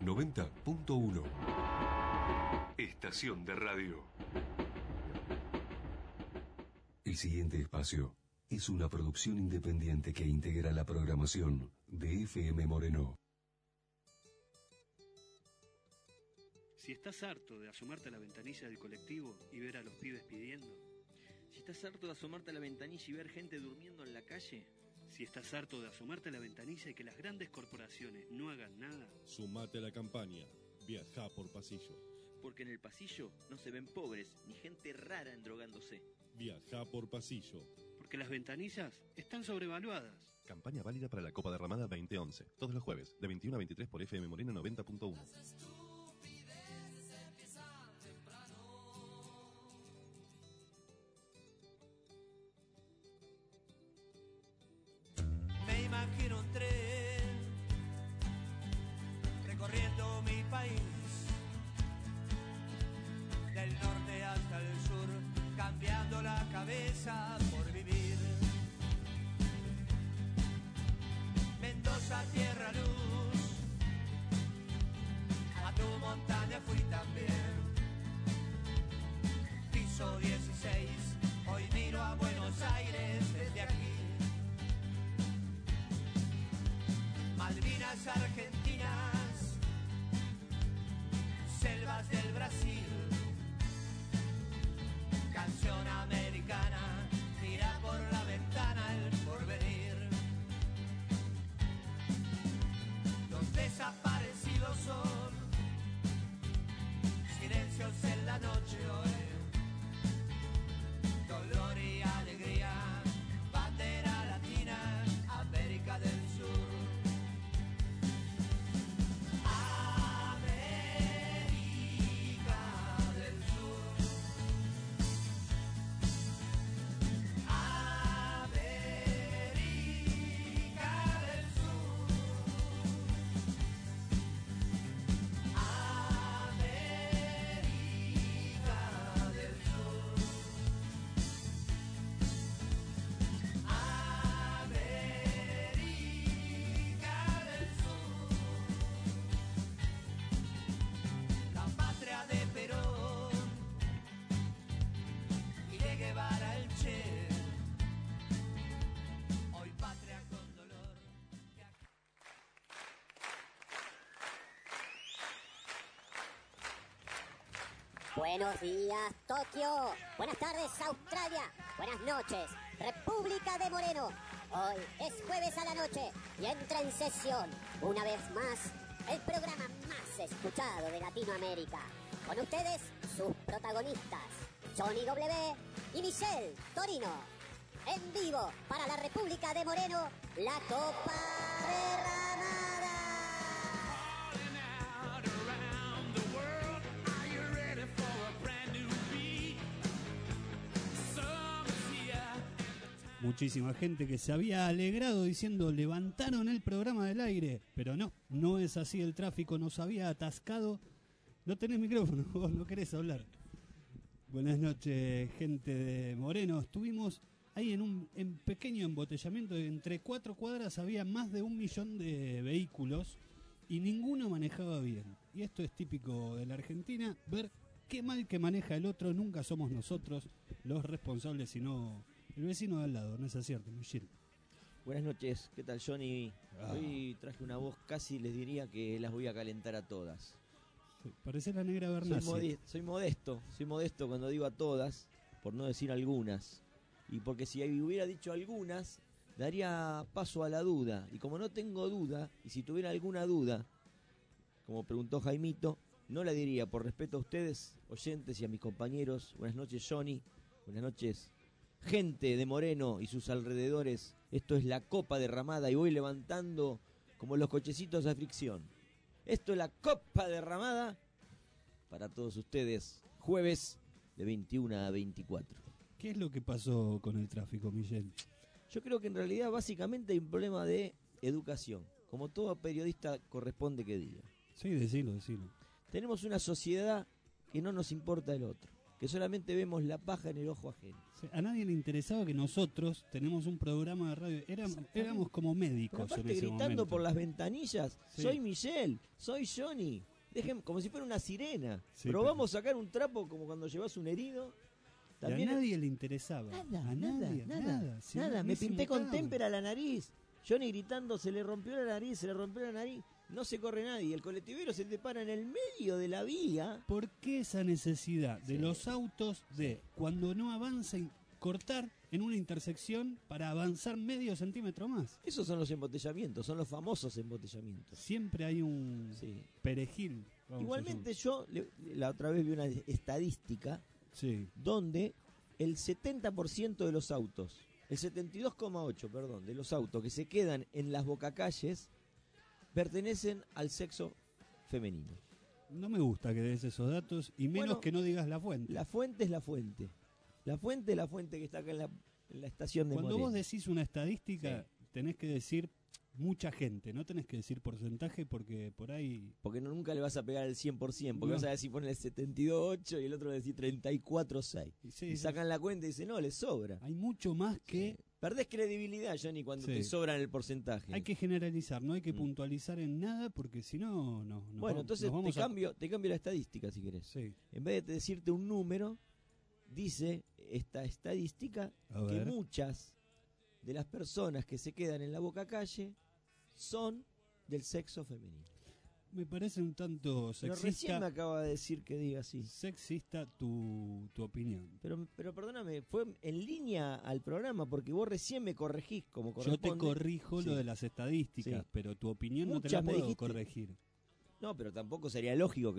90.1. Estación de radio. El siguiente espacio es una producción independiente que integra la programación de FM Moreno. Si estás harto de asomarte a la ventanilla del colectivo y ver a los pibes pidiendo. Si estás harto de asomarte a la ventanilla y ver gente durmiendo en la calle. Si estás harto de asomarte a la ventanilla y que las grandes corporaciones no hagan nada. Sumate a la campaña. Viajá por pasillo. Porque en el pasillo no se ven pobres ni gente rara endrogándose. Viajá por pasillo. Porque las ventanillas están sobrevaluadas. Campaña válida para la Copa Derramada 2011. Todos los jueves, de 21 a 23 por FM Moreno 90.1. Me imagino un tren recorriendo mi país, del norte hasta el sur, cambiando la cabeza por vivir. Mendoza, tierra, luz, a tu montaña fui también. Piso 16, hoy miro a Buenos Aires desde aquí. Malvinas argentinas, selvas del Brasil, canción americana, mira por la ventana el porvenir. Los desaparecidos son silencios en la noche hoy, dolor y alegría, bandera latina, América del Sur. Buenos días, Tokio. Buenas tardes, Australia. Buenas noches, República de Moreno. Hoy es jueves a la noche y entra en sesión, una vez más, el programa más escuchado de Latinoamérica. Con ustedes, sus protagonistas, Johnny W. y Michelle Torino. En vivo para la República de Moreno, la Copa Derramada. Muchísima gente que se había alegrado diciendo levantaron el programa del aire, pero no es así, el tráfico nos había atascado. No tenés micrófono, vos no querés hablar. Buenas noches, gente de Moreno. Estuvimos ahí en un pequeño embotellamiento, entre 4 cuadras había más de 1 millón de vehículos y ninguno manejaba bien. Y esto es típico de la Argentina, ver qué mal que maneja el otro, nunca somos nosotros los responsables, sino el vecino de al lado, ¿no es cierto, Michelle? Buenas noches, ¿qué tal, Johnny? Hoy traje una voz, casi les diría que las voy a calentar a todas. Sí, parece la negra Bernasi. Soy modesto cuando digo a todas, por no decir algunas. Y porque si hubiera dicho algunas, daría paso a la duda. Y como no tengo duda, y si tuviera alguna duda, como preguntó Jaimito, no la diría, por respeto a ustedes, oyentes, y a mis compañeros. Buenas noches, Johnny. Buenas noches, gente de Moreno y sus alrededores. Esto es la Copa Derramada y voy levantando como los cochecitos a fricción. Esto es la Copa Derramada para todos ustedes, jueves de 21 a 24. ¿Qué es lo que pasó con el tráfico, Miguel? Yo creo que en realidad básicamente hay un problema de educación, como todo periodista corresponde que diga. Sí, decilo. Tenemos una sociedad que no nos importa el otro. que solamente vemos la paja en el ojo ajeno. A nadie le interesaba que nosotros tenemos un programa de radio. Éramos como Pero médicos en aparte ese gritando momento. por las ventanillas, Sí. soy Michelle, soy Johnny. Dejen, como si fuera una sirena. Sí, pero pero- vamos a sacar un trapo como cuando llevas un herido. Y a nadie le interesaba. Nada, a nadie, nada. Sí, nada. Me buenísimo pinté con programa. témpera la nariz. Johnny gritando, se le rompió la nariz, se le rompió la nariz. No se corre nadie. El colectivero se te para en el medio de la vía. ¿Por qué esa necesidad de Sí. los autos de cuando no avanza cortar en una intersección para avanzar medio centímetro más? Esos son los embotellamientos, son los famosos embotellamientos. Siempre hay un Sí. perejil. vamos a Igualmente yo la otra vez vi una estadística llamar. Sí. donde el 70% de los autos, el 72,8%, perdón, de los autos que se quedan en las bocacalles pertenecen al sexo femenino. No me gusta que des esos datos y menos Bueno, que no digas la fuente. La fuente es la fuente. La fuente es la fuente que está acá en la estación de Cuando Moreno. vos decís una estadística, tenés que decir mucha gente, no tenés que decir porcentaje porque por ahí... Porque nunca le vas a pegar el 100%, porque No. vas a decir poner el 72,8 y el otro va a decir 34,6. Sí, Y sí, sacan la cuenta y dicen, no, les sobra. hay mucho más que... Perdés credibilidad, Johnny, cuando Sí. te sobran el porcentaje. Hay que generalizar, no hay que Mm. puntualizar en nada porque si no, no. Bueno, entonces te cambio la estadística si querés. Sí, En vez de decirte un número, dice esta estadística a que ver. muchas de las personas que se quedan en la boca calle son del sexo femenino. Me parece un tanto Pero recién me sexista, acaba de decir que diga así. sexista tu opinión. Pero perdóname, fue en línea al programa porque vos recién me corregís como Yo corresponde. te corrijo Sí. lo de las estadísticas, Sí. pero tu opinión no te Muchas la me puedo dijiste. corregir. No, pero tampoco sería lógico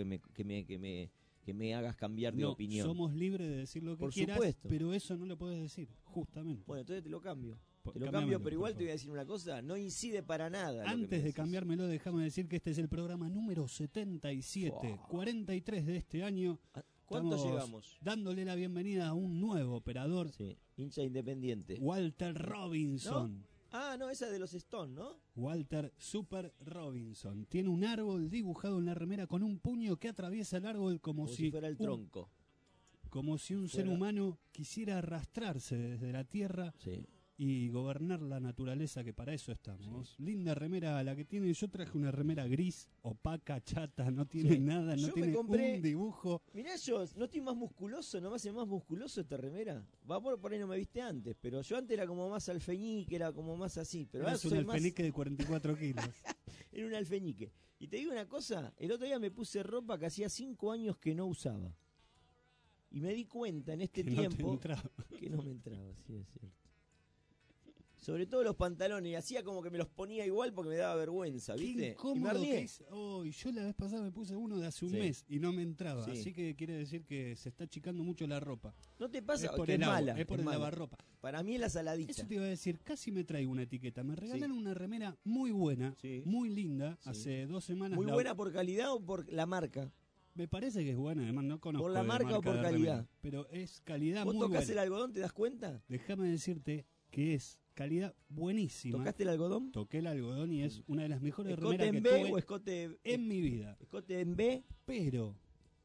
que me hagas cambiar de No, opinión. somos libres de decir lo que Por quieras, supuesto. pero eso no lo puedes decir, justamente. Bueno, entonces te lo cambio. Te lo Cámbiamelo, cambio, pero por igual te favor. voy a decir una cosa, no incide para nada. lo que me Antes de decís. cambiármelo, déjame decir que este es el programa número 77, Wow. 43 de este año. Ah, ¿cuánto Estamos llegamos? Dándole la bienvenida a un nuevo operador, Sí, hincha independiente. Walter Robinson. Ah, no, esa es de los Stone, ¿no? Walter Super Robinson. Tiene un árbol dibujado en la remera con un puño que atraviesa el árbol como, Como si fuera el tronco. como si un ser Fuera- humano quisiera arrastrarse desde la tierra Sí. y gobernar la naturaleza, que para eso estamos. Linda remera la que tiene. Yo traje una remera gris, opaca, chata, no tiene Sí. nada, no Yo me tiene compré- un dibujo. Mirá, yo no estoy más musculoso, no me hace más musculoso esta remera. Va por ahí no me viste antes, pero yo antes era como más alfeñique, era como más así. Pero ahora Es un soy más. alfenique de 44 kilos. Era un alfeñique. Y te digo una cosa, el otro día me puse ropa que hacía 5 años que no usaba. Y me di cuenta en este Que no te tiempo entraba. que no me entraba, sí es cierto. Sobre todo los pantalones, y hacía como que me los ponía igual porque me daba vergüenza, Qué ¿viste? Y me incómodo ardié. que es. Oh, y yo la vez pasada me puse uno de hace un Sí. mes y no me entraba. Sí. Así que quiere decir que se está achicando mucho la ropa. ¿No te pasa? es por Que el es agua, mala. es por es el mala. lavarropa. Para mí es la saladita. Eso te iba a decir, casi me traigo una etiqueta. Me regalaron una remera muy buena, Sí. muy linda, Sí. hace 2 semanas. Muy la- buena por calidad o por la marca. Me parece que es buena, además no conozco. ¿Por la de marca o por de calidad? remera, pero es calidad ¿Vos muy tocás buena. el algodón, te das cuenta? Déjame decirte que es calidad buenísima. ¿Tocaste el algodón? Toqué el algodón y es una de las mejores ¿Escote remeras en que B tuve o escote en mi vida. escote en B? Pero,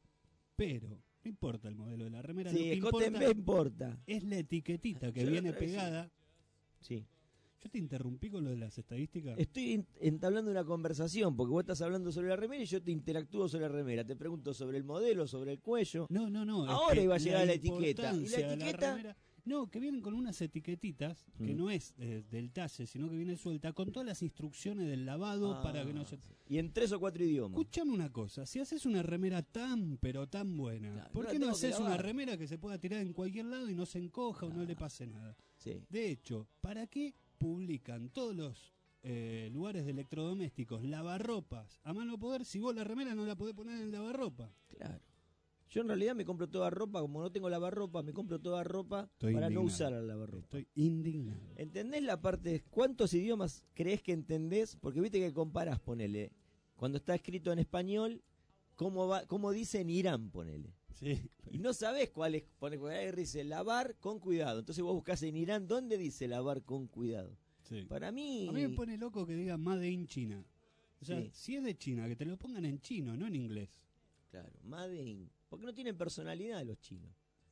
no importa el modelo de la remera, Sí, lo que escote en importa B importa. es la etiquetita que Yo la viene otra vez sí. pegada. Sí. Yo te interrumpí con lo de las estadísticas. Estoy entablando una conversación porque vos estás hablando sobre la remera y yo te interactúo sobre la remera. Te pregunto sobre el modelo, sobre el cuello. No. es Ahora que iba a llegar la etiqueta. ¿Y la importancia de etiqueta? remera- no, que vienen con unas etiquetitas que Mm. no es del talle, sino que viene suelta, con todas las instrucciones del lavado para que no se... Y en 3 o 4 idiomas. Escuchame una cosa, si haces una remera tan, pero tan buena, Claro, ¿por no qué la no tengo que haces una lavar. remera que se pueda tirar en cualquier lado y no se encoja o no le pase nada? Sí. De hecho, ¿para qué publican todos los lugares de electrodomésticos lavarropas a mano poder si vos la remera no la podés poner en el lavarropa? Claro. Yo en realidad me compro toda ropa, como no tengo lavarropa, me compro toda ropa Estoy para no indignado. usar el lavarropa. Estoy indignado. ¿Entendés la parte? ¿Cuántos idiomas crees que entendés? Porque viste que comparás, ponele. Cuando está escrito en español, cómo dice en Irán, ponele. Sí. Y no sabés cuál es. Porque ahí dice lavar con cuidado. Entonces vos buscás en Irán, ¿dónde dice lavar con cuidado? Sí. Para mí. A mí me pone loco que diga Made in China. O sea, Sí. si es de China, que te lo pongan en chino, no en inglés. Claro, Made in. Porque no tienen personalidad los chinos.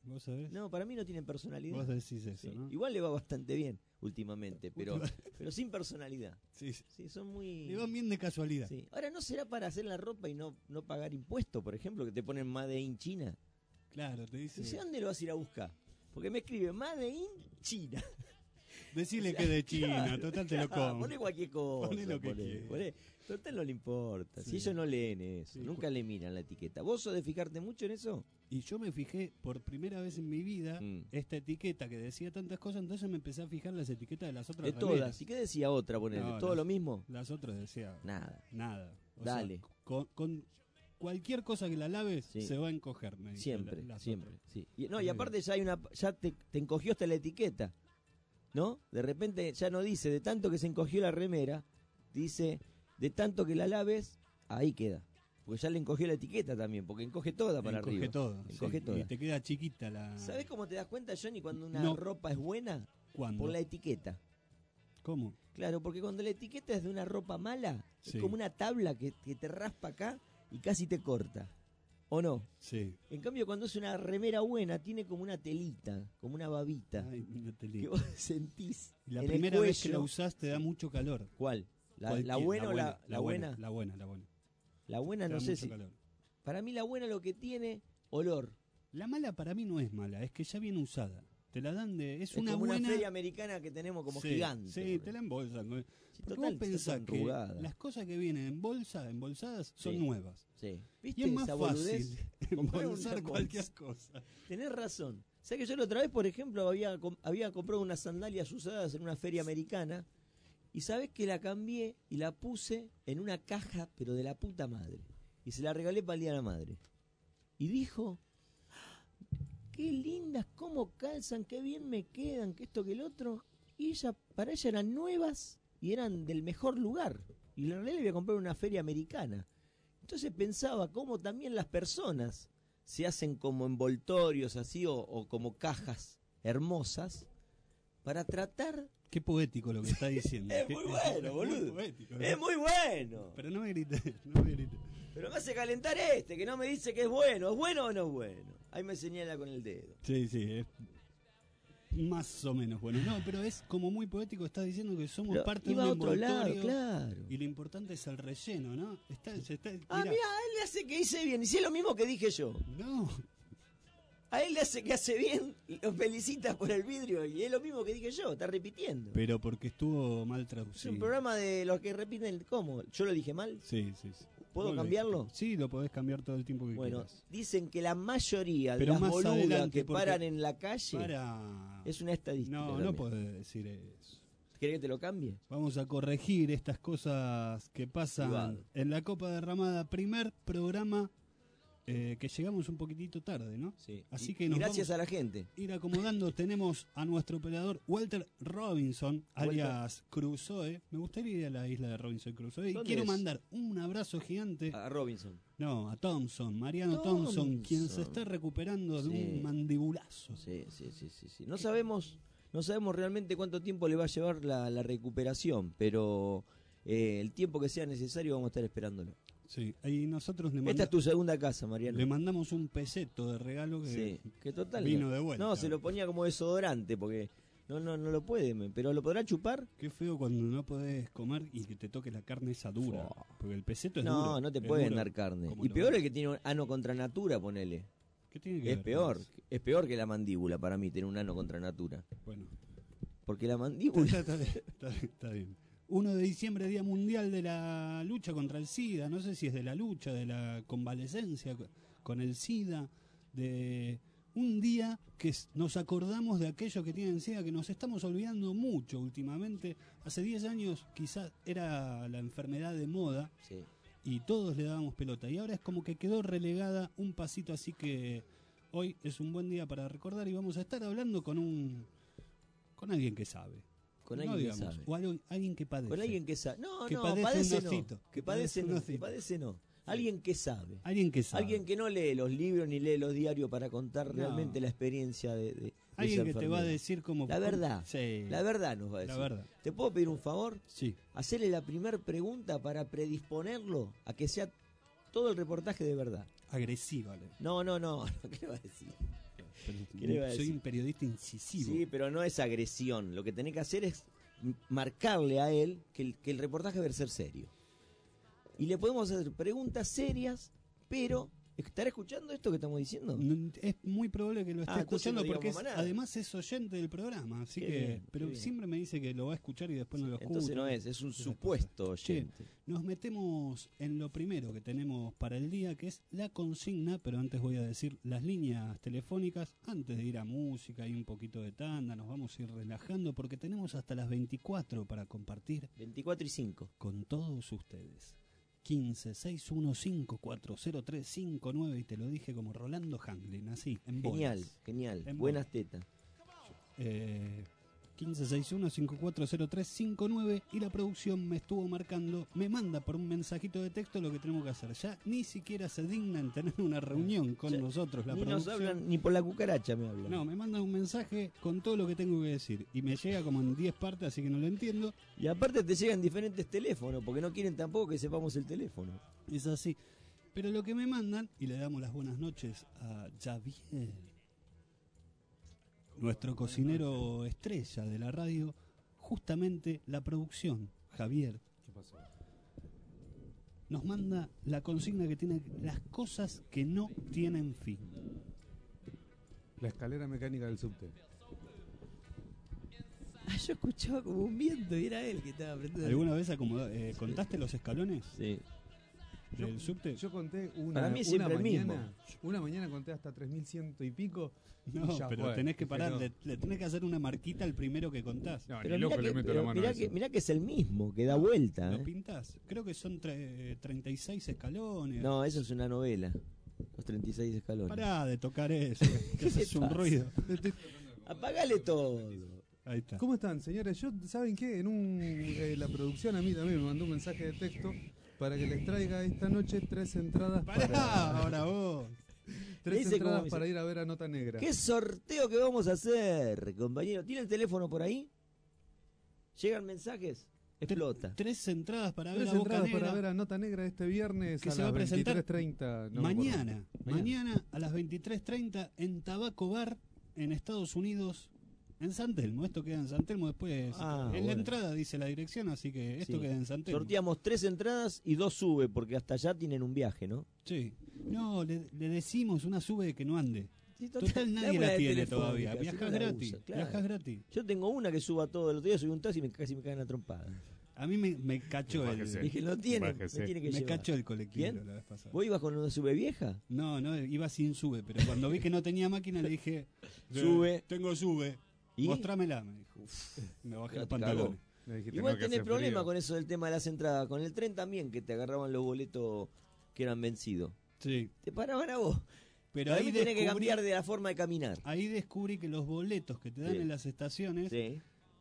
¿Vos sabés? No, para mí no tienen personalidad. Vos decís eso, Sí. ¿no? Igual le va bastante bien últimamente, pero sin personalidad. Sí. Sí, son muy... Le van bien de casualidad. Sí. Ahora, ¿no será para hacer la ropa y no pagar impuestos, por ejemplo, que te ponen Made in China? Claro, te dice. Dice, ¿dónde lo vas a ir a buscar? Porque me escribe Made in China. Decile que de China, total te lo como. Poné cualquier cosa. Poné lo que quieras. Total no le importa. Sí. Si ellos no leen eso, Sí. nunca le miran la etiqueta. ¿Vos sos de fijarte mucho en eso? Y yo me fijé por primera vez en mi vida esta etiqueta que decía tantas cosas, entonces me empecé a fijar las etiquetas de las otras De remeras. todas. ¿Y qué decía otra, ponele? No, ¿Todo las- lo mismo? Las otras decía Nada. O Dale. sea, con cualquier cosa que la laves Sí. se va a encoger, me dice Siempre, las siempre. otras. Sí. Y aparte ya te encogió hasta la etiqueta, ¿no? De repente ya no dice, de tanto que se encogió la remera, dice, de tanto que la laves, ahí queda. Porque ya le encogió la etiqueta también, porque encoge toda para Encoge arriba. todo, Encoge sí. toda. Y te queda chiquita la... ¿Sabés cómo te das cuenta, Johnny, cuando una No. ropa es buena? ¿Cuándo? Por la etiqueta. ¿Cómo? Claro, porque cuando la etiqueta es de una ropa mala, Sí. es como una tabla que te raspa acá y casi te corta. ¿O no? Sí. En cambio, cuando es una remera buena, tiene como una telita, como una babita, Ay, no te que ligo. vos sentís Y la en el primera vez que la cuello. usás te da mucho calor. ¿Cuál? ¿La Cualquier- buena o la buena? La buena. La buena Te no da sé mucho si... calor. Para mí la buena lo que tiene, olor. La mala para mí no es mala, es que ya viene usada. Te la dan de... Es una como buena... una feria americana que tenemos como Sí, gigante. Sí, te la embolsan. Sí, Porque total, vos pensás está que arrugada. las cosas que vienen embolsadas son Sí. nuevas. Sí. Y ¿Viste es más esa boludez? fácil Comprar embolsar una cualquier bolsa. cosa. Tenés razón. ¿Sabés que yo la otra vez, por ejemplo, había comprado unas sandalias usadas en una feria americana? Y sabés que la cambié y la puse en una caja, pero de la puta madre. Y se la regalé para el Día de la Madre. Y dijo, qué lindas, cómo calzan, qué bien me quedan, que esto, que el otro. Y para ella eran nuevas y eran del mejor lugar. Y en realidad le iba a comprar en una feria americana. Entonces pensaba cómo también las personas se hacen como envoltorios así o como cajas hermosas para tratar... Qué poético lo que está diciendo. Es muy bueno, boludo. Muy poético, ¿no? Es muy bueno. Pero no me grites, no me grites. Pero me hace calentar que no me dice que es bueno. ¿Es bueno o no es bueno? Ahí me señala con el dedo. Sí, es más o menos bueno. No, pero es como muy poético, estás diciendo que somos Pero parte de iba un a otro lado, envoltorio. claro. Y lo importante es el relleno, ¿no? Ah, mira, a él le hace que hice bien. Y si es lo mismo que dije yo. No, A él le hace que hace bien, lo felicita por el vidrio y es lo mismo que dije yo, está repitiendo. pero porque estuvo mal Es traducido. un programa de los que repiten, ¿cómo? ¿Yo lo dije mal? Sí. ¿Puedo Vos lo cambiarlo? dijiste. Sí, lo podés cambiar todo el tiempo que Bueno, quieras. dicen que la mayoría de Pero las más boludas adelante, que porque paran en la calle Para... es una estadística. No también. podés decir eso. ¿Querés que te lo cambie? Vamos a corregir estas cosas que pasan Privado. en la Copa Derramada. Primer programa que llegamos un poquitito tarde, ¿no? Sí. Así Y- que y nos gracias vamos a la gente. a ir acomodando. Tenemos a nuestro operador Walter Robinson, alias Crusoe. Me gustaría ir a la isla de Robinson Crusoe. Y ¿Dónde quiero es? mandar un abrazo gigante. A Robinson. No, a Thompson, Mariano Thompson, quien se Thompson. está recuperando de Sí. un mandibulazo. Sí. No sabemos realmente cuánto tiempo le va a llevar la recuperación, pero el tiempo que sea necesario vamos a estar esperándolo. Sí, y nosotros Esta es tu segunda casa, Mariano. le mandamos un peseto de regalo que Sí, que total. vino no. de vuelta. No, se lo ponía como desodorante porque no lo puede, pero lo podrá chupar. Qué feo cuando no podés comer y que te toque la carne esa dura. Fua. Porque el peseto es duro. No, no te es pueden duro, dar carne. como Y lo peor ves. el que tiene un ano contra natura, ponele. ¿Qué tiene que Es ver peor. con eso? Es peor que la mandíbula para mí, tener un ano contra natura. Bueno, Porque la mandíbula... está bien. 1 de diciembre, Día Mundial de la Lucha contra el SIDA. No sé si es de la lucha, de la convalecencia con el SIDA. De un día que nos acordamos de aquellos que tienen SIDA, que nos estamos olvidando mucho últimamente. Hace 10 años quizás era la enfermedad de moda. Sí. Y todos le dábamos pelota. Y ahora es como que quedó relegada un pasito, así que hoy es un buen día para recordar y vamos a estar hablando con alguien que sabe. Con No alguien que digamos, sabe. o alguien que padece. Con alguien que sabe. No, Que no, padece padece un no. osito. Que padece un no. osito. Que padece no. Alguien que sabe. Alguien que sabe. Alguien que no lee los libros ni lee los diarios para contar No. realmente la experiencia de Alguien esa que te va a enfermedad. decir como... La verdad. Sí. La verdad nos va a decir. La verdad. ¿Te puedo pedir un favor? Sí. Hacerle la primera pregunta para predisponerlo a que sea todo el reportaje de verdad. Agresiva. No. ¿Qué le va a decir? ¿Qué le iba a Soy decir? un periodista incisivo. Sí, pero no es agresión. Lo que tenés que hacer es marcarle a él que el reportaje debe ser serio. Y le podemos hacer preguntas serias, pero ¿estará escuchando esto que estamos diciendo? Es muy probable que lo esté Entonces escuchando no porque digamos más nada. además es oyente del programa, así Qué que bien, pero qué bien. siempre me dice que lo va a escuchar y después no lo escucha. Entonces no es un Esas supuesto cosas. Che, oyente. nos metemos en lo primero que tenemos para el día, que es la consigna, pero antes voy a decir las líneas telefónicas, antes de ir a música y un poquito de tanda, nos vamos a ir relajando porque tenemos hasta las 24 para compartir 24 y 5. con todos ustedes. 15-615-403-59 y te lo dije como Rolando Hanglin, así, en Genial, bolas. genial. En Buenas tetas. 1561-540359 y la producción me estuvo marcando, me manda por un mensajito de texto lo que tenemos que hacer. Ya ni siquiera se digna en tener una reunión con Ya, nosotros la Ni nos producción. hablan, ni por la cucaracha me hablan. No, me manda un mensaje con todo lo que tengo que decir y me llega como en 10 partes, así que no lo entiendo. Y aparte te llegan diferentes teléfonos, porque no quieren tampoco que sepamos el teléfono. Es así. Pero lo que me mandan, y le damos las buenas noches a Javier, nuestro cocinero estrella de la radio, justamente la producción, Javier, ¿Qué pasó? nos manda la consigna que tiene las cosas que no tienen fin. La escalera mecánica del subte. Ah, yo escuchaba como un viento y era él que estaba apretando. ¿Alguna vez contaste los escalones Sí. del subte? Yo conté Para mí es siempre el mismo. Una mañana conté hasta 3100 y pico. No, y ya pero fue. tenés que parar, Dije, le tenés que hacer una marquita al primero que contás. No, Pero ni loco le meto la mano a eso. mirá que es el mismo, que da vuelta. ¿Lo ¿eh? pintás? Creo que son 36 escalones. No, eso es una novela. Los 36 escalones. Pará de tocar eso, que ¿Qué es un pasa? ruido. Apagale todo. Ahí está. ¿Cómo están, señores? ¿Saben qué? La producción a mí también me mandó un mensaje de texto para que les traiga esta noche 3 entradas Pará, ahora vos. tres Dice entradas como- para ir a ver a Nota Negra. ¿Qué sorteo que vamos a hacer, compañero? ¿Tiene el teléfono por ahí? ¿Llegan mensajes? Explota. 3 entradas para ver 3 a Boca entradas Negra. para ver a Nota Negra este viernes Que a se va las a presentar 23:30. No me acuerdo. mañana a las 23:30 en Tabaco Bar en Estados Unidos, en San Telmo. Esto queda en San Telmo después. Ah, en la bueno. entrada dice la dirección, así que esto Sí. queda en San Telmo. Sorteamos 3 entradas y 2 sube, porque hasta allá tienen un viaje, ¿no? Sí. No, le decimos una sube que no ande. Sí, Total, nadie dame la de tiene telefónica, todavía. si Viajás no la gratis. usa, claro. Viajás gratis. Yo tengo una que suba todo. El otro día subí un taxi y casi me caen a trompada. A mí me cachó Bájese. Dije, no tiene, me Bájese. tiene que me llevar. cachó el colectivo ¿Quién? la vez pasada. ¿Vos ibas con una sube vieja? No, iba sin sube, pero cuando vi que no tenía máquina le dije, Sube. Tengo sube, ¿Y? mostrámela, me dijo. Me bajé Ya los te pantalones. Le dijiste, Igual no, que tenés hace problema frío. con eso del tema de las entradas. Con el tren también, que te agarraban los boletos que eran vencidos. Sí, Te paraban a vos. pero a ahí mí tenés que descubrí, cambiar de la forma de caminar. ahí descubrí que los boletos que te dan Sí. en las estaciones Sí.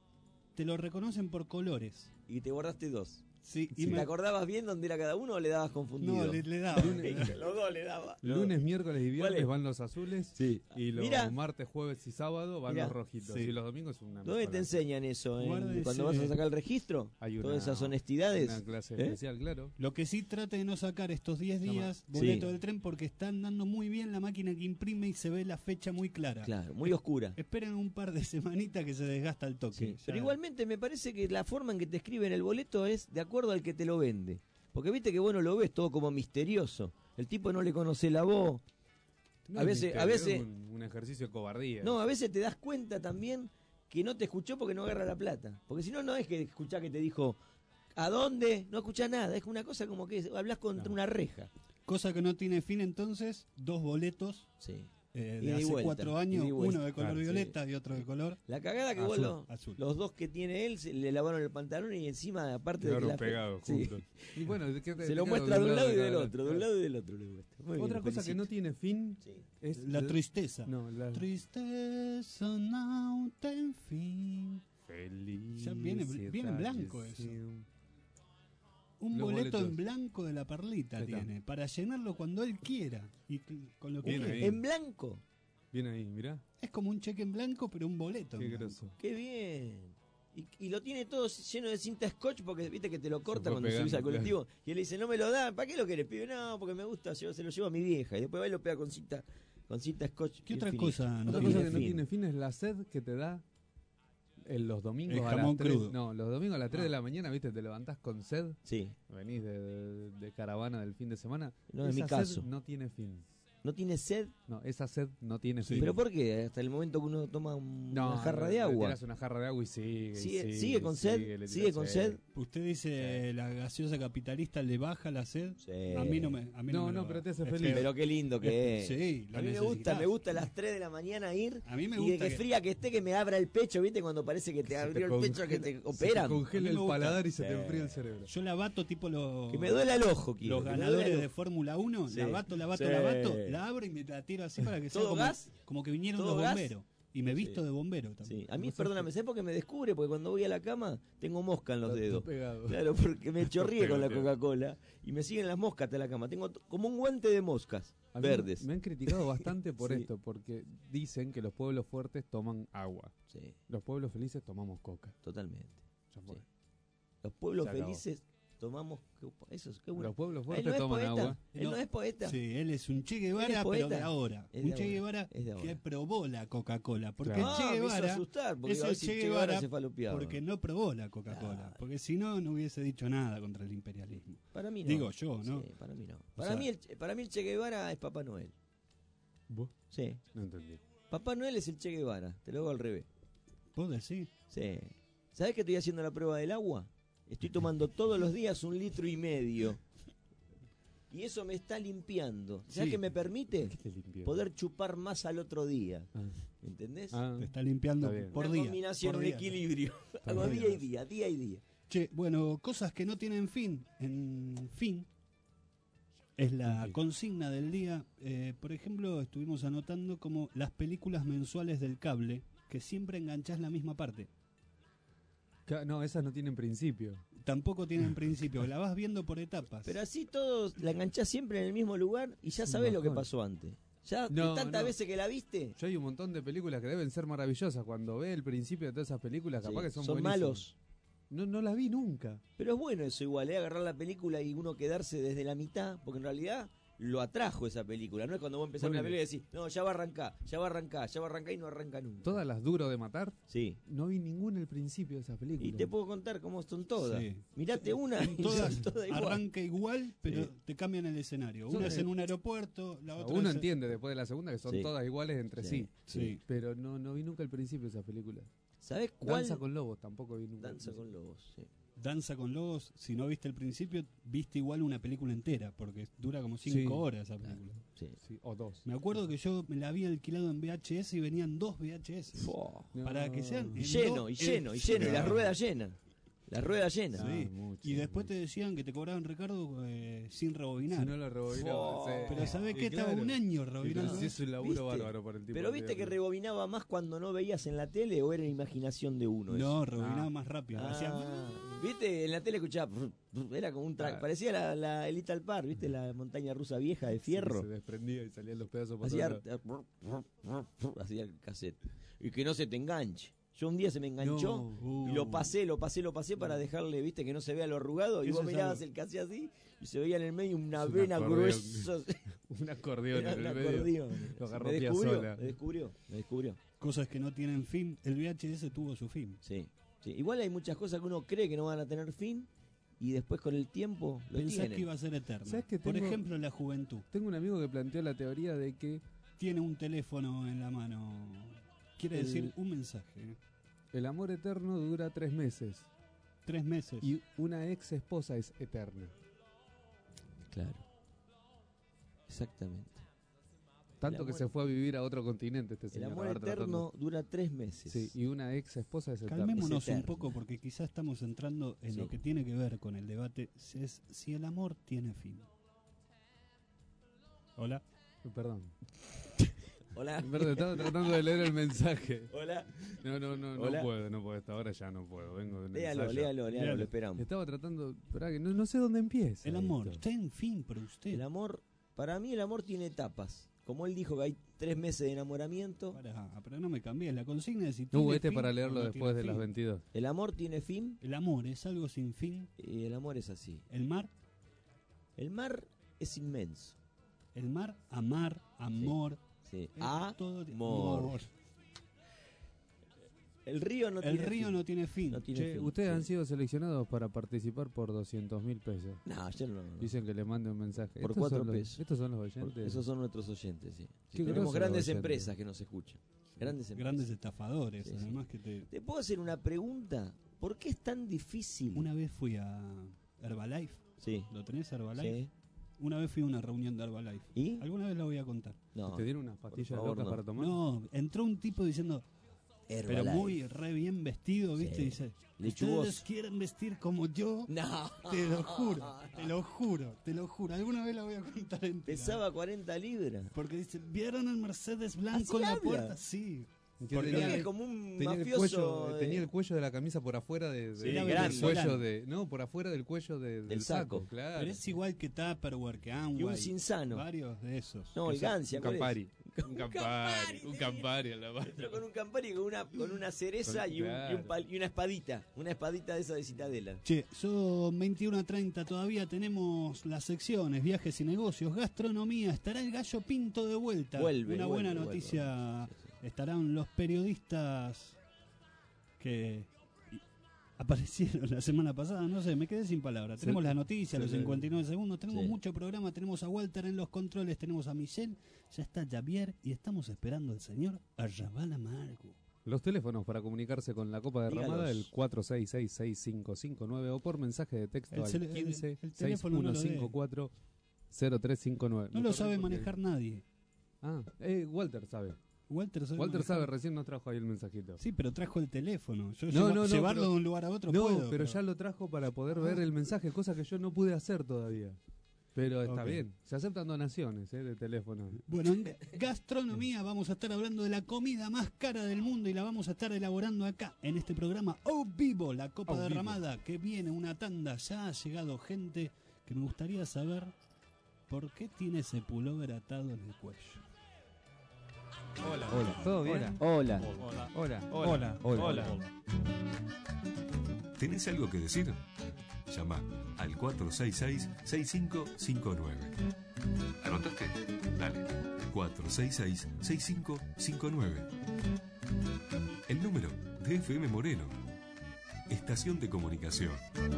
te los reconocen por colores. Y te guardaste 2. Sí, ¿Y te acordabas bien dónde era cada uno o le dabas confundido? No, le daba. Los dos le daba. Lunes, miércoles y ¿Cuál viernes es? van los azules. Sí. Y los Mirá. martes, jueves y sábado van Mirá. los rojitos. Sí. Y los domingos una ¿Dónde te mejora. enseñan eso? Guárdese. Cuando vas a sacar el registro. Hay Todas esas una honestidades. clase ¿Eh? especial, claro. Lo que sí trate de no sacar estos 10 No días más. boleto Sí. del tren porque están dando muy bien la máquina que imprime y se ve la fecha muy clara. Claro, muy oscura. Esperen un par de semanitas que se desgasta el toque. Sí. Ya- Pero igualmente me parece que la forma en que te escriben el boleto es de acuerdo al que te lo vende. Porque viste que vos no lo ves todo como misterioso. El tipo no le conoce la voz. No A es veces- misterio, a veces- es un ejercicio de cobardía. No, a veces te das cuenta también que no te escuchó porque no agarra la plata. Porque si no, no es que escuchás que te dijo ¿a dónde? No escuchás nada. Es una cosa como que hablas contra No. una reja. Cosa que no tiene fin entonces, 2 boletos Sí. de Ida y hace vuelta, 4 años, ida y vuelta. uno de color Claro, sí. violeta y otro de color La cagada que vos azul. los dos que tiene él le lavaron el pantalón y encima, aparte de que Quedaron la pegados Sí. juntos. Y bueno, Se lo muestra de un lado y del otro, de un lado y del otro le muestra. Muy bien, Otra cosa que felicito. no tiene fin Sí. es la tristeza. No, la Tristeza no ten fin. feliz. Ya viene en blanco eso. Un Los boleto boletos. en blanco de la perlita Ahí está. tiene, para llenarlo cuando él quiera y con lo que Bien quiera. ahí. En blanco. Bien ahí, mirá. Es como un cheque en blanco, pero un boleto. Qué en blanco. groso. Qué bien. Y lo tiene todo lleno de cinta scotch porque viste que te lo corta fue cuando pegando, subís al colectivo. Y él le dice, no me lo dan, ¿para qué lo querés, pibe? No, porque me gusta, yo se lo llevo a mi vieja. Y después va y lo pega con cinta con cinta scotch. ¿Qué otra infinito. cosa no Otra tiene cosa que no fin? tiene fin es la sed que te da los domingos El a jamón las 3. crudo. No, los domingos a las 3 de la mañana, ¿viste? Te levantás con sed, Sí, venís de caravana del fin de semana. no es Esa mi sed caso. no tiene fin. ¿No tiene sed? No, esa sed no tiene Sí. fin. ¿Pero por qué? Hasta el momento que uno toma una jarra de le agua. tirás una jarra de agua y sigue. y ¿Sigue con sed? le ¿Sigue tirás con sed? Usted dice la gaseosa capitalista le baja la sed. Sí. A mí no me. A mí No, me no, lo- pero te hace es feliz. feo. Pero qué lindo que es. Sí, lo A mí necesitas. me gusta a las 3 de la mañana ir A mí me y gusta de que fría que esté, que me abra el pecho, ¿viste? Cuando parece que te abrió el pecho, que te operan. Se te congela A mí el me gusta. paladar y se te Sí. enfría el cerebro. Yo la bato tipo los. Que me duele el ojo, quiero. Los que me ganadores duele el de ojo. Fórmula 1, Sí. la bato, Sí. la abro y me la tiro así para que sea ¿Todo como, gas? como que vinieron ¿Todo los gas? bomberos. Y me visto de bombero también. Sí. A mí, perdóname, ¿sabes por qué me descubre? Porque cuando voy a la cama tengo mosca en los Está dedos. pegado. Claro, porque me chorríe con la Pegado. Coca-Cola y me siguen las moscas hasta la cama. Tengo como un guante de moscas A mí verdes. Me han criticado bastante por Sí. esto, porque dicen que los pueblos fuertes toman agua. Sí, Los pueblos felices tomamos coca. totalmente. Ya fue. Sí. Los pueblos Se acabó. felices tomamos... Eso es qué bueno. Los pueblos Él fuertes no es toman poeta. agua. Él No. no es poeta. Sí, él es un Che Él Guevara, es pero poeta. de ahora. Es Un de Che ahora. Guevara Es de ahora. que probó la Coca-Cola. Porque Claro. el Che Me hizo Guevara asustar, porque es iba a el decir Che Che Guevara Guevara se falopeaba. porque no probó la Coca-Cola. Claro. Porque si no, no hubiese dicho nada contra el imperialismo. Para mí no. Digo yo, ¿no? Sí, para mí no. O Para, sea- para mí el Che Guevara es Papá Noel. ¿Vos? Sí. No entendí. Papá Noel es el Che Guevara. Te lo hago al revés. ¿Vos decís? Sí. ¿Sabés que estoy haciendo la prueba del agua? Estoy tomando todos los días 1,5 litros. Y eso me está limpiando. ¿Sabés Sí. qué me permite? ¿Qué te limpió? Poder chupar más al otro día. Ah. ¿Entendés? Ah. Te está limpiando Está bien. por Una día. combinación, por un día. equilibrio. Hago por día y día. día y día. Che, bueno, cosas que no tienen fin. En fin, es la En fin. consigna del día. Por ejemplo, estuvimos anotando como las películas mensuales del cable, que siempre enganchás la misma parte. No, esas no tienen principio. Tampoco tienen principio, la vas viendo por etapas. Pero así todos la enganchás siempre en el mismo lugar y ya Es un sabés lo que bajón. pasó antes. Ya No, de tantas no. veces que la viste, Yo hay un montón de películas que deben ser maravillosas. Cuando ve el principio de todas esas películas, capaz sí, que son son buenísimas. malos. No las vi nunca. Pero es bueno eso igual, agarrar la película y uno quedarse desde la mitad, porque en realidad lo atrajo esa película. No es cuando vos empezás una Ponele. película y decís, no, ya va a arrancar, ya va a arrancar, ya va a arrancar y no arranca nunca. Todas las duro de matar, Sí. no vi ninguna al principio de esas películas. Y te puedo contar cómo son todas. Sí. Mirate una y Todas son todas igual. arranca igual, pero Sí. te cambian el escenario. Son Una es de- en un aeropuerto, la otra Uno es... entiende después de la segunda que son Sí. todas iguales entre sí. Sí. Pero no vi nunca el principio de esas películas. ¿Sabés cuál? Danza con lobos tampoco vi nunca. Danza con lobos, sí. Danza con lobos, si no viste el principio, viste igual una película entera, porque dura como 5 Sí. horas esa película. Sí. Sí, o dos. Me acuerdo que yo me la había alquilado en VHS y venían 2 VHS. Para que sean... Y en lleno, dos- y lleno, y lleno, y las ruedas llenas. Las ruedas llenas. Sí. mucho, Y después te mucho. decían que te cobraban, Ricardo, sin rebobinar. Si no lo rebobinaba. Fo. sí. Pero ¿sabés Y qué? Estaba claro. un año Y rebobinando. sí, es un laburo ¿Viste? bárbaro por el tipo. Pero viste que rebobinaba más cuando no veías en la tele o era imaginación de uno. eso? No, rebobinaba Ah. más rápido. Ah, Hacía- ¿viste? En la tele escuchaba. Era como un track. Ah. Parecía la el Little Park, ¿viste? La montaña rusa vieja de fierro. Se desprendía y salían los pedazos por Hacía, todos lados. hacía el cassette. Y que no se te enganche. Yo un día se me enganchó No. y lo pasé para dejarle, viste, que no se vea lo arrugado. Y Eso vos es mirabas algo. el que hacía así y se veía en el medio una Es un vena acordeón. gruesa. Un acordeón Era en un el medio. acordeón. Lo agarró Me descubrió, Piazzolla. me descubrió. Cosas que no tienen fin. El VHS tuvo su fin. Sí, sí. Igual hay muchas cosas que uno cree que no van a tener fin y después con el tiempo lo Pensás tienen. que iba a ser eterno. ¿Sabés que Por tengo- ejemplo, la juventud. Tengo un amigo que planteó la teoría de que Tiene un teléfono en la mano. Quiere El- decir un mensaje. el amor eterno dura 3 meses 3 meses. y una ex esposa es eterna. Claro. Exactamente. Tanto El que amor- se fue a vivir a otro continente este El señor. amor a ver, eterno dura 3 meses. Sí, y una ex esposa es eterna. Calmémonos Es eterno. un poco porque quizás estamos entrando en Sí. lo que tiene que ver con el debate. Es si el amor tiene fin. Hola. Perdón. Hola. Perdón, estaba tratando de leer el mensaje. Hola. No Hola. puedo. Hasta ahora ya no puedo. Vengo de un Léalo, ensayo. léalo, Léalo. lo esperamos. Estaba tratando. Esperá, que no sé dónde empieza. El amor esto. tiene fin para usted. El amor, para mí el amor tiene etapas. Como él dijo que hay 3 meses de enamoramiento, Pará, pero no me cambies. La consigna es si tiene Este fin para o leerlo no después tiene de las fin. 22. el amor tiene fin El amor es algo sin fin. y el amor es así. El mar, El mar es inmenso. amar, amor, Sí. Todo Amor. El río no tiene fin. No tiene Che, fin. ustedes Sí. han sido seleccionados para participar por 200.000 pesos. No, yo no. Dicen que le mande un mensaje. Por Estos 4 son los- pesos. Estos son los oyentes. Esos son nuestros oyentes, sí. Qué Tenemos grosos grandes los oyentes. empresas que nos escuchan. Grandes empresas. Grandes estafadores, Sí, sí. además que te... ¿Te puedo hacer una pregunta? ¿Por qué es tan difícil? Una vez fui a Herbalife. Sí. ¿Lo tenés, Herbalife? Sí. Una vez fui a una reunión de Herbalife. ¿Y? Alguna vez la voy a contar. No. ¿Te dieron unas pastillas favor, locas no. para tomar? No, entró un tipo diciendo, pero Herbalife. muy re bien vestido, ¿viste? Sí. Y dice, Lechugoso. ¿ustedes quieren vestir como yo? No. Te lo juro, te lo juro, te lo juro. Alguna vez la voy a contar entera. Pesaba 40 libras. Porque dice, ¿vieron el Mercedes blanco ¿Así en la habla? puerta? Sí. Que Porque Creo tenía, que es como un tenía el mafioso. cuello, tenía el cuello de la camisa por afuera Sí, del grande. cuello de, no, por afuera del cuello del saco. saco, claro. Pero es igual que Tupperware, que Amway. Y un Cinzano. Varios de esos. No, el Gancia. Un ¿cuál es? Campari. Un Campari, Un sí. Campari a la mano. Entró con un Campari con una cereza Con- y claro. y una espadita. Una espadita de esa de Citadela. Che, son 21:30, todavía tenemos las secciones, viajes y negocios, gastronomía, estará el Gallo Pinto de vuelta. Una buena noticia, estarán los periodistas que aparecieron la semana pasada, no sé, me quedé sin palabras. Tenemos las noticias, los 59 segundos, tenemos Sí. mucho programa, tenemos a Walter en los controles, tenemos a Michelle, ya está Javier y estamos esperando al señor Arrabal Amargo. Los teléfonos para comunicarse con la Copa Derramada, Dígalos. el 466-6559 o por mensaje de texto al el 15 teléfono no lo dé. 6154 0359. No lo sabe manejar nadie. Ah, Walter sabe. Walter sabe Walter manejar. sabe, recién nos trajo ahí el mensajito. Sí, pero trajo el teléfono. Yo No, llevarlo pero- de un lugar a otro No, puedo. pero ya lo trajo para poder ver el mensaje, cosa que yo no pude hacer todavía. Pero está Ok. bien, se aceptan donaciones de teléfono. Bueno, en gastronomía vamos a estar hablando de la comida más cara del mundo y la vamos a estar elaborando acá, en este programa Au Vivo, la Copa Au Derramada, que viene una tanda. Ya ha llegado gente que me gustaría saber por qué tiene ese pullover atado en el cuello. Hola, ¿todo bien? Hola. Hola. ¿Tenés algo que decir? Llama al 466-6559. ¿Anotaste? Dale. 466-6559. El número de FM Moreno. Estación de comunicación.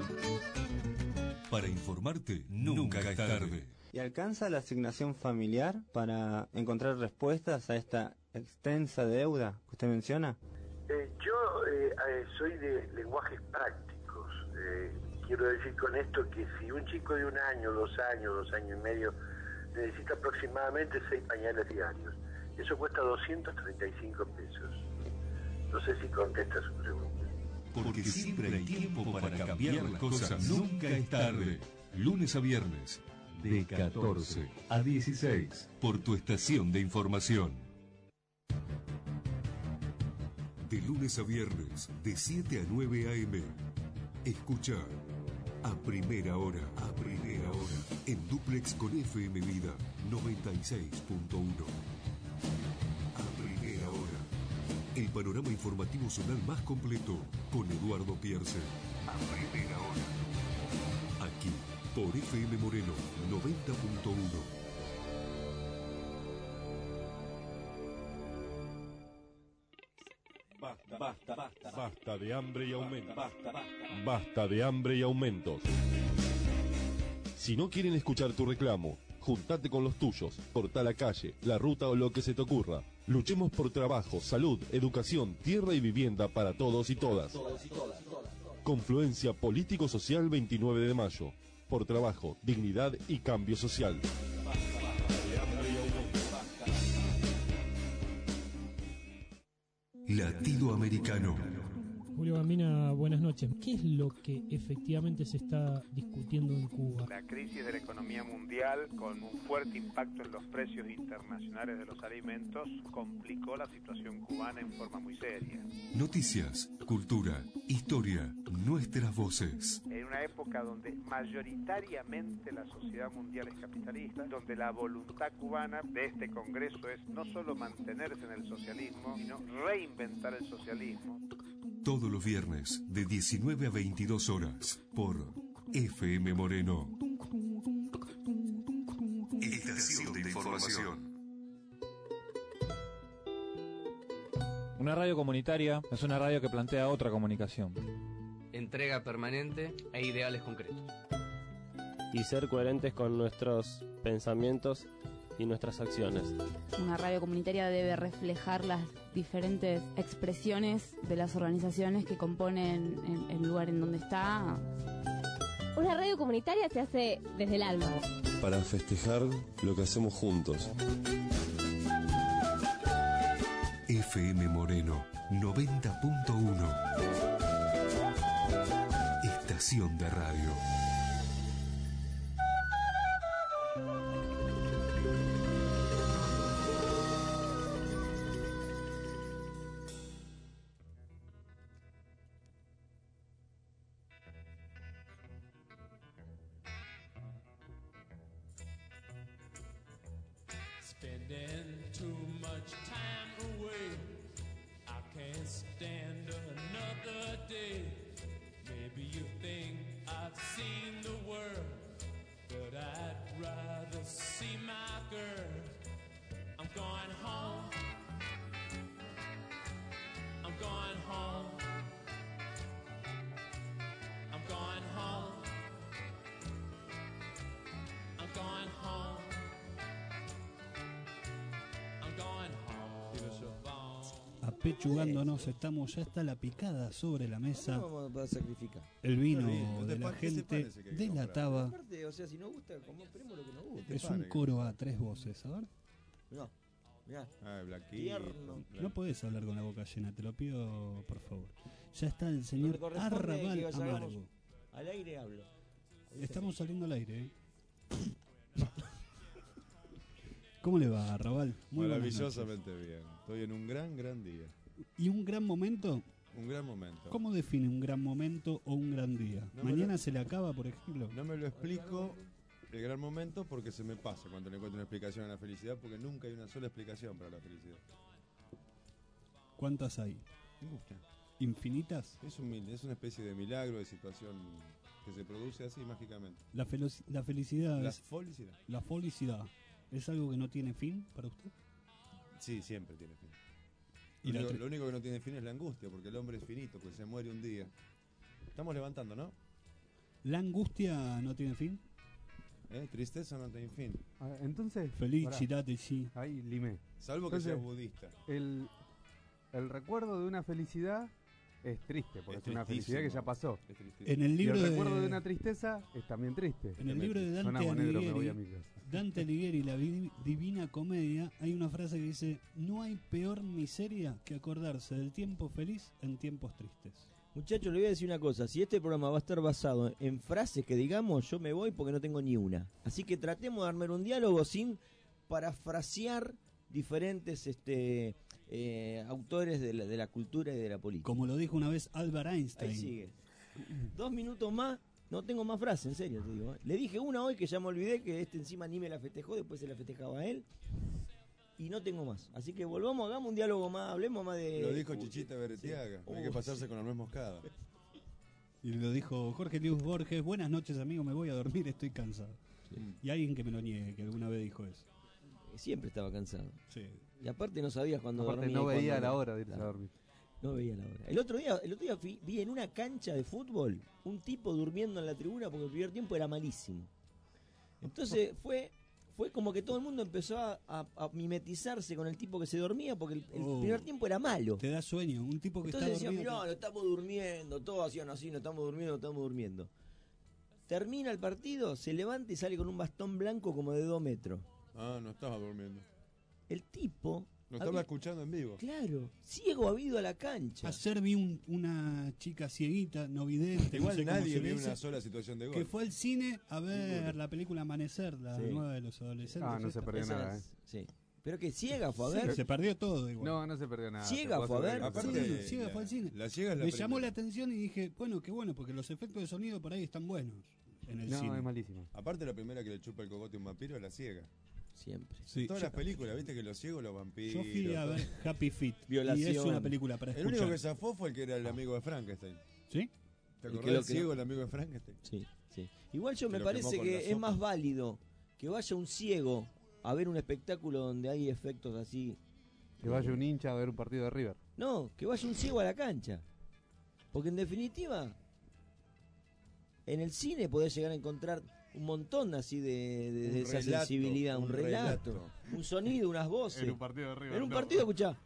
Para informarte, nunca es tarde. ¿Y alcanza la asignación familiar para encontrar respuestas a esta extensa deuda que usted menciona? Yo soy de lenguajes prácticos. Quiero decir con esto que si un chico de 1 año, 2 años, 2 años y medio necesita aproximadamente 6 pañales diarios, eso cuesta 235 pesos. No sé si contesta su pregunta. Porque siempre hay tiempo para cambiar las cosas. Nunca es tarde. Lunes a viernes, de 14 a 16, por tu estación de información. De lunes a viernes, de 7 a 9 a.m. Escucha a primera hora, en duplex con FM Vida 96.1. A primera hora, el panorama informativo zonal más completo con Eduardo Pierce. A primera hora, aquí por FM Moreno 90.1. Basta de hambre y aumentos. Basta de hambre y aumentos. Si no quieren escuchar tu reclamo, juntate con los tuyos, cortá la calle, la ruta o lo que se te ocurra. Luchemos por trabajo, salud, educación, tierra y vivienda para todos y todas. Confluencia Político-Social 29 de mayo. Por trabajo, dignidad y cambio social. Latido Americano. Julio Gambina, buenas noches. ¿Qué es lo que efectivamente se está discutiendo en Cuba? La crisis de la economía mundial, con un fuerte impacto en los precios internacionales de los alimentos, complicó la situación cubana en forma muy seria. Noticias, cultura, historia, nuestras voces. En una época donde mayoritariamente la sociedad mundial es capitalista, donde la voluntad cubana de este Congreso es no solo mantenerse en el socialismo, sino reinventar el socialismo. Todos los viernes, de 19 a 22 horas, por FM Moreno. Estación de información. Una radio comunitaria es una radio que plantea otra comunicación. Entrega permanente e ideales concretos. Y ser coherentes con nuestros pensamientos y nuestras acciones. Una radio comunitaria debe reflejar las diferentes expresiones de las organizaciones que componen el lugar en donde está. Una radio comunitaria se hace desde el alma. Para festejar lo que hacemos juntos. FM Moreno 90.1. Estación de radio. Spending too much time away, I can't stand another day. Maybe you think I've seen the world, but I'd rather see my girl. I'm going home, I'm going home, I'm going home, I'm going home. Apechugándonos estamos, ya está la picada sobre la mesa. ¿Cómo vamos a sacrificar? El vino de la gente de la Taba. Aparte, o sea, si no gusta, compremos lo que nos gusta. Es un coro a 3 voces, a ver. No, mirá. Tierno. No podés hablar con la boca llena, te lo pido por favor. Ya está el señor Arrabal Amargo. Al aire hablo. Estamos saliendo al aire, ¿eh? ¿Cómo le va, Arrabal? Muy maravillosamente bien. Estoy en un gran día. ¿Y un gran momento? Un gran momento. ¿Cómo define un gran momento o un gran día? ¿Mañana se le acaba, por ejemplo? No me lo explico el gran momento porque se me pasa cuando le encuentro una explicación a la felicidad, porque nunca hay una sola explicación para la felicidad. ¿Cuántas hay? Ninguna. ¿Infinitas? Es una especie de milagro, de situación que se produce así mágicamente. La felicidad La es... felicidad. La felicidad. ¿Es algo que no tiene fin para usted? Sí, siempre tiene fin. Y Lo único que no tiene fin es la angustia, porque el hombre es finito, pues se muere un día. Estamos levantando, ¿no? ¿La angustia no tiene fin? Tristeza no tiene fin. Entonces... Felicidad de sí. Ahí, limé. Salvo que seas budista. El recuerdo de una felicidad es triste, porque es una felicidad que ya pasó. En el libro y el recuerdo de una tristeza es también triste. En el libro de Dante Alighieri, La Divina Comedia, hay una frase que dice: no hay peor miseria que acordarse del tiempo feliz en tiempos tristes. Muchachos, le voy a decir una cosa. Si este programa va a estar basado en frases que digamos, yo me voy porque no tengo ni una. Así que tratemos de armar un diálogo sin parafrasear diferentes autores de la cultura y de la política. Como lo dijo una vez Albert Einstein. Ahí sigue. 2 minutos más, no tengo más frases, en serio te digo. Le dije una hoy que ya me olvidé, que encima ni me la festejó, después se la festejaba a él. Y no tengo más. Así que volvamos, hagamos un diálogo más, hablemos más de... Lo dijo Chichita Beretiaga, sí. Hay que pasarse con la nuez moscada. Y lo dijo Jorge Luis Borges: buenas noches, amigo, me voy a dormir, estoy cansado. Sí. Y alguien que me lo niegue, que alguna vez dijo eso. Siempre estaba cansado. Sí. Y aparte no sabías cuándo dormía. No veía la hora de irse a dormir. No veía la hora. El otro día vi en una cancha de fútbol un tipo durmiendo en la tribuna porque el primer tiempo era malísimo. Entonces fue como que todo el mundo empezó a mimetizarse con el tipo que se dormía porque el primer tiempo era malo. Te da sueño, un tipo que entonces está dormido. Entonces decían, no estamos durmiendo, todos hacían así, no estamos durmiendo. Termina el partido, se levanta y sale con un bastón blanco como de 2 metros. Ah, no estaba durmiendo. El tipo... Lo estaba escuchando en vivo. Claro, ciego habido a la cancha. Ayer vi una chica cieguita, no vidente. Igual no sé nadie vio una sola situación de gol. Que fue al cine a ver la película Amanecer, la nueva de los adolescentes. Ah, no se perdió nada, Sí. Pero que ciega fue a ver. Sí, se perdió todo igual. No se perdió nada. Ciega fue a ver. Aparte, sí, ciega fue al cine. La ciega es Me llamó la atención y dije, bueno, qué bueno, porque los efectos de sonido por ahí están buenos en el cine. No, es malísimo. Aparte, la primera que le chupa el cogote a un vampiro es la ciega. Siempre. Sí. Todas las películas, viste que los ciegos, los vampiros. Yo fui a ver Happy Feet. Violación. Y es una película para escuchar. El único que zafó fue el que era el amigo de Frankenstein. ¿Sí? ¿Te acordás del ciego, el amigo de Frankenstein? Sí. Igual me parece que es más válido que vaya un ciego a ver un espectáculo donde hay efectos así Que vaya un hincha a ver un partido de River. No, que vaya un ciego a la cancha. Porque en definitiva, en el cine podés llegar a encontrar un montón así de esa relato, sensibilidad, un relato, un sonido, unas voces. En un partido de River. En un no. partido, escuchá.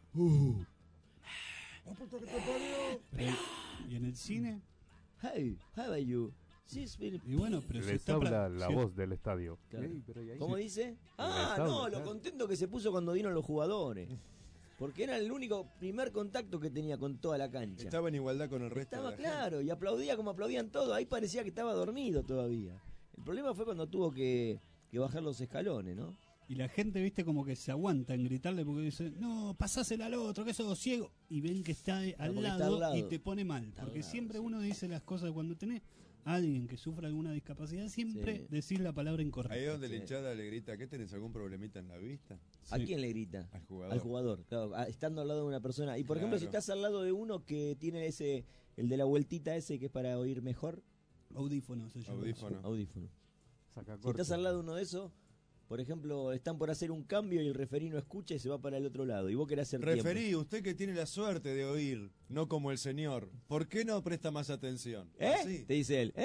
¿Y en el cine? Hey, how are you? This film- Y bueno, pero se Les está habla la si- voz del estadio. Claro. Ey, pero ¿y ahí? ¿Cómo Sí. dice? habla, No, lo claro. contento que se puso cuando dieron los jugadores. Porque era el único primer contacto que tenía con toda la cancha. Estaba en igualdad con el resto Estaba de la claro, y aplaudía como aplaudían todos. Ahí parecía que estaba dormido todavía. El problema fue cuando tuvo que bajar los escalones, ¿no? Y la gente, viste, como que se aguanta en gritarle porque dice, no, pasásela al otro, que sos ciego. Y ven que está al porque lado, está al lado. y te pone mal. Está al Porque lado, siempre sí. uno dice las cosas cuando tenés a alguien que sufra alguna discapacidad, siempre Sí. decís la palabra incorrecta. Ahí es donde la Sí. hinchada le grita, ¿qué tenés algún problemita en la vista? ¿A Sí. quién le grita? Al jugador. Al jugador, claro, estando al lado de una persona. Y por ejemplo, si Claro. estás al lado de uno que tiene el de la vueltita ese que es para oír mejor. Audífono se llama. Audífono. Audífono. Saca Si estás al lado de uno de esos, por ejemplo, están por hacer un cambio y el referí no escucha y se va para el otro lado. Y vos querés hacer Referí, tiempo. usted que tiene la suerte de oír, no como el señor, ¿por qué no presta más atención? ¿Eh? Así. Te dice él. ¿Eh?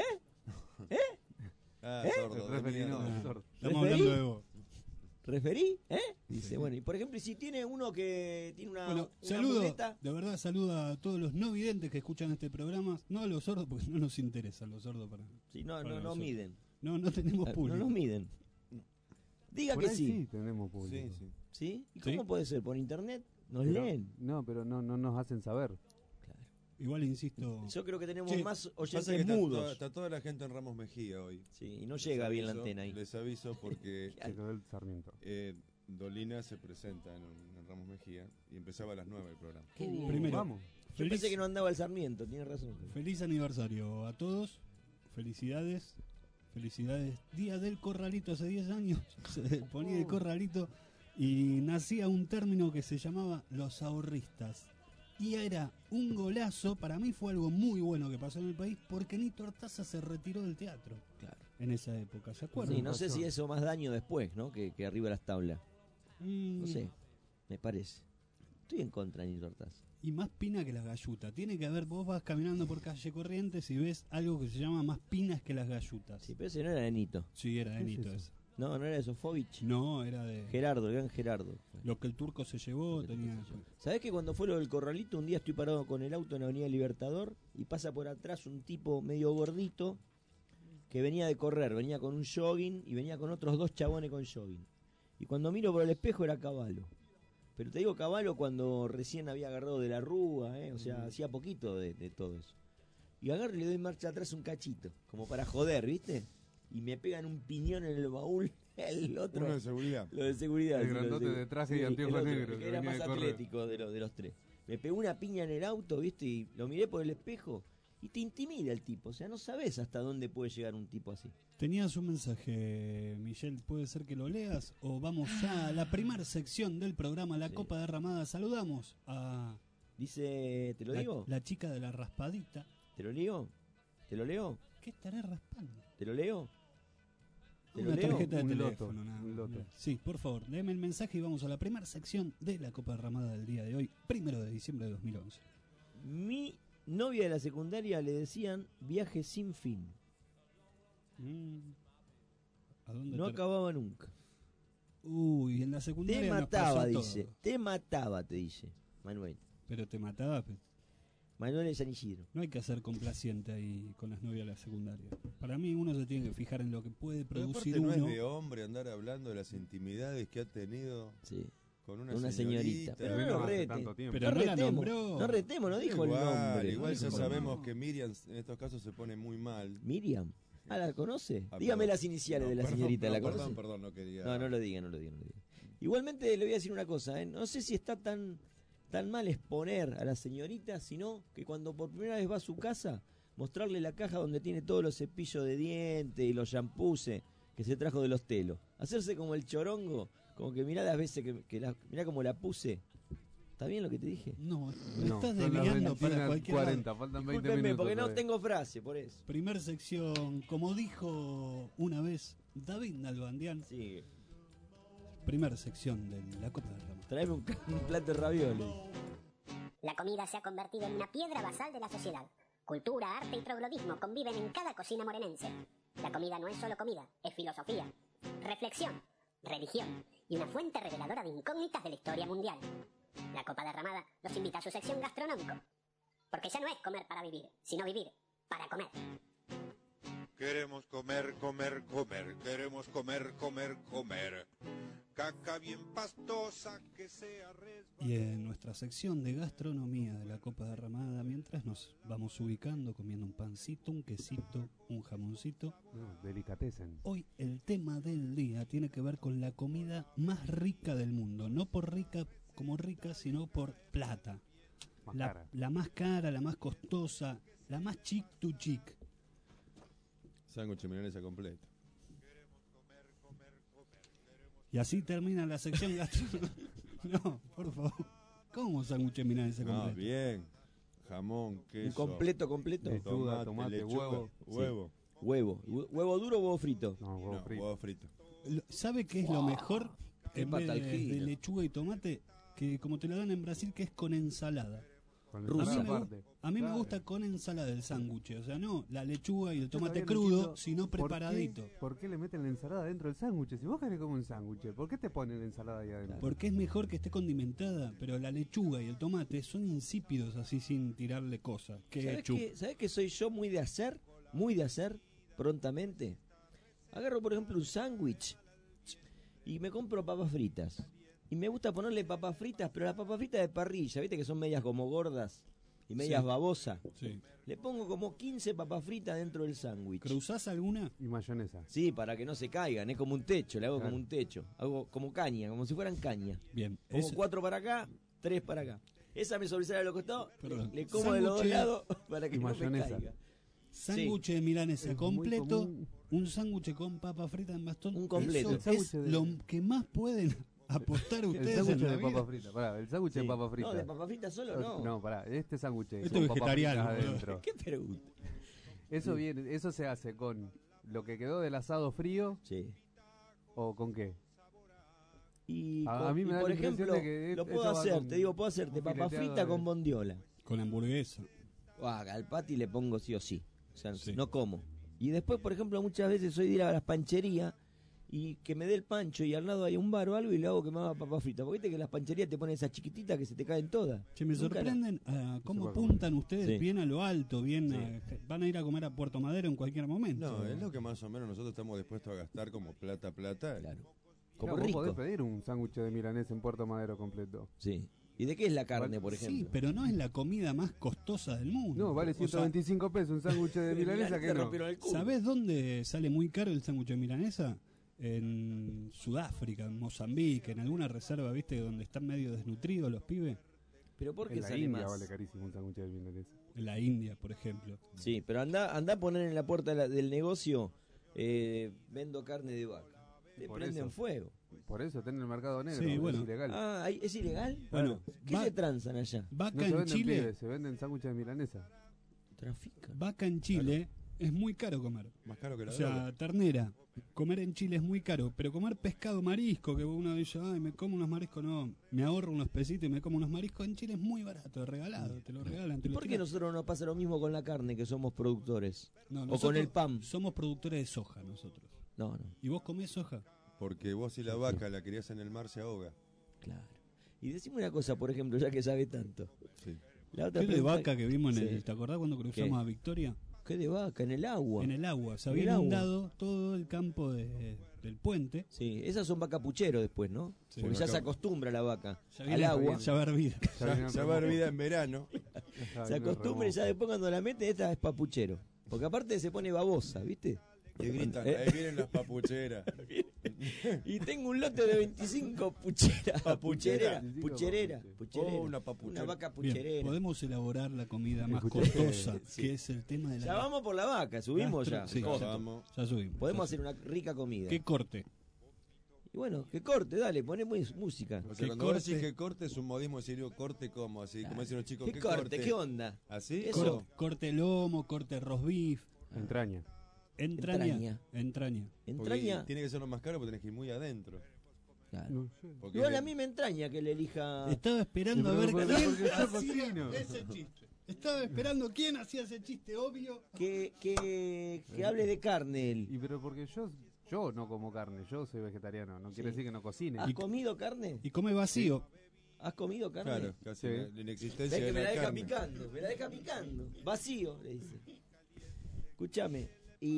Ah, ¿Eh? sordo, El de referí no, mierda. el sordo. Estamos ¿Referí? hablando de vos. ¿Referí? ¿Eh? Dice, bueno, y por ejemplo, si tiene uno que tiene una, Bueno, una saludo, muleta, de verdad saludo a todos los no videntes que escuchan este programa, no a los sordos porque no nos interesan los sordos para. si no, para no nosotros. miden. No tenemos No público. nos miden. Diga Por que ahí sí. tenemos público. Sí, sí. ¿Sí? ¿Y ¿Sí? cómo puede ser? ¿Por internet? ¿Nos Pero- leen? No, pero no nos hacen saber. Claro. Igual insisto. Yo creo que tenemos Sí, más Pasa oyentes que mudos. está toda la gente en Ramos Mejía hoy. Sí, y no llega bien la aviso- antena ahí. Les aviso porque Se quedó el Sarmiento. Dolina se presenta en Ramos Mejía y empezaba a las 9 el programa. Qué bien. Primero, Vamos. Yo feliz, pensé que no andaba el Sarmiento, tiene razón. feliz aniversario a todos. Felicidades. Felicidades. Día del corralito hace 10 años. Se ponía el corralito y nacía un término que se llamaba los ahorristas. Y era un golazo. Para mí fue algo muy bueno que pasó en el país porque Nito Artaza se retiró del teatro Claro. en esa época. ¿Se acuerdan? Sí, no sé si eso más daño después, ¿no? Que arriba las tablas. No sé, me parece. Estoy en contra de Nito Artaza. Y más pina que las gallutas. Tiene que haber, vos vas caminando por calle Corrientes y ves algo que se llama más pinas que las gallutas. Sí, pero ese no era de Nito. Sí, era de ¿Qué es Nito eso? esa. No, no era de Sofovich. No, era de Gerardo, el gran Gerardo. lo que el turco se llevó. Tenía... ¿Sabés que cuando fue lo del corralito, un día estoy parado con el auto en la Avenida Libertador y pasa por atrás un tipo medio gordito que venía de correr, venía con un jogging y venía con otros dos chabones con jogging. Y cuando miro por el espejo era Caballo. Pero te digo Caballo cuando recién había agarrado de la rúa, o sea, hacía poquito de todo eso. Y agarro y le doy marcha atrás un cachito, como para joder, ¿viste? Y me pegan un piñón en el baúl, el otro. Uno de seguridad. Lo de seguridad. El sí, lo grandote seguridad. de traje y Sí, anteojos el otro, negros, el que que era venía más de correr. atlético de los tres. Me pegó una piña en el auto, ¿viste? Y lo miré por el espejo. Y te intimida el tipo. O sea, no sabes hasta dónde puede llegar un tipo así. Tenías un mensaje, Michelle, ¿puede ser que lo leas? O vamos ya a la primera sección del programa, La Sí. Copa Derramada. Saludamos a Dice, ¿te lo digo? la chica de la raspadita. ¿Te lo leo? ¿Te lo leo? ¿Qué estará raspando? ¿Te lo leo? ¿Te lo Una leo? tarjeta de Un teléfono. loto, nada un más. loto. Sí, por favor, léeme el mensaje y vamos a la primera sección de La Copa Derramada del día de hoy, 1 de diciembre de 2011. Mi novia de la secundaria le decían viaje sin fin. ¿A dónde No te- acababa nunca. Uy, en la secundaria Te nos pasó mataba, a dice. todos. Te mataba, te dice Manuel. Pero te mataba. Manuel de San Isidro. No hay que ser complaciente ahí con las novias de la secundaria. Para mí uno se tiene que fijar en lo que puede Pero producir aparte no es uno. de hombre andar hablando de las intimidades que ha tenido Sí. con Una una señorita. Pero no Menos lo hace rete. tanto tiempo. Pero no la retemos, nombró. no retemos, no dijo el nombre. Igual No ya dijo el sabemos nombre. que Miriam en estos casos se pone muy mal. Miriam. Ah, ¿la conoce? Ah, Dígame perdón. las iniciales No, de la perdón, señorita, ¿la no, conoce? Perdón, no quería. No lo diga, no lo diga. Igualmente le voy a decir una cosa, no sé si está tan mal exponer a la señorita, sino que cuando por primera vez va a su casa, mostrarle la caja donde tiene todos los cepillos de dientes y los shampoos que se trajo de los telos. Hacerse como el chorongo, como que mirá las veces mirá como la puse. ¿Está bien lo que te dije? No, No, estás son las desviando 21, para cualquier lado. 40, faltan 20 Discúlpenme, minutos. porque no todavía. tengo frase, por eso. Primer sección, como dijo una vez David Nalbandian, Sí. primer sección de La Copa de Rama. Traeme un plato de ravioles. La comida se ha convertido en una piedra basal de la sociedad. Cultura, arte y troglodismo conviven en cada cocina morenense. La comida no es solo comida, es filosofía, reflexión, religión y una fuente reveladora de incógnitas de la historia mundial. La Copa Derramada los invita a su sección gastronómico. Porque ya no es comer para vivir, sino vivir para comer. Queremos comer, comer, comer. Queremos comer, comer, comer. Caca bien pastosa que sea Y en nuestra sección de gastronomía de la Copa Derramada, mientras nos vamos ubicando, comiendo un pancito, un quesito, un jamoncito. Delicatessen. Hoy el tema del día tiene que ver con la comida más rica del mundo. No por rica como rica, sino por plata. La más cara, la más costosa, la más chic to chic. Sándwich de milanesa completo. Y así termina la sección gastronómica. No, por favor. ¿Cómo sándwich de milanesa No, completo? bien. Jamón, queso. Un completo. Lechuga, tomate, lechuga. huevo. Huevo. ¿Huevo duro o huevo frito? No, Huevo frito. ¿Sabe qué es lo mejor Qué en vez de patalquino. lechuga y tomate? Que como te lo dan en Brasil, que es con ensalada. Rusa. A mí me gusta con ensalada el sándwich, o sea, no la lechuga y el tomate crudo, sino preparadito. ¿Por qué le meten la ensalada dentro del sándwich? Si vos querés comer un sándwich, ¿por qué te ponen la ensalada ahí adentro? Porque es mejor que esté condimentada, pero la lechuga y el tomate son insípidos así sin tirarle cosas. ¿Sabés qué soy yo muy de hacer? Muy de hacer prontamente. Agarro, por ejemplo, un sándwich y me compro papas fritas. Y me gusta ponerle papas fritas, pero las papas fritas de parrilla, ¿viste? Que son medias como gordas y medias babosas. Sí. Le pongo como 15 papas fritas dentro del sándwich. ¿Cruzás alguna? Y mayonesa. Sí, para que no se caigan, es como un techo, le hago Claro. como un techo. Hago como caña, como si fueran caña. Bien. Pongo 4 para acá, 3 para acá. Esa me sobresale a los costados, Perdón. le como de los dos Sándwich lados para que y no me mayonesa. caiga. Sándwich de milanesa Es muy completo, común. un sándwich con papa frita en bastón. Un completo. Eso El es sándwich de- lo que más pueden apostar El ustedes sándwich en la de vida. papa frita. Pará, el sándwich de Sí. papa frita. No, de papas fritas solo no. No, pará, este sándwich Esto con es papas vegetariano, fritas boludo. adentro. ¿Qué pregunta? Eso se hace con lo que quedó del asado frío Sí. o con qué. Y, A mí me da por la impresión ejemplo, de que lo eso puedo va hacer, con te digo, puedo hacerte un papa fileteado frita de- con bondiola. Con hamburguesa. Al patty le pongo sí o sí. O sea, Sí. no como. Y después, por ejemplo, muchas veces soy de ir a las pancherías y que me dé el pancho y al lado hay un bar o algo y le hago que me haga papa frita. Porque viste que las pancherías te ponen esas chiquititas que se te caen todas. Che, me Nunca sorprenden cómo puede apuntan ustedes Sí. bien a lo alto, bien Sí. van a ir a comer a Puerto Madero en cualquier momento. No, es lo que más o menos nosotros estamos dispuestos a gastar como plata. Claro. Como Claro, vos rico. podés pedir un sándwich de milanesa en Puerto Madero completo. Sí. ¿Y de qué es la carne, por ejemplo? Sí, pero no es la comida más costosa del mundo. No, vale O sea, 125 pesos un sándwich de milanesa que no. ¿Sabés dónde sale muy caro el sándwich de milanesa? En Sudáfrica, en Mozambique, en alguna reserva, ¿viste? Donde están medio desnutridos los pibes. ¿Pero por qué En la sale India más? vale carísimo un sándwich de milanesa. En la India, por ejemplo. Sí, pero anda a poner en la puerta del negocio, vendo carne de vaca. Le Por prenden eso. fuego. Por eso, está en el mercado negro. Sí, es bueno. ilegal. Ah, ¿es ilegal? Bueno, ¿Qué va- se transan allá? Vaca No se en venden Chile, pibes, se venden sándwiches de milanesa. Trafican. vaca en Chile es muy caro comer. Más caro que la O sea, droga. ternera. Comer en Chile es muy caro, pero comer pescado marisco, que uno dice, ay, me como unos mariscos, no, me ahorro unos pesitos y me como unos mariscos, en Chile es muy barato, es regalado, te lo regalan, te lo ¿Por qué tiran. nosotros no pasa lo mismo con la carne, que somos productores? No, o con nosotros el pan. Somos productores de soja nosotros. No. ¿Y vos comés soja? Porque vos si la vaca la criás en el mar se ahoga. Claro. Y decime una cosa, por ejemplo, ya que sabe tanto. Sí. La otra ¿Qué de pregunta- vaca que vimos en Sí. el... ¿Te acordás cuando cruzamos ¿Qué? a Victoria? ¿Qué de vaca? En el agua. En el agua, se En había el agua. inundado todo el campo del puente. Sí, esas son vaca puchero después, ¿no? Sí, Porque ya vaca- se acostumbra la vaca Ya al viene agua. ya va hervida. Ya va hervida en verano. Se acostumbra y ya después cuando la mete, esta es papuchero. Porque aparte se pone babosa, ¿viste? Y gritan, ¿Eh? ahí vienen las papucheras. Y tengo un lote de 25 pucheras. Papuchera. Pucherera. Oh, una papuchera. Una vaca Bien, pucherera. podemos elaborar la comida más Escuchaste, costosa, sí. que es el tema de la... Ya vamos por la vaca, subimos ya. Sí, Costo. Vamos. ya subimos. Podemos ya hacer una rica comida. ¿Qué corte? Y bueno, que corte, dale, ponemos música. O sea, ¿Qué cuando vos decís corte? que corte es un modismo decir corte como, así como dicen los chicos. ¿Qué corte? ¿Qué onda? ¿Así? Eso. Corte lomo, corte roast beef, Entraña. entraña. Entraña. Entraña. Porque Entraña. tiene que ser lo más caro porque tenés que ir muy adentro. Claro. No sé. Porque Igual a mí me entraña que le elija. Estaba esperando a ver porque quién yo hacía cocino. ese chiste. Estaba esperando quién hacía ese chiste, obvio. Que hable de carne él. Y pero porque yo no como carne, yo soy vegetariano, no quiere decir que no cocine. ¿Has comido carne? Y come vacío. ¿Has comido carne? Claro, casi Sí. la inexistencia Ves de que me la la deja carne. picando, me la deja picando. Vacío, le dice. Escúchame,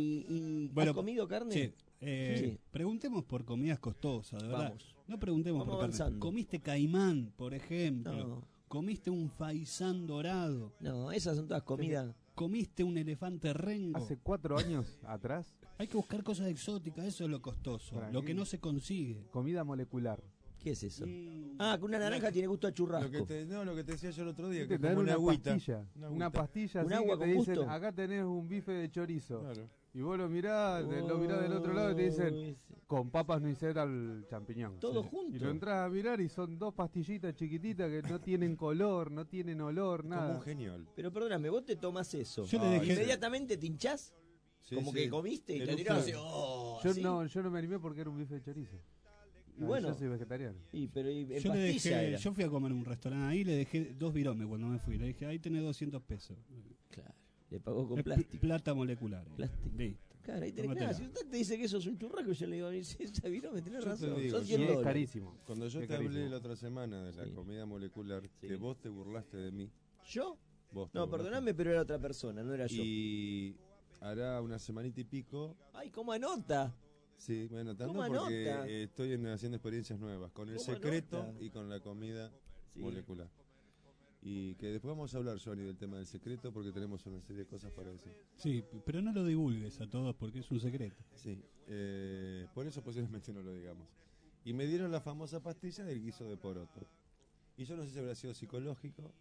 ¿y Bueno, has comido carne? Che, Sí. preguntemos por comidas costosas, de verdad. Vamos. No preguntemos Vamos por carne. avanzando. ¿Comiste caimán, por ejemplo? No. ¿Comiste un faisán dorado? No, esas son todas comidas. ¿Comiste un elefante rengo? Hace 4 años atrás, Hay que buscar cosas exóticas, eso es lo costoso, Para lo mí- que no se consigue. comida molecular. ¿Qué es eso? Ah, que una naranja tiene gusto a churrasco. Lo que te decía yo el otro día, Te que es dan como una agüita. pastilla, una pastilla ¿Un así agua que te con dicen, gusto? acá tenés un bife de chorizo. Claro. Y vos lo mirás del otro lado y te dicen, con papas nuiseta al champiñón. Todo Sí. junto. Y lo entras a mirar y son 2 pastillitas chiquititas que no tienen color, no tienen olor, Como nada. un genial. Pero perdóname, vos te tomás eso. Yo le dejé- ¿Inmediatamente te hinchás? Sí, Como sí. que comiste y Le te gusta- tirás así, oh, Yo así. no me animé porque era un bife de chorizo. Y bueno. Yo soy vegetariano. Pero en Yo le pastilla dejé, era. yo fui a comer a un restaurante ahí, le dejé 2 viromes cuando me fui. Le dije, ahí tenés 200 pesos. Claro, le pagó con Es plástico. Plata molecular. Plástico. Listo. Claro, ahí tenés, Tómatela. claro, si usted te dice que eso es un churrasco, yo le digo, sí, ya vino, me tenés Yo te razón. digo, Son sí, 100 es dólares. carísimo. Cuando yo Es te hablé carísimo. la otra semana de la Sí. comida molecular, Sí. que vos te burlaste de mí. ¿Yo? Vos te No, burlaste. perdóname, pero era otra persona, no era yo. Y hará una semanita y pico. Ay, ¿cómo anota? Sí, voy anotando ¿Cómo porque anota? estoy haciendo experiencias nuevas con el ¿Cómo secreto anota? y con la comida Sí. molecular. Y que después vamos a hablar, Johnny, del tema del secreto porque tenemos una serie de cosas para decir. Sí, pero no lo divulgues a todos porque es un secreto. Sí, por eso posiblemente no lo digamos. Y me dieron la famosa pastilla del guiso de poroto. Y yo no sé si habrá sido psicológico.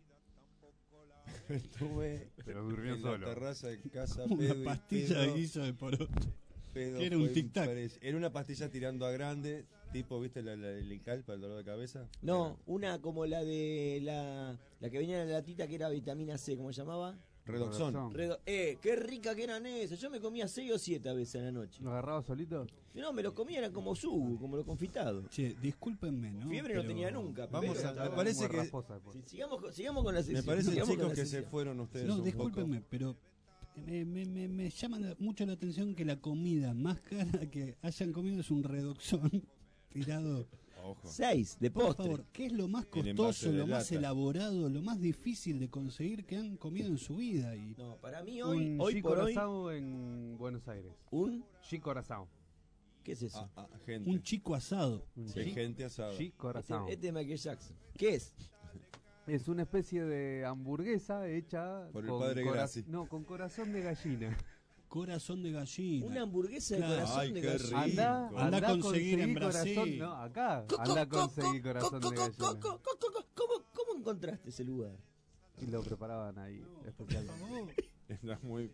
Estuve Pero durmió en solo. la terraza de casa, Una pedo y pastilla pedo. de guiso de poroto. Pedo Que era un fue tic-tac. Era una pastilla tirando a grande, tipo, ¿viste el Incal para el dolor de cabeza? No, una como la de la que venía en la latita que era vitamina C, ¿cómo se llamaba? Redoxón. Qué rica que eran esas. Yo me comía 6 o 7 a veces a la noche. ¿Lo agarraba solito? No, me los comía, eran como sugo, como los confitados. Che, discúlpenme, ¿no? Fiebre Pero no tenía nunca. Vamos pero a, estaba me parece como que rasposa después. Sí, sigamos con la me sesión. parece, sigamos con chicos, la que sesión. se fueron ustedes No, un discúlpenme, pero me llama mucho la atención que la comida más cara que hayan comido es un redoxón tirado. poco. Ojo. 6 de Por postre. favor, ¿qué es lo más El envase costoso, de lo más lata. elaborado, lo más difícil de conseguir que han comido en su vida? Y No, para mí Un hoy por hoy, Corazao en Buenos Aires. un Corazao. ¿qué es eso? Gente. un chico asado. De gente asada. Corazao. Este es Michael Jackson. ¿Qué es? Es una especie de hamburguesa hecha Por el padre Grassi. No, con corazón de gallina. Corazón de gallina. Una hamburguesa de Claro. corazón Ay, de qué gallina. rico. Anda a conseguir en corazón, Brasil. no, acá. Anda a conseguir corazón de gallina. ¿Cómo encontraste ese lugar? Y lo preparaban ahí, especialmente. Está muy.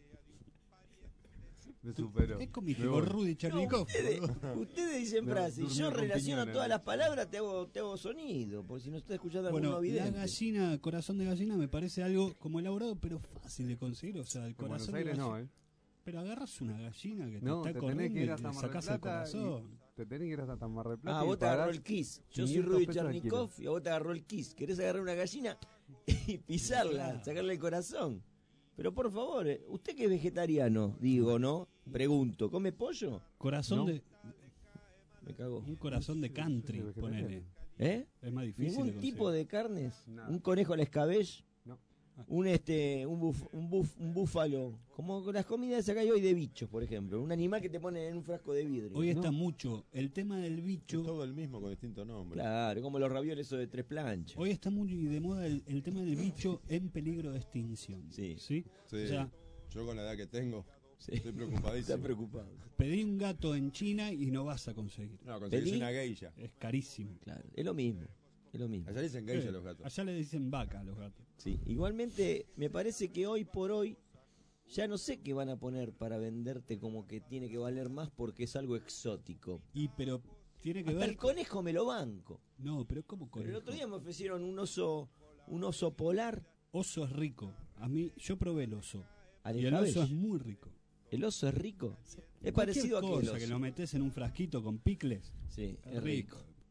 Me superó. ¿Qué comiste Me con voy. Rudy Chernikov? Ustedes dicen No, frases y durmió yo con relaciono piñones. todas las palabras, te hago sonido, por si no estás escuchando Bueno, alguno la vidente. gallina, corazón de gallina, me parece algo como elaborado, pero fácil de conseguir. O sea, el En Buenos corazón de Aires gallina. no, ¿eh? Pero agarras una gallina que te No, está te tenés corriendo que ir y hasta le Mar del sacás el Plata corazón. te tenés que ir hasta Mar del Plata. Ah, y vos te agarró pagás el kiss. Yo soy 500 Rudy pesos al Chernikov y a vos te agarró el kiss. ¿Querés agarrar una gallina y pisarla, Claro. sacarle el corazón? Pero por favor, usted que es vegetariano, digo, ¿no? Pregunto, ¿come pollo? Corazón No. de. Me cagó. Un corazón de country, soy ponele. vegetariano. ¿Eh? Es más difícil. ¿Ningún de conseguir. tipo de carnes? Nada. ¿Un conejo al escabeche? No. Un búfalo. Como con las comidas acá hay hoy de bichos, por ejemplo. Un animal que te ponen en un frasco de vidrio. Hoy está mucho el tema del Es bicho. todo el mismo con distinto nombre. Claro, como los ravioles esos de 3 planchas. Hoy está muy de moda el tema del bicho en peligro de extinción. Sí. Sí. O sea, Yo con la edad que tengo, Sí. estoy preocupadísimo. Está preocupado. pedí un gato en China y no vas a conseguir. No, conseguís Pedí- una geisha. Es carísimo. Claro, es lo mismo. Es lo mismo. Allá le dicen geisha a los gatos. Allá le dicen vaca a los gatos. Sí. Igualmente, me parece que hoy por hoy ya no sé qué van a poner para venderte como que tiene que valer más porque es algo exótico. Pero tiene que Hasta ver. el conejo me lo banco. No, pero ¿cómo Pero conejo? el otro día me ofrecieron un oso polar. Oso es rico. A mí, yo probé el oso. al Y el oso escabeche. es muy rico. ¿El oso es rico? Es Cualquier parecido a aquel cosa oso. que lo metes en un frasquito con picles. Sí, Es es rico.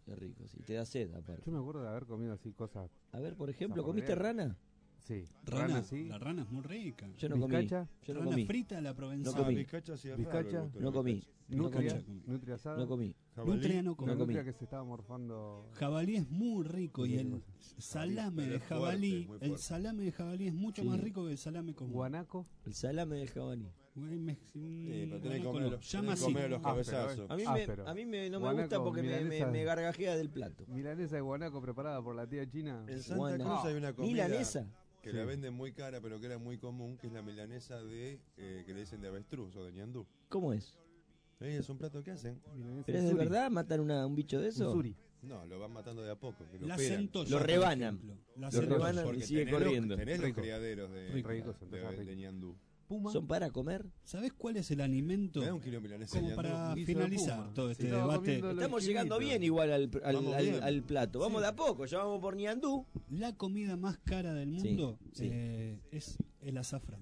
Qué rico, sí. Te da sed, aparte. Yo me acuerdo de haber comido así cosas. A ver, por ejemplo, ¿comiste rana? Sí. Rana, sí. La rana es muy rica. Yo no comí. ¿Bizcacha? Yo no Rana comí. frita, la provenzal. No comí. Bizcacha sí es ¿Bizcacha? raro el gusto de No la comí. bizcacha. No comí. Nutria asada. No comí. Nutria no comí. La No comí. nutria que se estaba morfando. Jabalí es muy rico y el salame pero de es fuerte, jabalí, muy el fuerte. salame de jabalí es mucho Sí. más rico que el salame común. Guanaco. El salame del jabalí. Güey, pero tenés que guanaco comer no. los- Llama tenés que así. comer los cabezazos. A mí, Áspero. no me Guanaco, gusta porque milanesa. me gargajea del plato. Milanesa de guanaco preparada por la tía china. En Santa Guana. Cruz hay una comida Milanesa. que Sí. la venden muy cara, pero que era muy común, que es la milanesa de que le dicen de avestruz o de ñandú. ¿Cómo es? Es un plato que hacen. Milanesa ¿Pero es de suri. verdad? ¿Matan un bicho de eso? Un suri. No, lo van matando de a poco. Que lo La operan. centolla, Lo por rebanan. ejemplo. La Lo centolla. rebanan y Porque sigue tenés corriendo. Tenés los Rico. criaderos de Rico, entonces, rico. de ñandú. Puma. ¿Son para comer? ¿Sabés cuál es el alimento? Me da un kilo de milanesa de Como ñandú. para Guiso de finalizar puma. todo Sí, este estaba debate. comiendo los Estamos llegando chinitos. bien igual Vamos bien. al plato. Vamos de a poco, ya vamos por ñandú. La comida más cara del mundo sí. es el azafrán.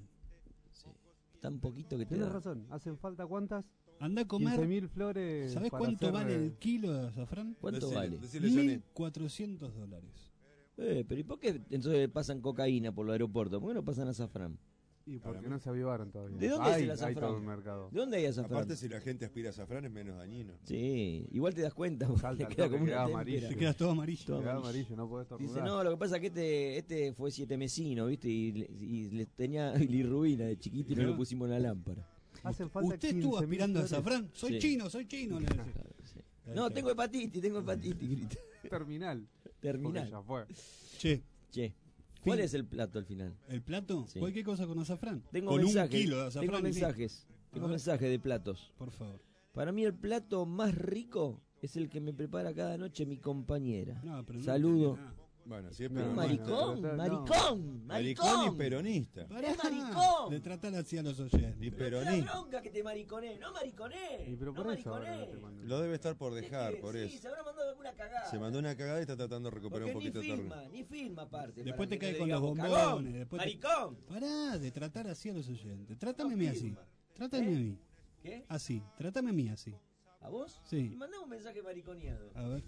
Tan poquito que te Tienes da. razón. ¿Hacen falta cuántas? Anda a comer. 15.000 flores. ¿Sabés para cuánto hacer, vale el kilo de azafrán? ¿Cuánto vale? Decile, Johnny. $1.400. Pero ¿y por qué entonces pasan cocaína por los aeropuertos? ¿Por qué no pasan azafrán? Y porque no se avivaron todavía. ¿De dónde es hay, el hay azafrán? todo un mercado. ¿De dónde hay azafrán? Aparte, si la gente aspira a azafrán es menos dañino. Sí, igual te das cuenta. Porque Salta le al queda toque, como queda una amarillo. témpera. Te quedas todo amarillo. Todo Queda amarillo. amarillo, no podés estornudar. Dice, no, lo que pasa es que este fue 7 mesino, ¿viste? Y le tenía bilirrubina de chiquito y no Claro. lo pusimos en la lámpara. Hacen falta ¿Usted estuvo 15.000 aspirando a flores. azafrán? Soy Sí. chino, soy chino. le decía. Claro, sí. No, tengo hepatitis, grita. Terminal. Porque Terminal. ya fue. Che, Che, ¿cuál es el plato al final? ¿el plato? Sí. Cualquier cosa con azafrán. Tengo con mensajes. un kilo de azafrán. Tengo y mensajes. Tengo A ver. mensajes de platos. por favor. Para mí el plato más rico es el que me prepara cada noche mi compañera. No, pero no Saludo. entendí nada. Bueno, si es No, peronista. Maricón, no. maricón, Maricón y maricón. peronista. Pará, ¡Es maricón! de tratar así a los oyentes. Y No peronista. me da bronca que te mariconé, no mariconé. Y pero no por eso ahora no te mariconé. mando. Lo debe estar por dejar, por Sí, eso. se habrá mandado alguna cagada. Se mandó una cagada y está tratando de recuperar Porque un poquito de ni filma aparte. Después para te que cae no con los digamos, bombones. "Cagón, Después maricón". Pará de tratar así a los oyentes. Trátame No a mí así. filma. Trátame a mí. ¿Qué? Así. Trátame a mí así. ¿A vos? Sí. Y mandame un mensaje mariconeado. A ver.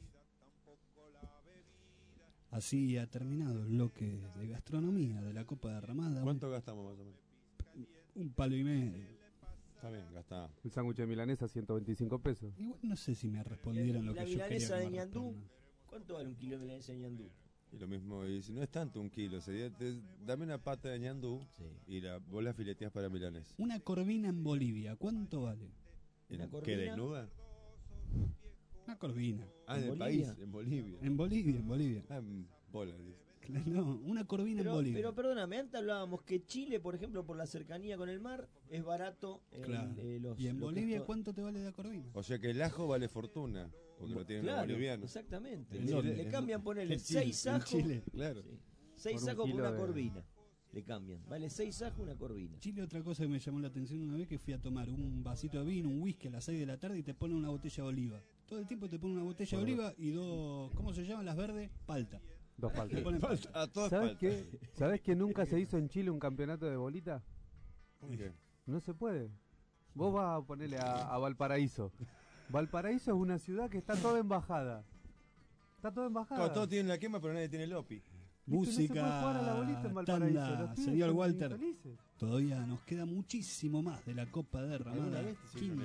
Así ha terminado el bloque de gastronomía de la Copa Derramada. ¿Cuánto gastamos más o menos? Un palo y medio. Está bien, gastamos. El sándwich de milanesa, 125 pesos. Igual no sé si me respondieron lo la que yo quería milanesa que de me ñandú. respondan. ¿Cuánto vale un kilo de milanesa de ñandú? Y lo mismo, y si no es tanto un kilo, sería, dame una pata de ñandú y vos la fileteás para milanés. Una corvina en Bolivia, ¿cuánto vale? ¿Una ¿Qué, corvina? desnuda? Una corvina. Ah, ¿En en el Bolivia? país, en Bolivia. En Bolivia, en Bolivia. Ah, en dólares. No, una corvina en Bolivia. Pero perdóname, antes hablábamos que Chile, por ejemplo, por la cercanía con el mar, es barato. Claro. Los, ¿Y en lo que Bolivia esto- cuánto te vale la corvina? O sea que el ajo vale fortuna, porque lo tienen Claro, los bolivianos. exactamente. En Le, Chile. le cambian, ponerle En Chile, 6 en ajos. Chile. Claro. Sí. 6 Por un ajos por kilo una de- corvina. Le cambian. Vale 6 ajos una corvina. Chile, otra cosa que me llamó la atención una vez que fui a tomar un vasito de vino, un whisky a las 6 de la tarde y te ponen una botella de oliva. Todo el tiempo te ponen una botella de oliva y dos, ¿cómo se llaman las verdes? Palta. Dos Te faltas. ponen palta. A todas ¿Sabes faltas. qué? ¿Sabes que nunca se hizo en Chile un campeonato de bolita? ¿Por qué? No se puede. Vos vas a ponerle a Valparaíso. Valparaíso es una ciudad que está toda en bajada. Está toda en bajada. Claro, todos tienen la quema, pero nadie tiene el OPI. ¿Viste? No se puede jugar a la bolita en Música, Valparaíso. tanda, Los pibes señor son Walter. infelices. Todavía nos queda muchísimo más de la Copa ¿Alguna Derramada. vez te hicieron el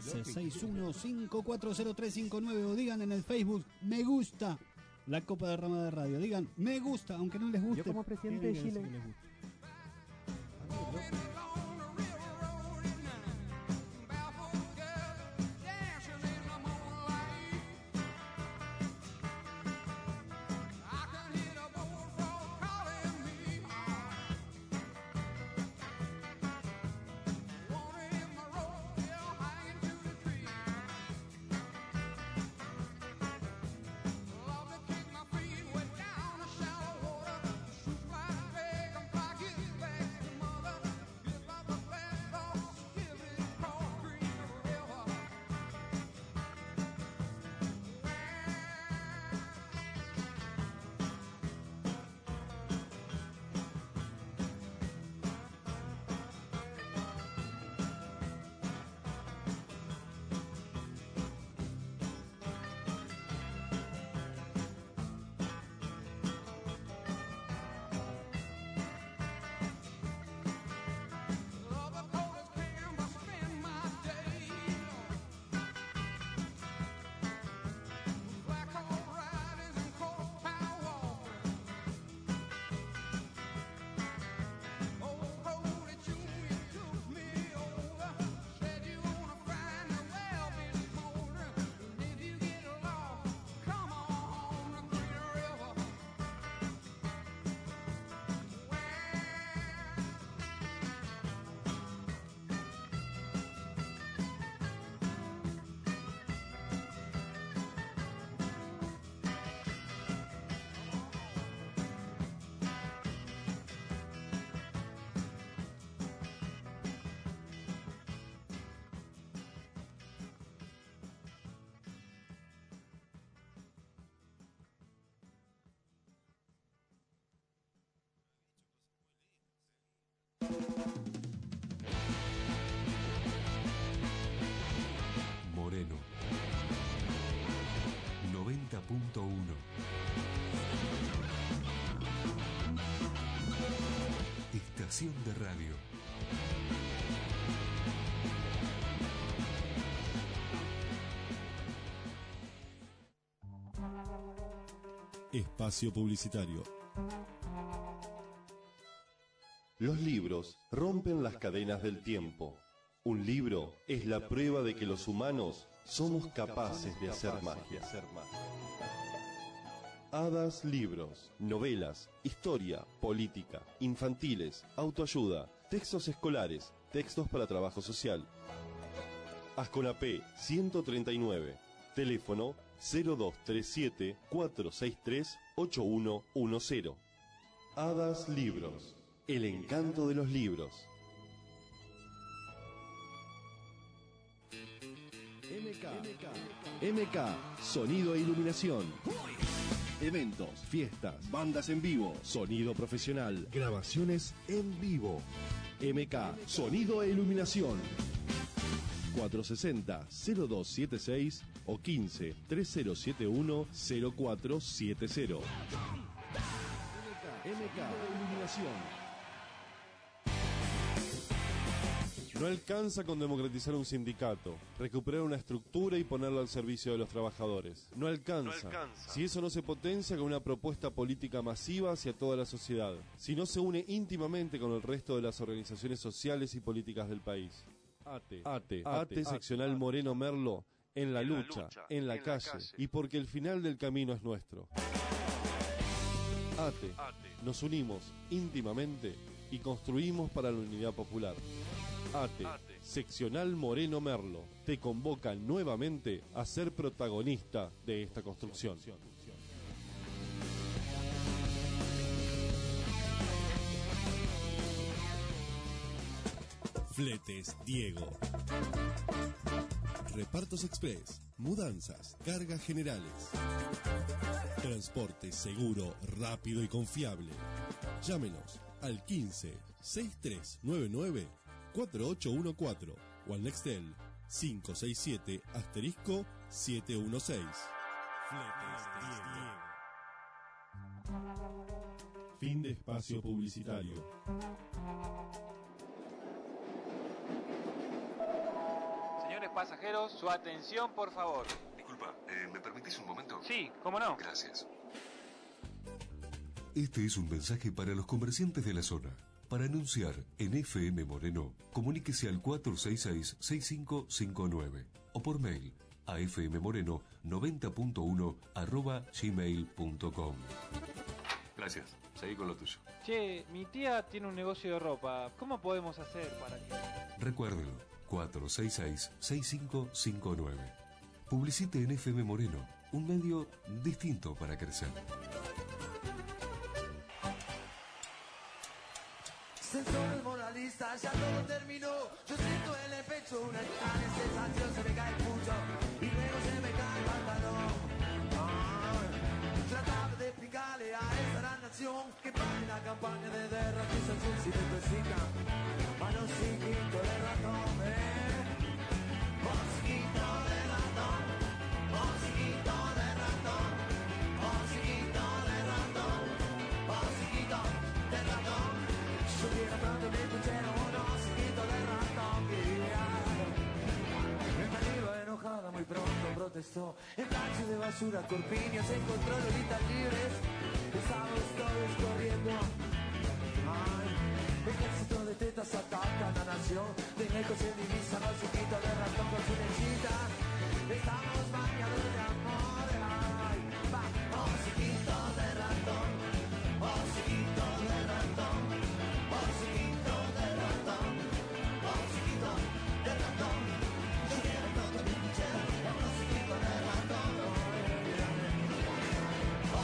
1561540359 o digan en el Facebook, me gusta la Copa Derramada de Radio. Digan, me gusta, aunque no les guste. Yo como presidente de tienen que Chile. decir que les gusta. Shoot my leg, I'm like his back to mother. Moreno 90.1. Estación de radio. Espacio publicitario. Los libros rompen las cadenas del tiempo. Un libro es la prueba de que los humanos somos capaces de hacer magia. Hadas Libros, novelas, historia, política, infantiles, autoayuda, textos escolares, textos para trabajo social. Asconapé 139, teléfono 0237-463-8110. Hadas Libros, el encanto de los libros. MK, sonido e iluminación. Eventos, fiestas, bandas en vivo, sonido profesional, grabaciones en vivo. MK, sonido e iluminación. 460-0276 o 15-3071-0470. MK Iluminación. No alcanza con democratizar un sindicato, recuperar una estructura y ponerla al servicio de los trabajadores. No alcanza. Si eso no se potencia con una propuesta política masiva hacia toda la sociedad, si no se une íntimamente con el resto de las organizaciones sociales y políticas del país. ATE seccional Moreno Merlo, en la lucha, en la calle, y porque el final del camino es nuestro. ATE, nos unimos íntimamente y construimos para la unidad popular. ATE, seccional Moreno Merlo, te convoca nuevamente a ser protagonista de esta construcción. Fletes Diego. Repartos Express, mudanzas, cargas generales. Transporte seguro, rápido y confiable. Llámenos al 15 6399 4814 o al Nextel 567 * 716. Fletes Diego. Fin de espacio publicitario. Señores pasajeros, su atención, por favor. Disculpa, ¿me permitís un momento? Sí, ¿cómo no? Gracias. Este es un mensaje para los comerciantes de la zona. Para anunciar en FM Moreno, comuníquese al 466-6559 o por mail a fmmoreno90.1@gmail.com. Gracias. Seguí con lo tuyo. Che, mi tía tiene un negocio de ropa. ¿Cómo podemos hacer para que...? Recuérdelo, 466-6559. Publicite en FM Moreno, un medio distinto para crecer. Sensores moralistas, ya todo terminó. Yo siento en el pecho una extraña sensación. Se me cae el pulso y luego se me cae el pantalón. Trataba de explicarle a esta gran nación que pare la campaña de derratización. Si me persigan, manoncito de ratón, mosquito de ratón, mosquito de ratón, mosquito de ratón, mosquito de ratón. Subiera pronto mi puchero, uno mosquito de ratón. Mi marido enojada muy pronto protestó. En taxi de basura Corpiño se encontró lolitas libres. Estamos todos corriendo. Ay, ejército de tetas ataca a la nación. De lejos se divisa mosquito de ratón con su lechita. Estamos bañados de amor. Ay, va, mosquito de ratón, mosquito de ratón, mosquito de ratón, mosquito de ratón. Yo quiero todo mi puchero, mosquito de ratón.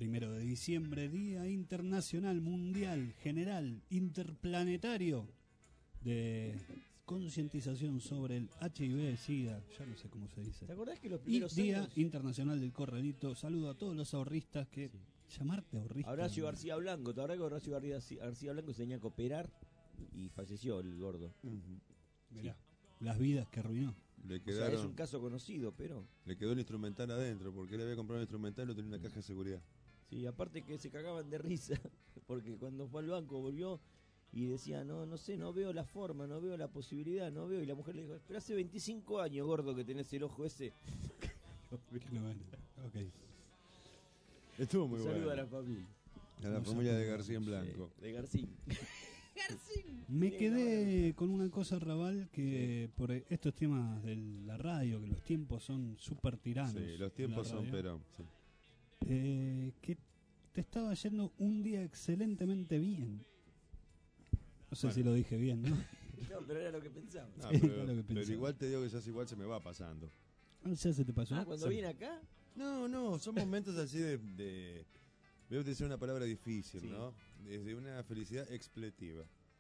1 de diciembre, Día Internacional Mundial General Interplanetario de concientización sobre el HIV-Sida, ya no sé cómo se dice. ¿Te acordás que los Y primeros Día años... Internacional del Corralito. Saludo a todos los ahorristas que... Llamarte ahorrista. Horacio García Blanco, ¿te acordás que Horacio García Blanco se tenía que operar y falleció el gordo? Mirá, las vidas que arruinó. Le O sea, quedaron, es un caso conocido, pero... le quedó el instrumental adentro, porque él había comprado un instrumental y no tenía una caja de seguridad. Sí, aparte que se cagaban de risa, porque cuando fue al banco volvió y decía, no sé, no veo la forma, no veo la posibilidad, no veo. Y la mujer le dijo, pero hace 25 años, gordo, que tenés el ojo ese. Ok. Estuvo muy bueno. Saluda a la familia. A la familia de García en Blanco. Sí, de García. Me quedé con una cosa, Raval, que por estos temas de la radio, que los tiempos son súper tiranos. Sí, los tiempos son pero... sí. Que te estaba yendo un día excelentemente bien. No sé si lo dije bien, ¿no? No, pero era lo que pensaba. No, Sí, pero, era lo que pero pensaba. igual te digo que ya igual se me va pasando. ¿Ya se te pasó? Cuando Sí. viene acá... No, son momentos así de voy a utilizar una palabra difícil, ¿no? Desde una felicidad expletiva.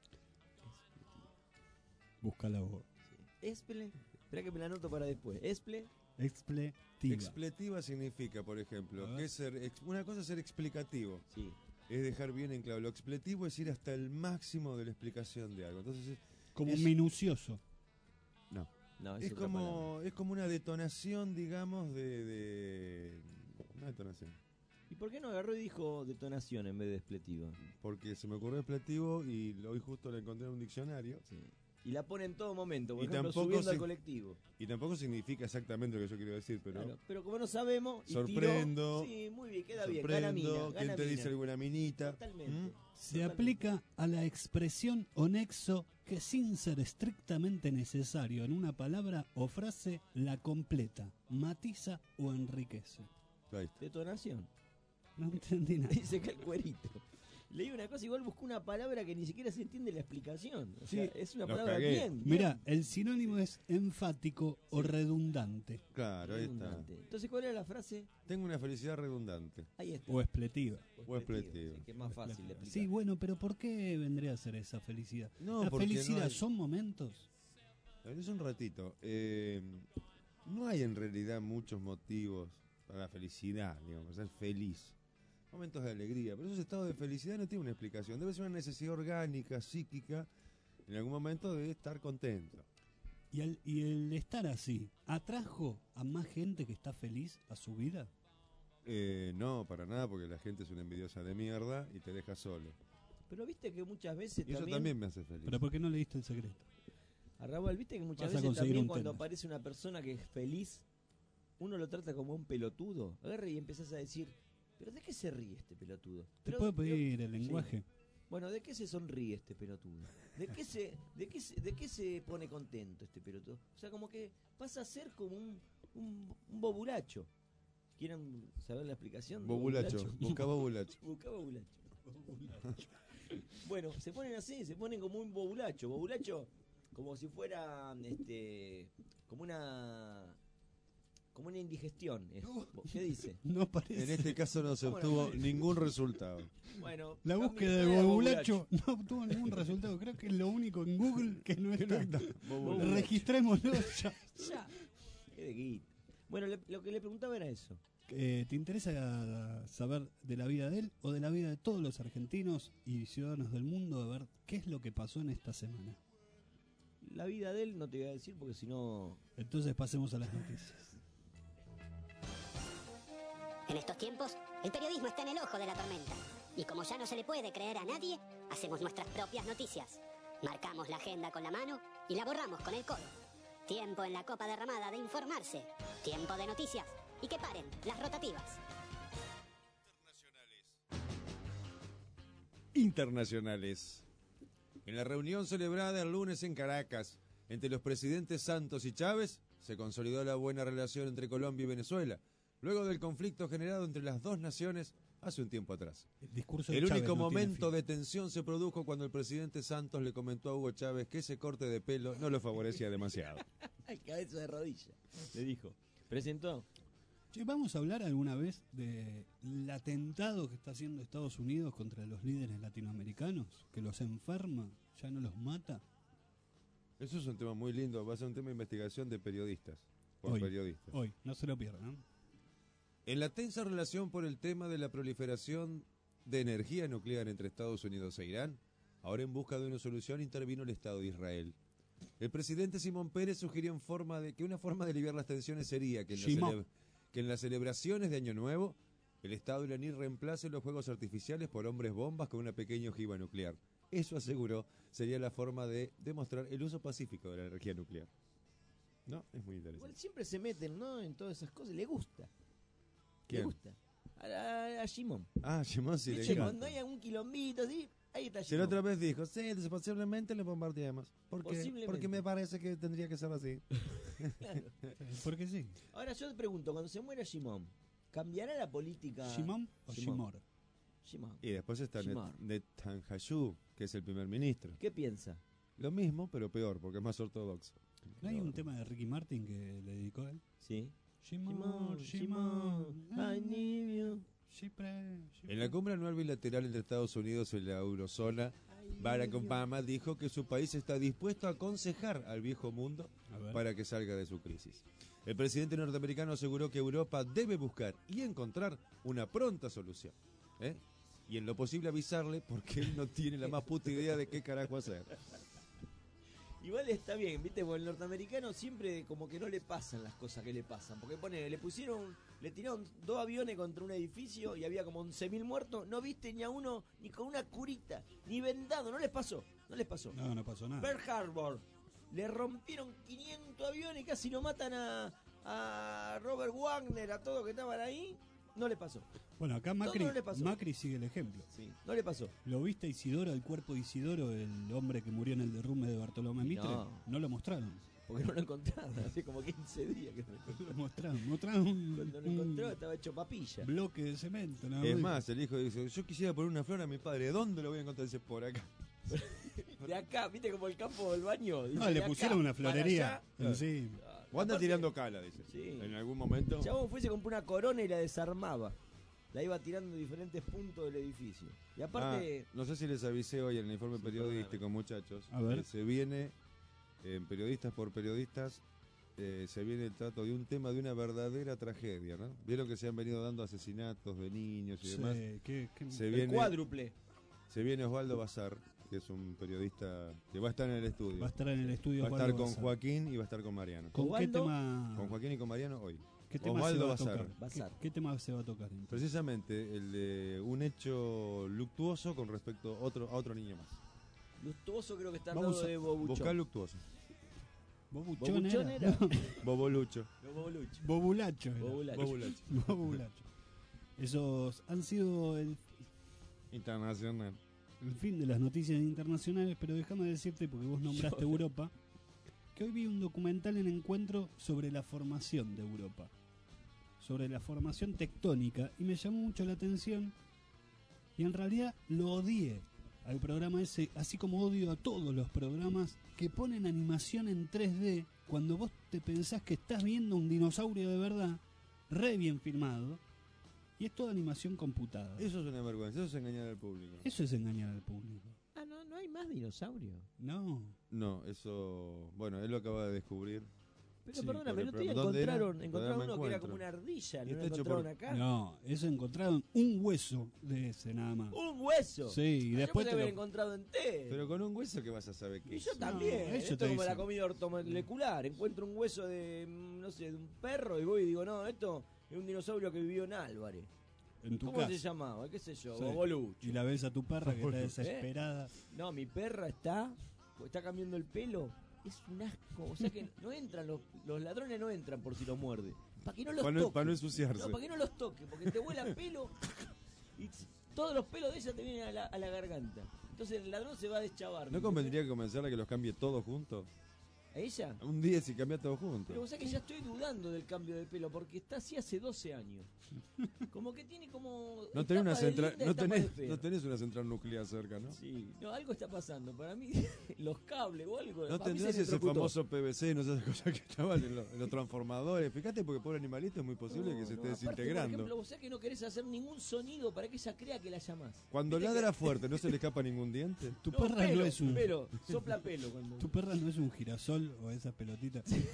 Búscala vos. Esple... Espera que me la anoto para después. Expletiva. Expletiva significa, por ejemplo, que es una cosa es ser explicativo. Sí. Es dejar bien en claro. Lo expletivo es ir hasta el máximo de la explicación de algo. Entonces Como minucioso. No. No, Es otra como una detonación, digamos, de una detonación. ¿Y por qué no agarró y dijo detonación en vez de expletiva? Porque se me ocurrió expletivo y hoy justo lo encontré en un diccionario. Sí. Y la pone en todo momento, por Y ejemplo, tampoco subiendo al si- colectivo. Y tampoco significa exactamente lo que yo quiero decir, pero... Claro, pero como no sabemos... y sorprendo. tiró, sí, muy bien, queda bien. Gana mina, Sorprendo. gana ¿Quién te mina. dice alguna minita? Totalmente. Se aplica a la expresión o nexo que sin ser estrictamente necesario en una palabra o frase la completa, matiza o enriquece. Detonación. No entendí nada. Dice que el cuerito. Leí una cosa, igual buscó una palabra que ni siquiera se entiende la explicación. O sea, es una palabra bien. Mirá, el sinónimo es enfático o redundante. Claro, ahí está. Redundante. Entonces, ¿cuál era la frase? Tengo una felicidad redundante. Ahí está. O expletiva. O expletiva. Sí, que es más fácil de explicar. Sí, bueno, pero ¿por qué vendría a ser esa felicidad? No, ¿La porque felicidad no hay- son momentos? Es un ratito. No hay en realidad muchos motivos para la felicidad, digamos, ser feliz. Momentos de alegría, pero esos estados de felicidad no tienen una explicación. Debe ser una necesidad orgánica, psíquica, en algún momento de estar contento. ¿Y el estar así atrajo a más gente que está feliz a su vida? No, para nada, porque la gente es una envidiosa de mierda y te deja solo. Pero viste que muchas veces Y eso también me hace feliz. ¿Pero por qué no leíste el secreto? A Raúl, viste que muchas Vas a veces conseguir también un cuando Tender. aparece una persona que es feliz, uno lo trata como un pelotudo. Agarra y empezás a decir, ¿pero de qué se ríe este pelotudo? ¿Te Pero- puedo pedir el Sí. lenguaje? Bueno, ¿de qué se sonríe este pelotudo? ¿De qué se pone contento este pelotudo? O sea, como que pasa a ser como un bobulacho. ¿Quieren saber la explicación? Bobulacho, boca bobulacho. Boca bobulacho. Bueno, se ponen así, se ponen como un bobulacho. Bobulacho como si fuera como una indigestión. ¿Qué dice? No parece. En este caso no se ¿Cómo no obtuvo parece? ningún resultado. Bueno, La cambio, búsqueda de era bobulacho no obtuvo ningún resultado. Creo que es lo único en Google que no está. Bobulacho. Registrémoslo ya. Ya. Qué de guita. Bueno, lo que le preguntaba era eso. ¿Te interesa saber de la vida de él o de la vida de todos los argentinos y ciudadanos del mundo? A ver qué es lo que pasó en esta semana. La vida de él no te voy a decir porque si no... Entonces pasemos a las noticias. En estos tiempos, el periodismo está en el ojo de la tormenta. Y como ya no se le puede creer a nadie, hacemos nuestras propias noticias. Marcamos la agenda con la mano y la borramos con el codo. Tiempo en la copa derramada de informarse. Tiempo de noticias. Y que paren las rotativas. Internacionales. En la reunión celebrada el lunes en Caracas entre los presidentes Santos y Chávez, se consolidó la buena relación entre Colombia y Venezuela, luego del conflicto generado entre las dos naciones hace un tiempo atrás. Discurso de El Chávez único no tiene momento fin. de tensión se produjo cuando el presidente Santos le comentó a Hugo Chávez que ese corte de pelo no lo favorecía demasiado. Al cabeza de rodilla. Le dijo. Presentó. Che, ¿vamos a hablar alguna vez del atentado que está haciendo Estados Unidos contra los líderes latinoamericanos? Que los enferma, ya no los mata. Eso es un tema muy lindo, va a ser un tema de investigación de periodistas. Por periodistas. Hoy, no se lo pierdan. En la tensa relación por el tema de la proliferación de energía nuclear entre Estados Unidos e Irán, ahora en busca de una solución intervino el Estado de Israel. El presidente Simón Pérez sugirió que una forma de aliviar las tensiones sería que en las celebraciones de Año Nuevo, el Estado iraní reemplace los fuegos artificiales por hombres bombas con una pequeña ojiva nuclear. Eso, aseguró, sería la forma de demostrar el uso pacífico de la energía nuclear. ¿No? Es muy interesante. Igual siempre se meten, ¿no? En todas esas cosas. Le gusta. ¿Quién? Le gusta. A Simón. Ah, Simón sí le ¿Viste? encanta. Cuando hay algún quilombito así, ahí está Si Simón. la otra vez dijo, sí, posiblemente le bombardeemos. ¿Por qué? Posiblemente. Porque me parece que tendría que ser así. Claro. Porque sí. Ahora yo te pregunto, cuando se muera Simón, ¿cambiará la política? ¿Simón o Shimor? Simón. Y después está Shimon. Netanyahu, que es el primer ministro. ¿Qué piensa? Lo mismo, pero peor, porque es más ortodoxo. ¿No hay un tema de Ricky Martin que le dedicó a él? Sí. Shimor, I need you. En la cumbre anual bilateral entre Estados Unidos y la eurozona, Barack Obama dijo que su país está dispuesto a aconsejar al viejo mundo para que salga de su crisis. El presidente norteamericano aseguró que Europa debe buscar y encontrar una pronta solución. Y en lo posible avisarle, porque él no tiene la más puta idea de qué carajo hacer. Igual está bien, ¿viste? Porque el norteamericano siempre como que no le pasan las cosas que le pasan. Porque le tiraron 2 aviones contra un edificio y había como 11.000 muertos. No viste ni a uno, ni con una curita, ni vendado. No les pasó. No pasó nada. Pearl Harbor. Le rompieron 500 aviones y casi lo matan a Robert Wagner, a todos que estaban ahí. No le pasó. Bueno, acá Macri sigue el ejemplo. Sí, no le pasó. ¿Lo viste Isidoro, el cuerpo de Isidoro, el hombre que murió en el derrumbe de Bartolomé Mitre? No lo mostraron. Porque no lo encontraron, hace como 15 días que no lo mostraron. Cuando lo encontró estaba hecho papilla. Bloque de cemento. Es más, el hijo dice, yo quisiera poner una flor a mi padre. ¿Dónde lo voy a encontrar? Dice, por acá. De acá, viste como el campo del baño. Dice, le pusieron una florería. Sí. O anda tirando cala, dice. Sí. En algún momento. Chabón fue, se compró una corona y la desarmaba. La iba tirando en diferentes puntos del edificio. Y aparte... no sé si les avisé hoy en el informe periodístico, muchachos. A ver. Se viene, en Periodistas por Periodistas, se viene el trato de un tema de una verdadera tragedia, ¿no? Vieron que se han venido dando asesinatos de niños y demás. Se viene, cuádruple. Se viene Osvaldo Bazar, que es un periodista que va a estar en el estudio. Va a estar en el estudio. Va a estar con Joaquín y va a estar con Mariano. ¿Con qué tema? Con Joaquín y con Mariano hoy. ¿Qué tema Osvaldo se va a tocar? Bazar. ¿Qué tema se va a tocar? Entonces? Precisamente el de un hecho luctuoso con respecto a otro niño más. Luctuoso creo que está al lado de Bobuchón. Buscar luctuoso. ¿Bobuchón era? No. Bobolucho. Bobulacho. Bobulacho. Esos han sido el internacional. El fin de las noticias internacionales, pero déjame decirte, porque vos nombraste Europa, que hoy vi un documental en Encuentro sobre la formación de Europa, sobre la formación tectónica, y me llamó mucho la atención, y en realidad lo odié al programa ese, así como odio a todos los programas que ponen animación en 3D, cuando vos te pensás que estás viendo un dinosaurio de verdad, re bien filmado, y es toda animación computada. Eso es una vergüenza, eso es engañar al público. Eso es engañar al público. Ah, no hay más dinosaurio. No, eso, bueno, él lo acaba de descubrir. Pero perdóname, el otro día encontraron uno que era como una ardilla, ¿no lo encontraron acá? No, eso encontraron un hueso de ese nada más. ¿Un hueso? Sí, y después te lo había encontrado entero. Pero con un hueso que vas a saber qué y es. yo también, eso esto es como la comida ortomolecular, encuentro un hueso de, no sé, de un perro y voy y digo, no, esto es un dinosaurio que vivió en Álvarez. En tu ¿Cómo casa se llamaba? ¿Qué sé yo? Sí. Bobolucho. Y la ves a tu perra que está desesperada. No, mi perra está cambiando el pelo. Es un asco. O sea que no entran, los ladrones no entran por si los muerde. Para que no los toque. Para no ensuciarse. No, para que no los toque, porque te vuela pelo y todos los pelos de ella te vienen a la garganta. Entonces el ladrón se va a deschavar. ¿No convendría comenzar a que los cambie todos juntos? ¿A ella? Un día si cambia todo junto. Pero vos sabés que ya estoy dudando del cambio de pelo, porque está así hace 12 años. Como que tiene como... No tenés, una etapa de central, linda, no, etapa tenés, de fea. no tenés una central nuclear cerca, ¿no? Sí, no, algo está pasando. Para mí, los cables o algo. No para mí tendrás se ese electrocutó. famoso PVC, no sé esas cosas que estaban en los transformadores. Fíjate, porque pobre animalito es muy posible que se esté Aparte, desintegrando. por ejemplo, vos sabés que no querés hacer ningún sonido para que ella crea que la llamás. Cuando ¿Viste ladra que- fuerte, ¿no se le escapa ningún diente? Tu No, perra pelo, no es un. pelo, sopla pelo cuando- Tu perra no es un girasol o esas pelotitas.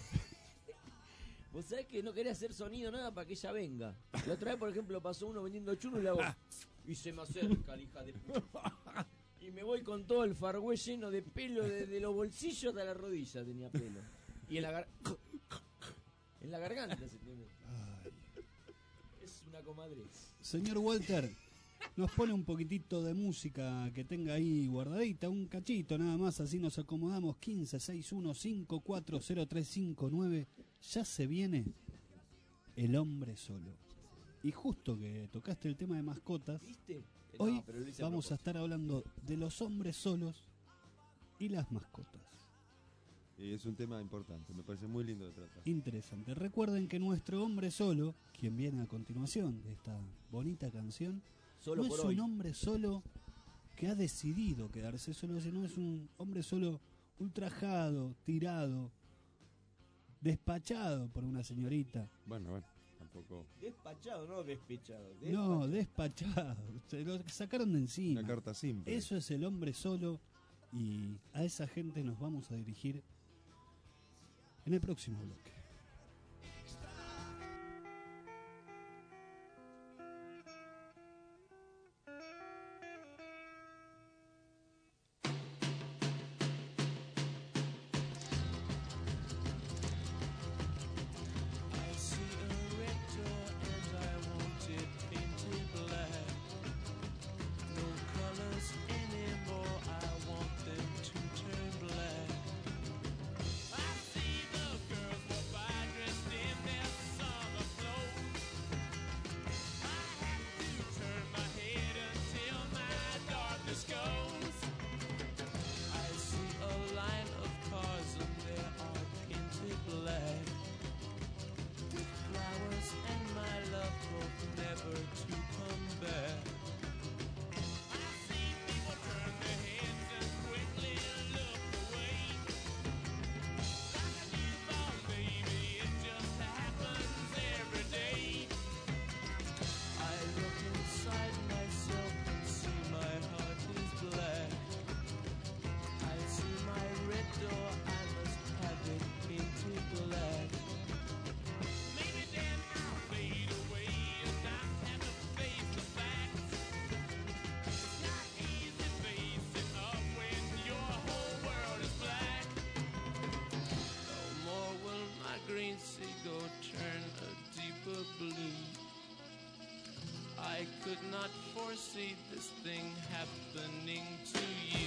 Vos sabés que no querés hacer sonido nada para que ella venga. La otra vez, por ejemplo, pasó uno vendiendo churros y le hago... Y se me acerca la hija de puta. Y me voy con todo el fargüey lleno de pelo desde los bolsillos hasta la rodilla tenía pelo. Y en la en la garganta se tiene. Es una comadrez. Señor Walter, nos pone un poquitito de música que tenga ahí guardadita, un cachito nada más, así nos acomodamos. 1561540359. Ya se viene El Hombre Solo. Y justo que tocaste el tema de mascotas, ¿Viste? hoy No, pero lo hice a vamos a estar hablando de los hombres solos y las mascotas. Y es un tema importante, me parece muy lindo de tratar. Interesante. Recuerden que nuestro hombre solo, quien viene a continuación de esta bonita canción, Solo no por es hoy. un hombre solo que ha decidido quedarse solo, sino es un hombre solo ultrajado, tirado, despachado por una señorita. Bueno, tampoco. Despachado, no despechado. No, despachado. Se lo sacaron de encima. Una carta simple. Eso es el hombre solo y a esa gente nos vamos a dirigir en el próximo bloque. I see a red door and I want it painted black. No colors anymore, I want them to turn black. I see the girls go by dressed in their summer clothes. I have to turn my head until my darkness goes. I see a line of cars and they are painted black. With flowers and my love hope never to come back. I see people turn their heads and quickly look away. Like a newborn baby, it just happens every day. I look inside myself and see my heart is black. I see my red door, I must have it painted black. Maybe then I'll fade away and not have to face the facts. It's not easy facing up when your whole world is black. No more will my green seagull turn a deeper blue. I could not foresee this thing happening to you.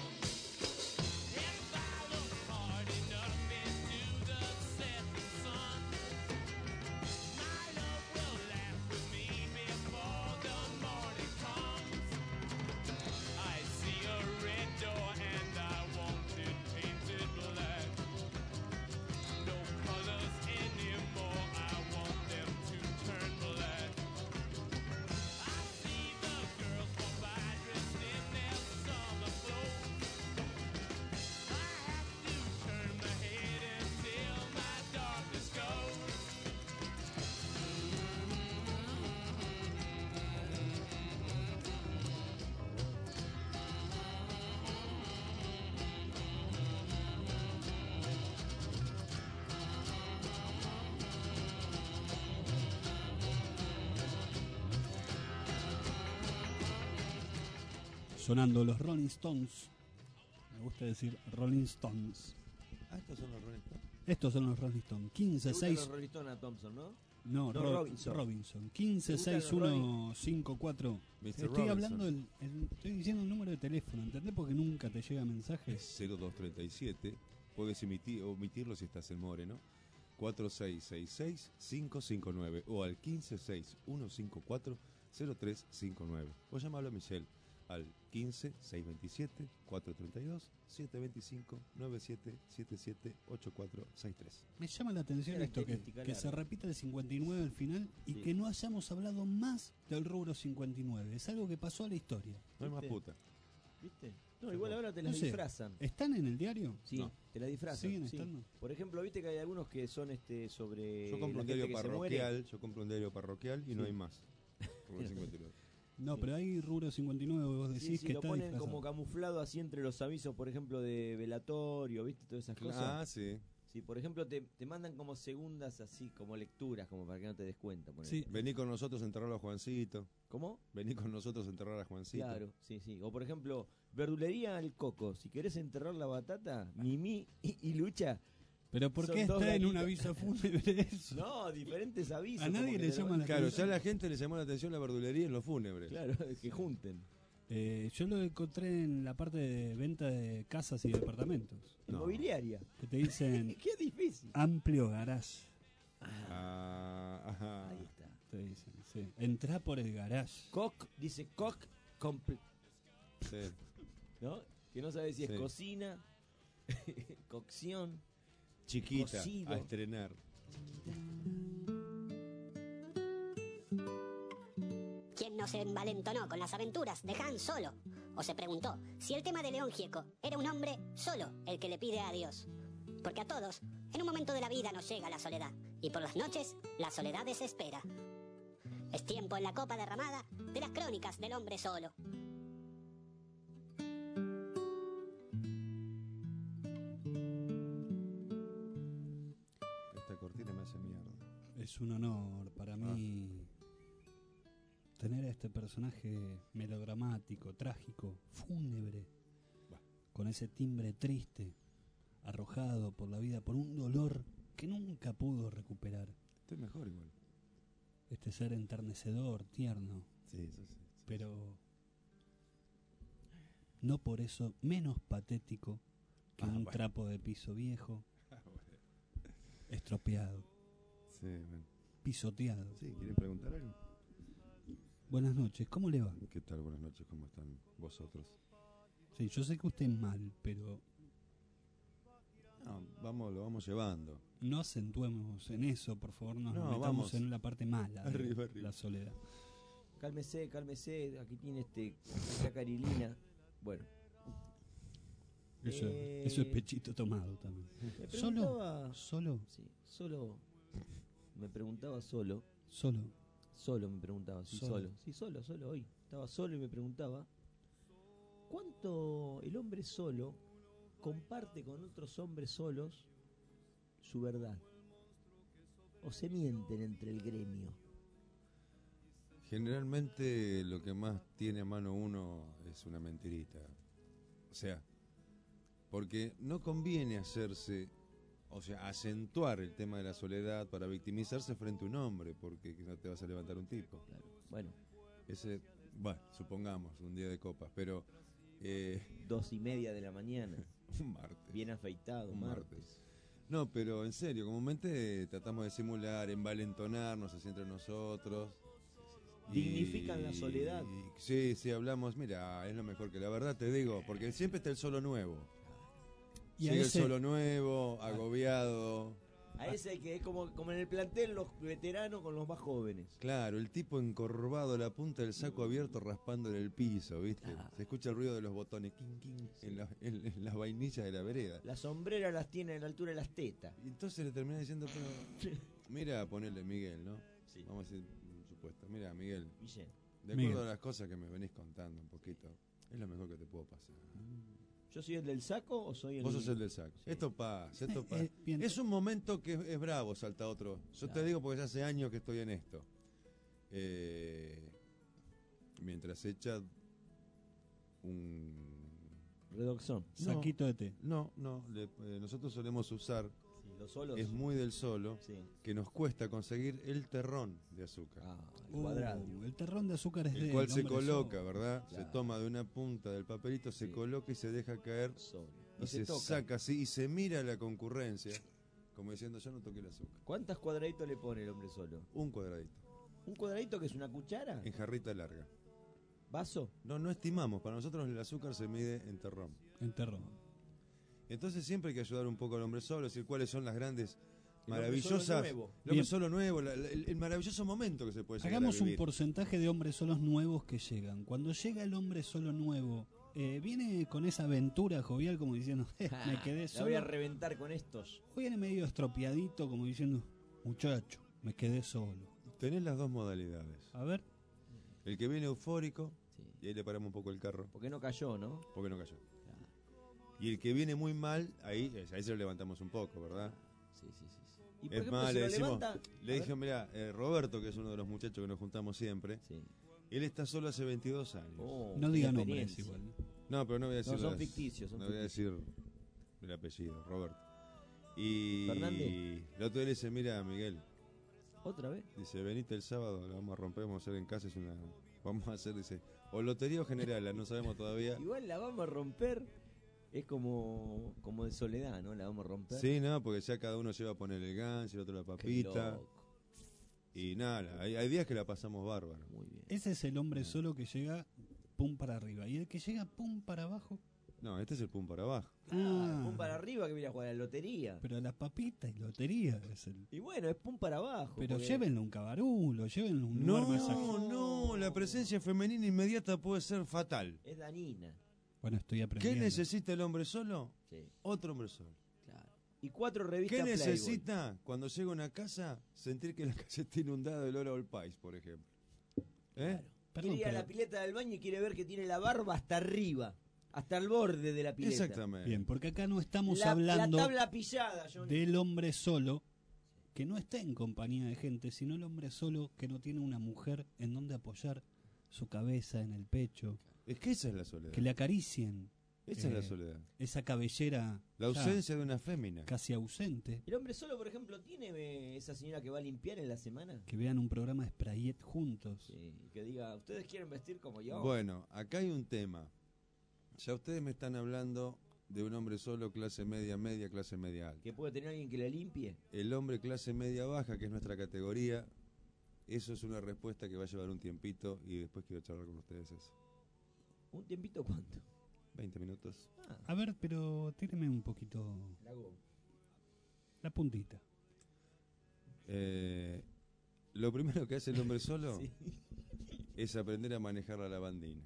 If I look hard enough into the setting sun, my love will laugh with me before the morning comes. I see a red door and I want it painted black. No colors anymore, I want them to turn black. I see the girls go by dressed in their summer clothes. I have to turn my head until my darkness goes. Sonando los Rolling Stones. Me gusta decir Rolling Stones. Ah, estos son los Rolling Stones. Estos son los Rolling Stones. 15, ¿Te gustan 6. los Rolling Stones a Thompson, no? No, No, Robinson. Robinson. ¿Te gustan los 156154. Mr. Estoy Robinson. hablando, estoy diciendo el número de teléfono, ¿entendés? Porque nunca te llega mensaje. Es 0237. Puedes omitirlo si estás en More, ¿no? 4666-559 o al 156154-0359. O llámalo a Michelle. al 15 627 432 725 97 77 8463. Me llama la atención esto, que se repita el 59 al final y Sí. que no hayamos hablado más del rubro 59. Es algo que pasó a la historia. No hay más ¿Viste? puta. ¿Viste? No, igual ahora te las No sé, disfrazan. ¿Están en el diario? Sí, No. te la disfrazan. ¿Siguen sí. estando? Por ejemplo, viste que hay algunos que son sobre. Yo compro la un gente diario que se muere. parroquial, y no Sí. hay más. Rubro 59. No, pero hay rubro 59, vos decís Sí, sí, que lo está ponen disfrazado. como camuflado así entre los avisos, por ejemplo, de velatorio, ¿viste? Todas esas cosas. Ah, sí. Sí, por ejemplo, te mandan como segundas así, como lecturas, como para que no te des cuenta. ponele. Vení con nosotros a enterrar a Juancito. ¿Cómo? Vení con nosotros a enterrar a Juancito. Claro, sí, sí. O por ejemplo, verdulería al coco. Si querés enterrar la batata, Mimi y Lucha. Pero ¿por son qué dos está en un gatitas. aviso fúnebre eso? No, diferentes avisos. A nadie como que le te llama la Claro, atención. ya a la gente le llamó la atención la verdulería en los fúnebres. Claro, que junten. Yo lo encontré en la parte de venta de casas y departamentos. Inmobiliaria. Que te dicen Qué difícil. amplio garage. Ajá. Ahí está. Te dicen, sí. Entrá por el garage. Dice cock Sí. ¿no? Que no sabe si es Sí. cocina, cocción, Chiquita, cocido. a estrenar. ¿Quién no se envalentonó con las aventuras de Han Solo? O se preguntó si el tema de León Gieco era un hombre solo el que le pide a Dios. Porque a todos, en un momento de la vida nos llega la soledad. Y por las noches, la soledad desespera. Es tiempo en la copa derramada de las crónicas del hombre solo. Esta cortina me hace mierda. Es un honor para mí tener a este personaje melodramático, trágico, fúnebre, con ese timbre triste, arrojado por la vida por un dolor que nunca pudo recuperar. Estoy mejor igual. Este ser enternecedor, tierno, Sí, eso sí. pero no por eso menos patético que un bueno. trapo de piso viejo, estropeado, Sí, bueno. pisoteado. Sí, ¿quieren preguntar algo? Buenas noches, ¿cómo le va? ¿Qué tal? Buenas noches, ¿cómo están vosotros? Sí, yo sé que usted es mal, pero No, lo vamos llevando. no acentuemos en eso, por favor, nos No, metamos vamos. en la parte mala de Arriba, arriba. la soledad. Cálmese, aquí tiene esta carilina. Bueno. Eso es pechito tomado también. Me ¿Solo? preguntaba- ¿Solo? Sí, solo. Me preguntaba solo. ¿Solo? Solo me preguntaba, sí, Solo. solo. Sí, solo hoy. Estaba solo y me preguntaba ¿cuánto el hombre solo comparte con otros hombres solos su verdad? ¿O se mienten entre el gremio? Generalmente lo que más tiene a mano uno es una mentirita. O sea, porque no conviene hacerse, o sea, acentuar el tema de la soledad para victimizarse frente a un hombre, porque no te vas a levantar un tipo. Claro. Bueno, Bueno, supongamos, un día de copas, pero 2:30 de la mañana. un martes. Bien afeitado, Un martes. No, pero en serio, comúnmente tratamos de simular, envalentonarnos así entre nosotros. Dignifican la soledad. Sí, hablamos, mira, es lo mejor que la verdad te digo, porque siempre está el solo nuevo. Y a Sigue el ese- solo nuevo, agobiado. A ese que es como en el plantel, los veteranos con los más jóvenes. Claro, el tipo encorvado, la punta del saco abierto raspando en el piso, ¿viste? Se escucha el ruido de los botones, quin, quin, en las vainillas de la vereda. Las sombreras las tiene a la altura de las tetas. Y entonces le termina diciendo, pero, mira, ponele Miguel, ¿no? Sí. Vamos a decir, un supuesto. Mira, Miguel, Guillén. de acuerdo Miguel. a las cosas que me venís contando un poquito, es lo mejor que te puedo pasar. ¿Yo soy el del saco o soy el Vos sos el del saco. Sí. Esto pasa. bien. Es un momento que es bravo, salta otro. Yo te digo porque ya hace años que estoy en esto. Mientras echa un... Redoxón. Saquito de té. No, nosotros solemos usar, Sí, los solos. es muy del solo, Sí. que nos cuesta conseguir el terrón de azúcar. El cuadrado. El terrón de azúcar es de El cual se hombre coloca, solo. ¿verdad? Claro. Se toma de una punta del papelito, se coloca y se deja caer Solo. y No se toca. saca así y se mira a la concurrencia como diciendo yo no toqué el azúcar. ¿Cuántas cuadraditos le pone el hombre solo? Un cuadradito, ¿Un cuadradito que es una cuchara? en jarrita larga. ¿Vaso? No estimamos. Para nosotros el azúcar se mide en terrón. En terrón. Entonces siempre hay que ayudar un poco al hombre solo, es decir, cuáles son las grandes, El hombre maravillosas... solo nuevo. El hombre solo nuevo, el maravilloso momento que se puede llegar Hagamos a vivir. un porcentaje de hombres solos nuevos que llegan. Cuando llega el hombre solo nuevo, ¿viene con esa aventura jovial como diciendo, me quedé La voy a solo? reventar con estos. ¿O viene medio estropeadito como diciendo, muchacho, me quedé solo? Tenés las dos modalidades. A ver. El que viene eufórico, y ahí le paramos un poco el carro. Porque no cayó, ¿no? Porque no cayó. Y el que viene muy mal, ahí se lo levantamos un poco, ¿verdad? Sí. Y por Es ejemplo, más, si le lo decimos, levanta... le dije, mirá, Roberto, que es uno de los muchachos que nos juntamos siempre, él está solo hace 22 años. No diga nombres igual. No, pero no voy a decir... No, son ficticios. No voy a decir el apellido, Roberto. Y ¿Fernández? el otro día le dice, mira, Miguel. ¿Otra vez? Dice, venite el sábado, la vamos a romper, vamos a hacer en casa, vamos a hacer, dice, o lotería o general, no sabemos todavía. Igual la vamos a romper, es como de Soledad, ¿no? La vamos a romper. Sí, no, porque ya cada uno lleva a poner el ganso, el otro la papita. Y nada, hay días que la pasamos bárbaro. Muy bien. Ese es el hombre solo que llega pum para arriba. ¿Y el que llega pum para abajo? No, este es el pum para abajo. Pum para arriba que viene a jugar a la lotería. Pero las papitas y lotería es el... Y bueno, es pum para abajo. Pero porque- llévenlo a un cabarulo, llévenlo a un lugar más No, la presencia femenina inmediata puede ser fatal. Es danina. Bueno, estoy ¿Qué aprendiendo. necesita el hombre solo? Sí. Otro hombre solo. Claro. Y 4 revistas ¿Qué Playboy. necesita cuando llega a una casa? Sentir que la casa está inundada de olor a Old Spice, por ejemplo. ¿Eh? Quiere ir a la pileta del baño y quiere ver que tiene la barba hasta arriba, hasta el borde de la pileta. Exactamente. Bien, porque acá no estamos La hablando tabla pillada, Johnny. del hombre solo que no está en compañía de gente, sino el hombre solo que no tiene una mujer en donde apoyar su cabeza en el pecho. Es que esa es la soledad. Que le acaricien. Esa es la soledad. Esa cabellera. La ya ausencia de una fémina. Casi ausente. El hombre solo, por ejemplo, tiene esa señora que va a limpiar en la semana. Que vean un programa de Sprayet juntos. Sí, que diga, ¿ustedes quieren vestir como yo? Bueno, acá hay un tema. Ya ustedes me están hablando de un hombre solo, clase media, clase media alta. ¿Que puede tener alguien que la limpie? El hombre clase media baja, que es nuestra categoría, eso es una respuesta que va a llevar un tiempito y después quiero charlar con ustedes eso. ¿Un tiempito cuánto? 20 minutos. A ver, pero tíreme un poquito la puntita. Lo primero que hace el hombre solo es aprender a manejar la lavandina.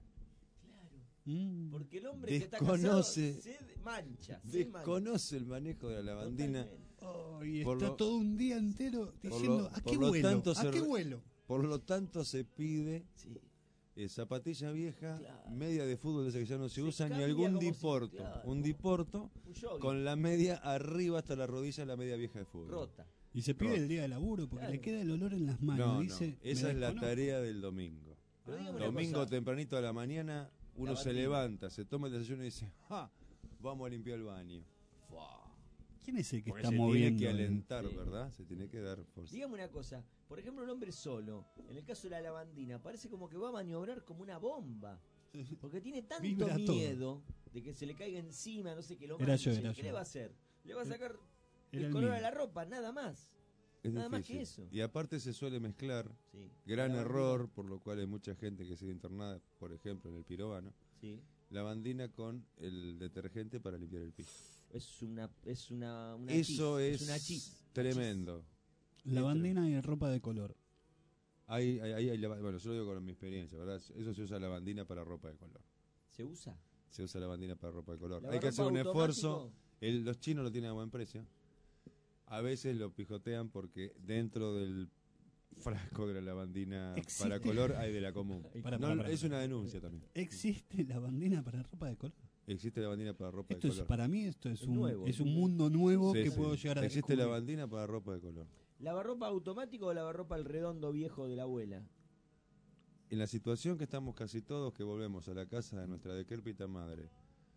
Porque el hombre que está casado Desconoce, se mancha. desconoce el manejo de la lavandina. Y Por está lo- todo un día entero Por diciendo, lo- ¿a por qué lo vuelo? tanto ¿A se qué re- vuelo? Por lo tanto se pide zapatilla vieja, media de fútbol de esa que ya no se usa, ni cambia algún como si- diporto. claro. Un diporto Un jogging. con la media arriba hasta la rodilla, la media vieja de fútbol. Rota. Y se pide Rota. el día de laburo porque Claro. le queda el olor en las manos. No, dice, no, esa "Me es la desconozco". tarea del domingo. Pero dígame una Domingo cosa. tempranito a la mañana, uno se Lavandina. levanta, se toma el desayuno y dice, ¡ja! Vamos a limpiar el baño. ¿Quién es el que Porque está se moviendo? tiene que alentar, Sí. ¿verdad? Se tiene que dar fuerza. Dígame una cosa. Por ejemplo, el hombre solo, en el caso de la lavandina, parece como que va a maniobrar como una bomba. Porque tiene tanto Vibra todo. miedo de que se le caiga encima, no sé qué lo Era manche. yo, era ¿Qué yo. le va a hacer? Le va a sacar Era el el color mío. a la ropa, nada más. Es Nada más difícil. que eso. Y aparte se suele mezclar, Sí. gran La error, por lo cual hay mucha gente que sigue internada, por ejemplo, en el Pirovano, Sí. lavandina con el detergente para limpiar el piso. Es una Eso chis, es una chis. tremendo. Lavandina y ropa de color. Bueno, yo lo digo con mi experiencia, ¿verdad? Eso se usa lavandina para ropa de color. ¿Se usa? Se usa lavandina para ropa de color. ¿Lavarropa Hay que hacer un automático? esfuerzo. Los chinos lo tienen a buen precio. A veces lo pijotean porque dentro del frasco de la lavandina Existe. para color hay de la común. Para, Es una denuncia también. ¿Existe lavandina para ropa de color? Existe lavandina para ropa Esto de es, color. para mí esto es, Es un, nuevo. es un mundo nuevo Sí, que sí. puedo llegar a Existe descubrir. lavandina para ropa de color. ¿Lavarropa automático o lavarropa al redondo viejo de la abuela? En la situación que estamos casi todos, que volvemos a la casa de nuestra decrépita madre,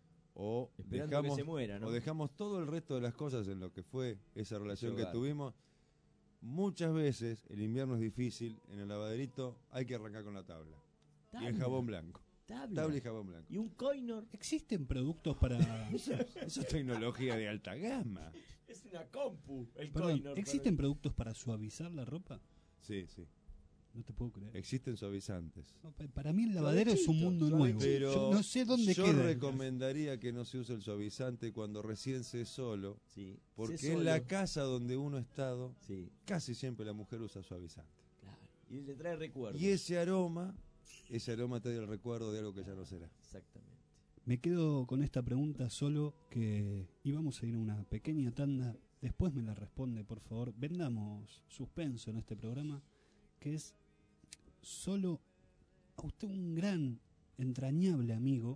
o Esperando que se muera, ¿no? o dejamos todo el resto de las cosas en lo que fue esa relación que hogar. tuvimos, muchas veces el invierno es difícil, en el lavaderito hay que arrancar con la tabla. Y el Tabla. jabón blanco. Tabla. Y jabón blanco. ¿Y un coinor? ¿Existen productos para... Eso es tecnología de alta gama. Es una compu, el Perdón, coinor. ¿existen productos para suavizar la ropa? Sí, sí. No te puedo creer. Existen suavizantes. No, para mí el lavadero es un mundo nuevo. Pero Yo no sé dónde yo queda. recomendaría que no se use el suavizante cuando recién se es solo. Sí. Porque Sé en la solo. casa donde uno ha estado, Sí. casi siempre la mujer usa suavizante. Claro. Y le trae recuerdos. Y ese aroma te da el recuerdo de algo que ya no será. Exactamente. Me quedo con esta pregunta solo, que íbamos a ir a una pequeña tanda. Después me la responde, por favor. Vendamos suspenso en este programa, que es solo a usted, un gran, entrañable amigo,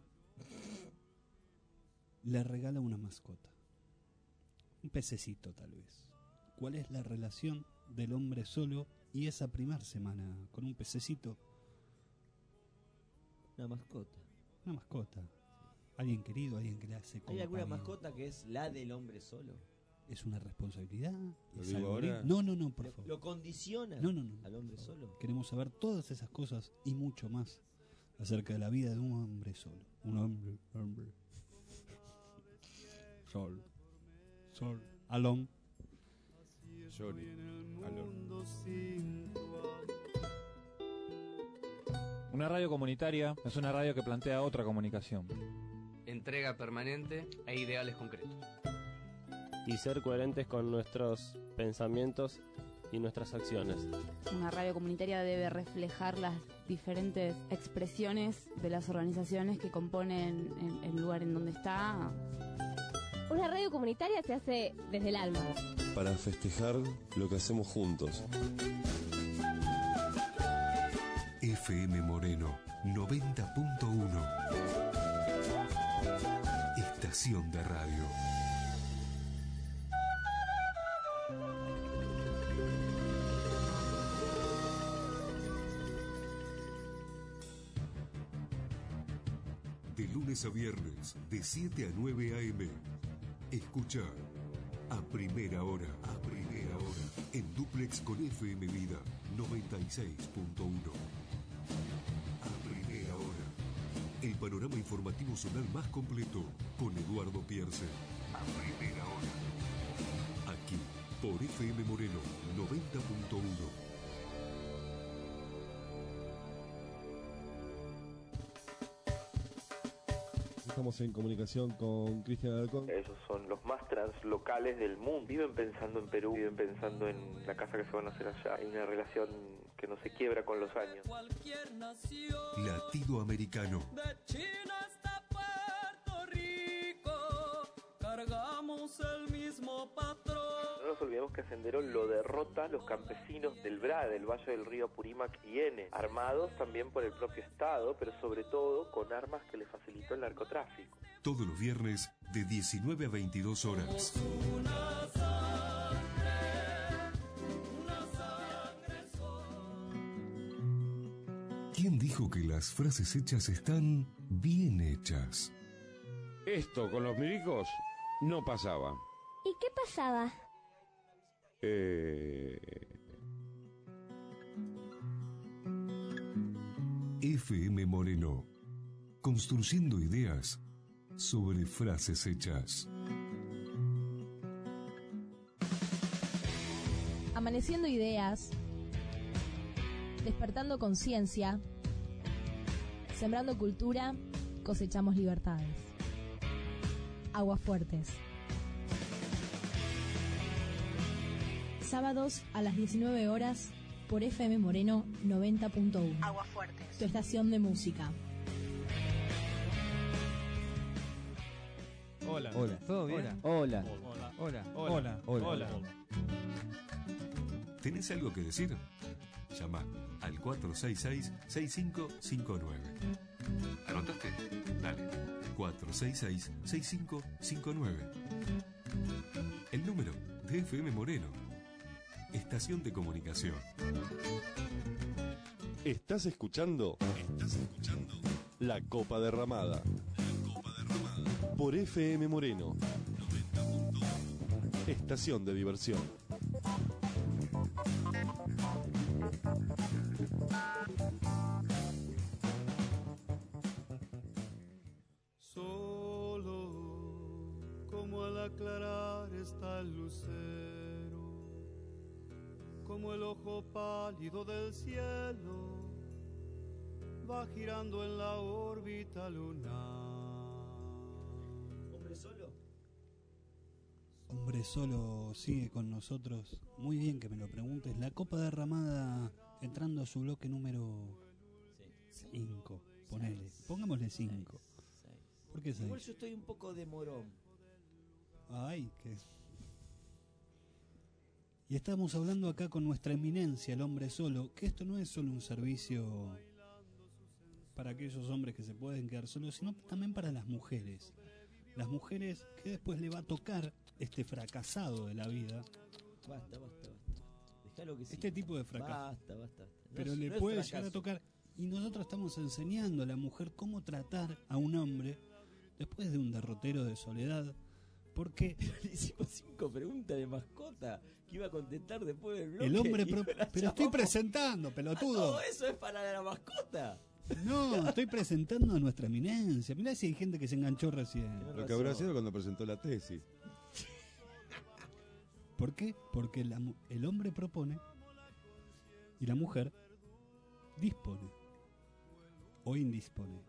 le regala una mascota. Un pececito, tal vez. ¿Cuál es la relación del hombre solo y esa primera semana con un pececito? Una mascota. Una mascota. Alguien querido, alguien que le hace ¿Hay compañía. alguna mascota que es la del hombre solo? ¿Es una responsabilidad? ¿Lo ¿Es digo algo ahora? lindo? No, por favor. ¿Lo condiciona No. al hombre solo? Queremos saber todas esas cosas y mucho más acerca de la vida de un hombre solo. Un hombre. Sol. Alone. Johnny. Alon. Una radio comunitaria es una radio que plantea otra comunicación. Entrega permanente e ideales concretos. Y ser coherentes con nuestros pensamientos y nuestras acciones. Una radio comunitaria debe reflejar las diferentes expresiones de las organizaciones que componen el lugar en donde está. Una radio comunitaria se hace desde el alma. Para festejar lo que hacemos juntos. FM Moreno 90.1. Estación de radio. De lunes a viernes, de 7 a 9 a.m. Escucha a primera hora, en duplex con FM Vida 96.1. A primera hora, el panorama informativo zonal más completo con Eduardo Pierce. A primera hora, aquí por FM Moreno 90.1. Estamos en comunicación con Cristian Alarcón. Esos son los más translocales del mundo. Viven pensando en Perú, viven pensando en la casa que se van a hacer allá. Hay una relación que no se quiebra con los años. Latido americano. De China hasta Puerto Rico, cargamos el mismo patrón. No nos olvidemos que Sendero lo derrota los campesinos del BRA, del Valle del Río Apurímac y N, armados también por el propio Estado, pero sobre todo con armas que le facilitó el narcotráfico. Todos los viernes de 19 a 22 horas. ¿Quién dijo que las frases hechas están bien hechas? Esto con los milicos no pasaba. ¿Y qué pasaba? FM Moreno, construyendo ideas sobre frases hechas. Amaneciendo ideas, despertando conciencia, sembrando cultura, cosechamos libertades. Aguafuertes. Sábados a las 19 horas por FM Moreno 90.1. Aguafuertes. Tu estación de música. Hola. ¿Todo bien? Hola. Hola. ¿Tenés algo que decir? Llama al 466-6559. ¿Anotaste? Dale. 466-6559. El número de FM Moreno. Estación de comunicación. ¿Estás escuchando? La Copa Derramada. Por FM Moreno. Estación de diversión. Solo como al aclarar está el lucero, como el ojo pálido del cielo va girando en la órbita lunar. ¿Hombre solo? Hombre solo sigue con nosotros. Muy bien que me lo preguntes. La copa derramada entrando a su bloque número 5. Ponele. Pongámosle 5. ¿Por qué 6? Igual yo estoy un poco de morón. Ay, qué... Y estamos hablando acá con nuestra eminencia, el hombre solo, que esto no es solo un servicio para aquellos hombres que se pueden quedar solos, sino también para las mujeres. Las mujeres que después le va a tocar este fracasado de la vida. Basta. Déjalo que sí. Este tipo de fracaso. Basta. No Pero es- le no es puede fracaso. llegar a tocar. Y nosotros estamos enseñando a la mujer cómo tratar a un hombre después de un derrotero de soledad. Porque Le hicimos 5 preguntas de mascota que iba a contestar después del bloque. el hombre... y la Pero estoy llamamos. presentando, pelotudo. Todo eso es para la mascota. No, estoy presentando a nuestra eminencia. Mirá si hay gente que se enganchó recién. Lo que habrá sido cuando presentó la tesis. ¿Por qué? Porque el hombre propone y la mujer dispone o indispone.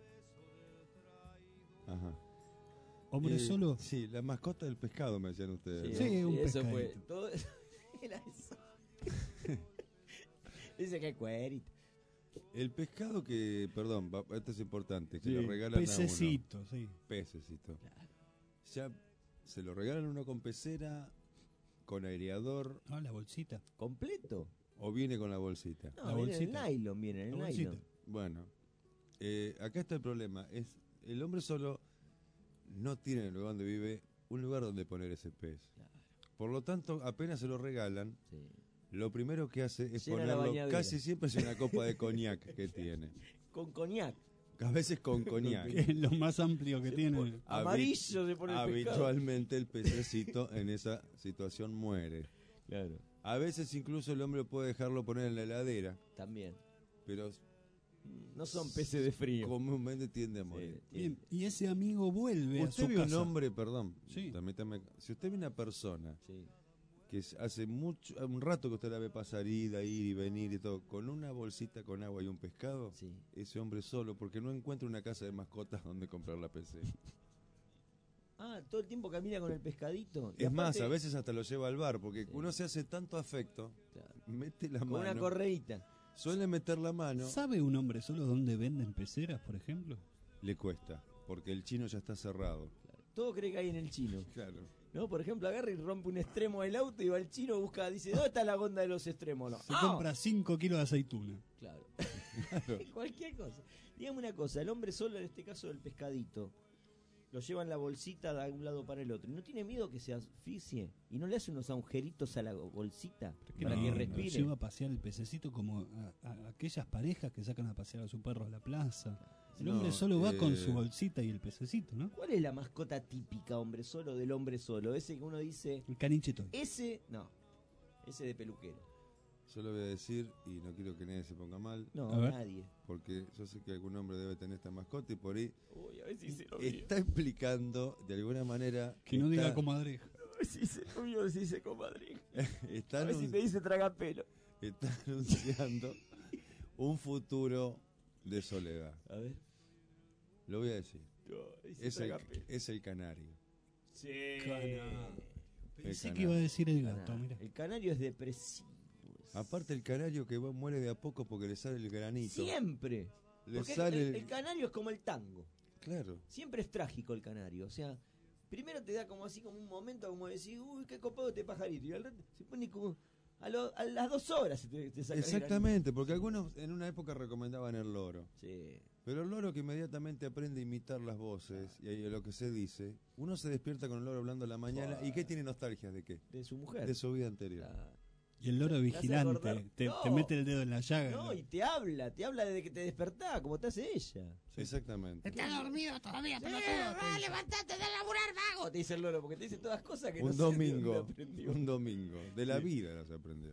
Ajá. ¿Hombre solo? Sí, la mascota del pescado, me decían ustedes. Sí, un eso fue. pescadito. Todo era eso. Dice que es cuerito. El pescado que, perdón, esto es importante, que Sí, lo regalan pececito, a uno. sí. Pececito. Ya se lo regalan uno con pecera, con aireador. Ah, la bolsita. ¿Completo? O viene con la bolsita. No, viene en el nylon, viene en el nylon. Bueno, acá está el problema. Es el hombre solo no tiene en el lugar donde vive un lugar donde poner ese pez. Por lo tanto, apenas se lo regalan, lo primero que hace es Llena la ponerlo, bañadera. casi siempre es una copa de coñac que tiene. Con coñac. A veces con coñac. Que es lo más amplio que tiene. Amarillo se pone el pescado. Habitualmente el pececito en esa situación muere. Claro. A veces incluso el hombre puede dejarlo poner en la heladera. También. Pero no son peces de frío. Comúnmente tiende a morir. Bien, y ese amigo vuelve a su Usted ve un casa. hombre, perdón, Sí. permítame, si usted ve una persona que hace un rato que usted la ve pasar, ir y venir y todo, con una bolsita con agua y un pescado, ese hombre solo, porque no encuentra una casa de mascotas donde comprar la PC. Ah, todo el tiempo camina con el pescadito. Y Es más, aparte, a veces hasta lo lleva al bar, porque uno se hace tanto afecto, mete la con mano. una correíta. Suele meter la mano. ¿Sabe un hombre solo dónde venden peceras, por ejemplo? Le cuesta, porque el chino ya está cerrado. Todo cree que hay en el chino. Claro. ¿No? Por ejemplo, agarra y rompe un extremo del auto y va el chino, busca, dice, ¿dónde está la gonda de los extremos? No. Se ¡Ah! compra 5 kilos de aceituna. Claro. Cualquier cosa. Dígame una cosa, el hombre solo, en este caso el pescadito, lo lleva en la bolsita de un lado para el otro. ¿No tiene miedo que se asfixie? ¿Y no le hace unos agujeritos a la bolsita para que respire? Lleva a pasear el pececito como a aquellas parejas que sacan a pasear a su perro a la plaza. El No, hombre solo va con su bolsita y el pececito, ¿no? ¿Cuál es la mascota típica, hombre solo, del hombre solo? Ese que uno dice... El caniche Toy. Ese, no. Ese de peluquero. Yo lo voy a decir y no quiero que nadie se ponga mal. No, A ver. nadie. Porque yo sé que algún hombre debe tener esta mascota y por ahí Uy, a ver si se lo vio. está explicando de alguna manera Que no diga comadreja. A ver si se lo vio, si se comadre. está, A ver si anun- te dice tragapelo. está anunciando un futuro de soledad. A ver. Lo voy a decir. No, dice tragapelo. Es el canario. Sí. Pensé que iba a decir el gato, mira. El canario es depresivo. Aparte el canario que muere de a poco porque le sale el granito. Siempre. Le Porque sale el canario es como el tango. Claro. Siempre es trágico el canario. O sea, primero te da como así como un momento como decir, uy, qué copado este pajarito. Y al rato se pone como a las 2 horas te saca el Exactamente, porque algunos en una época recomendaban el loro. granito. Sí. Pero el loro que inmediatamente aprende a imitar las voces y ahí lo que se dice, uno se despierta con el loro hablando a la mañana y ¿qué tiene nostalgias de qué? De su mujer. De su vida anterior. Y el loro hace vigilante acordar. te No. mete el dedo en la llaga. No, y te habla desde que te despertás, como te hace ella. Exactamente. Estás dormido todavía, pelotudo. Levantate de laburar, vago. Te dice el loro, porque te dice todas cosas que no Un sé de dónde domingo, aprendió. un domingo, de la Sí. vida las aprendió.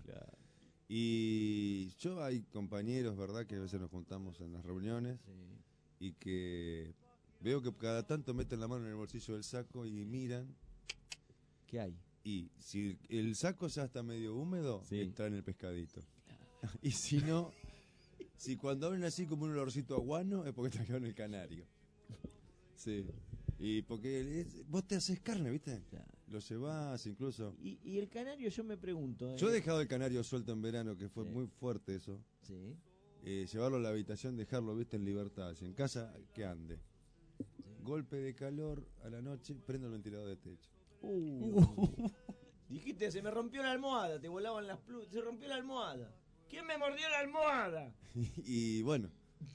Y yo hay compañeros, ¿verdad? Que a veces nos juntamos en las reuniones y que veo que cada tanto meten la mano en el bolsillo del saco y miran. ¿Qué hay? Y si el saco ya está medio húmedo, entra en el pescadito. Y si no, si cuando abren así como un olorcito a guano, es porque trajeron el canario. Sí. Y porque vos te haces carne, ¿viste? Claro. Lo llevás incluso. Y el canario, yo me pregunto. Yo he dejado el canario suelto en verano, que fue muy fuerte eso. Sí. Llevarlo a la habitación, dejarlo, ¿viste? En libertad. Si en casa, que ande. Golpe de calor a la noche, prendo el ventilador de techo. Dijiste, se me rompió la almohada, te volaban las plumas, se rompió la almohada. ¿Quién me mordió la almohada? Y bueno,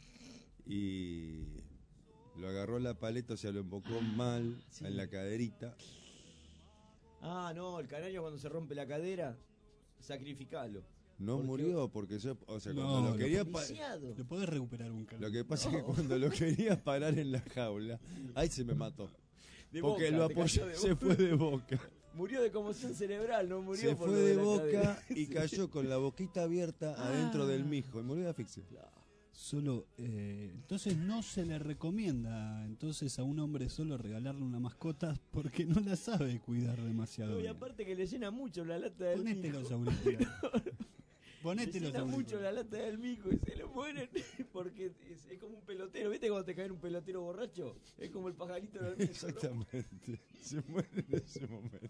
y lo agarró la paleta, o sea, lo embocó mal en la caderita. Ah, no, el canario cuando se rompe la cadera, sacrificalo. No murió porque yo, o sea, No, cuando lo quería lo podés recuperar un canario. lo que pasa es que cuando lo quería parar en la jaula, ahí se me mató. De Porque boca, lo te apoyó, cayó de se boca. fue de boca. Murió de conmoción cerebral, no murió Se por fue lo de la boca cadera. y cayó con la boquita abierta adentro del mijo y murió de asfixia. Solo, entonces no se le recomienda entonces a un hombre solo regalarle una mascota porque no la sabe cuidar demasiado No, y bien. aparte que le llena mucho la lata del Ponete mijo. los auriculares. Ponete le los llena mucho auriculares. la lata del mijo y se lo mueren porque es como un pelotero. ¿Viste cuando te cae un pelotero borracho? Es como el pajarito del mijo, ¿no? Exactamente. Se muere en ese momento.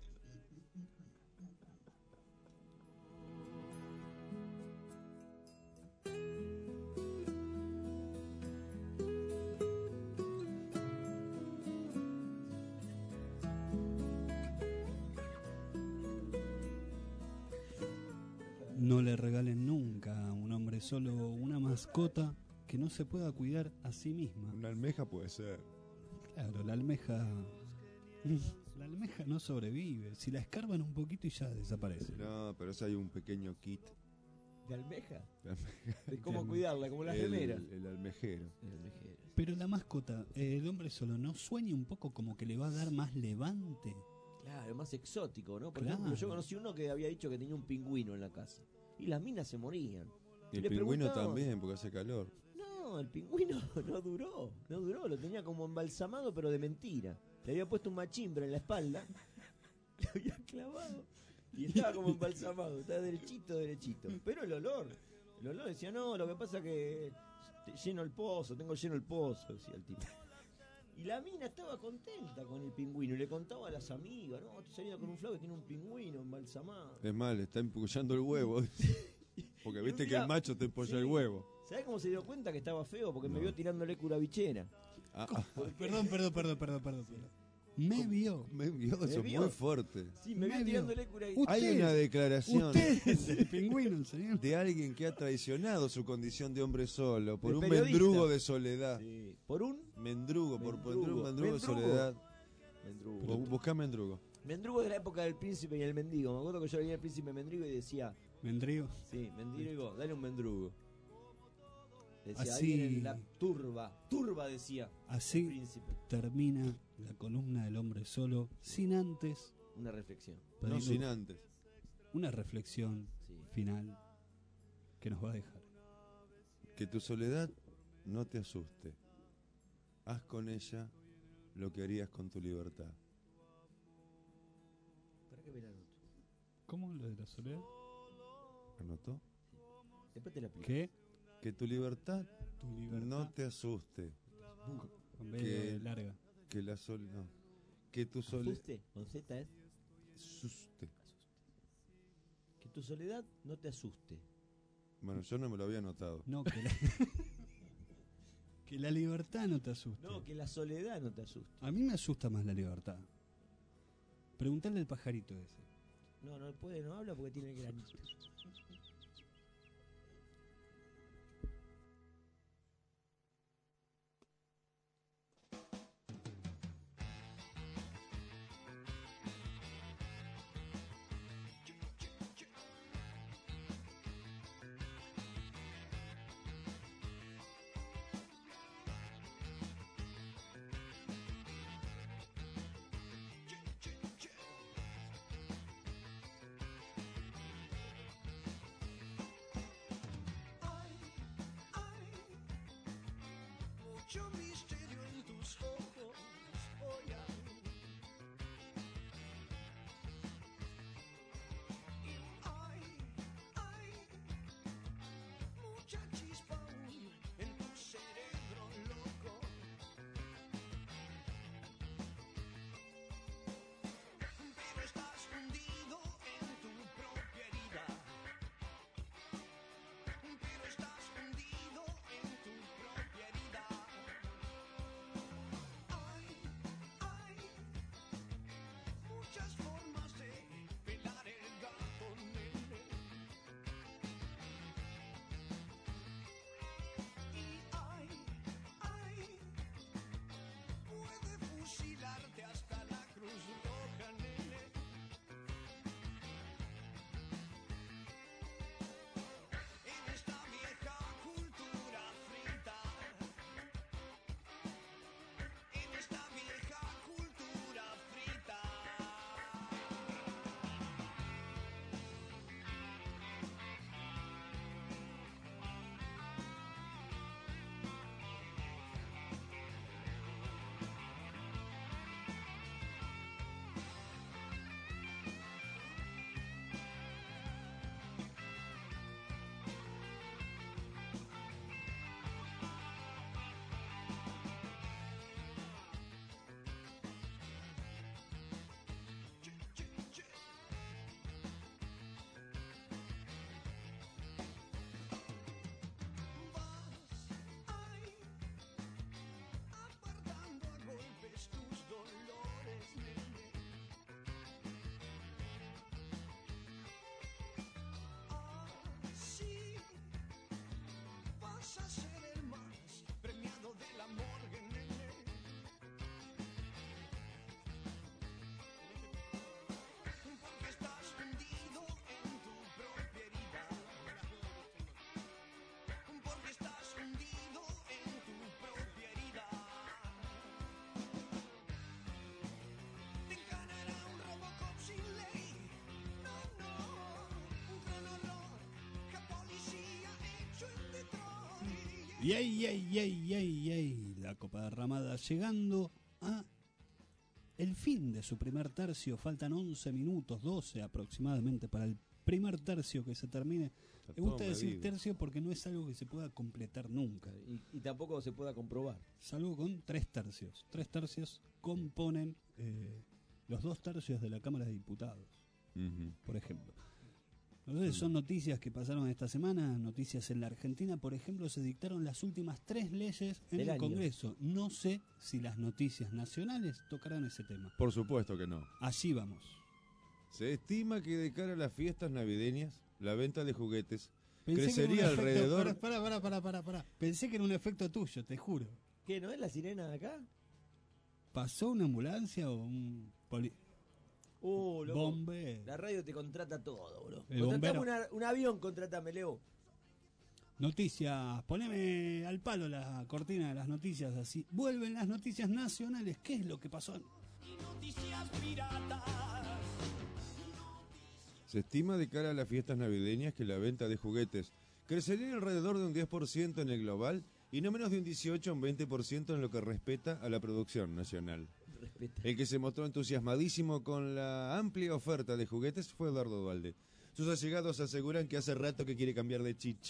No le regalen nunca a un hombre solo una mascota que no se pueda cuidar a sí misma. Una almeja puede ser. Claro, la almeja no sobrevive. Si la escarban un poquito y ya desaparece. No, pero eso hay un pequeño kit. ¿De almeja? De almeja. De cómo cuidarla, como las remeras. El almejero. Pero la mascota, el hombre solo, ¿no sueña un poco como que le va a dar más levante? Claro, más exótico, ¿no? Por Claro. ejemplo, yo conocí uno que había dicho que tenía un pingüino en la casa. Y las minas se morían. Y el le pingüino preguntaban, también, porque hace calor. No, el pingüino no duró, lo tenía como embalsamado, pero de mentira. Le había puesto un machimbre en la espalda, le había clavado y estaba como embalsamado, estaba derechito. Pero el olor decía, no, lo que pasa que tengo lleno el pozo, decía el tipo. Y la mina estaba contenta con el pingüino y le contaba a las amigas, no, estoy saliendo con un flaco que tiene un pingüino embalsamado. Es mal, está empollando el huevo. Porque viste un que día- el macho te empolla sí. el huevo. ¿Sabés cómo se dio cuenta que estaba feo? Porque me vio tirándole curabichera. Perdón. Me vio. Me vio, ¿Me eso es vio? muy fuerte. Sí, me vio Me vio. tirándole curabichera. Hay una declaración Usted, el pingüino, señor. de alguien que ha traicionado su condición de hombre solo por De un periodista. mendrugo de soledad. Sí. ¿Por un? Mendrugo, por un mendrugo de Mendrugo. soledad. Mendrugo. Buscá mendrugo. Mendrugo de la época del príncipe y el mendigo. Me acuerdo que yo leía el príncipe mendigo y decía, ¿Mendrigo? sí, mendigo, dale un mendrugo. Decía, Así- ahí viene la turba decía Así el príncipe. termina la columna del hombre solo, sin antes Una reflexión. No pedirle sin antes. una reflexión final que nos va a dejar. Que tu soledad no te asuste. Haz con ella lo que harías con tu libertad. ¿Para qué me la anoto? ¿Cómo lo de la soledad? ¿Anotó? Después te la aplico. ¿Qué? Que tu libertad, Tu libertad. no te asuste. Con B de larga. Que la soledad. Que tu soledad. Asuste, con Z es. Asuste. Que tu soledad no te asuste. Bueno, yo no me lo había notado. No, que la, que la libertad no te asuste. No, que la soledad no te asuste. A mí me asusta más la libertad. Preguntarle al pajarito ese. No puede, no habla porque tiene el granito. Y la Copa Derramada llegando a el fin de su primer tercio. Faltan 11 minutos, 12 aproximadamente para el primer tercio que se termine. Me gusta decir tercio porque no es algo que se pueda completar nunca. Y tampoco se pueda comprobar. Salvo con 3 tercios. 3 tercios componen los 2 tercios de la Cámara de Diputados, por ejemplo. Entonces son noticias que pasaron esta semana, noticias en la Argentina. Por ejemplo, se dictaron las últimas 3 leyes en el Congreso. No sé si las noticias nacionales tocarán ese tema. Por supuesto que no. Allí vamos. Se estima que de cara a las fiestas navideñas, la venta de juguetes Pensé crecería alrededor... Pará. Pensé que era un efecto tuyo, te juro. ¿Qué, no es la sirena de acá? ¿Pasó una ambulancia o un loco. bombero? La radio te contrata todo, bro. El Contratame bombero. un avión, contratame, Leo. Noticias, poneme al palo la cortina de las noticias, así. Vuelven las noticias nacionales. ¿Qué es lo que pasó? Noticias piratas. Se estima de cara a las fiestas navideñas que la venta de juguetes crecería alrededor de un 10% en el global y no menos de un 18 o un 20% en lo que respecta a la producción nacional. El que se mostró entusiasmadísimo con la amplia oferta de juguetes fue Eduardo Duhalde. Sus allegados aseguran que hace rato que quiere cambiar de chiche.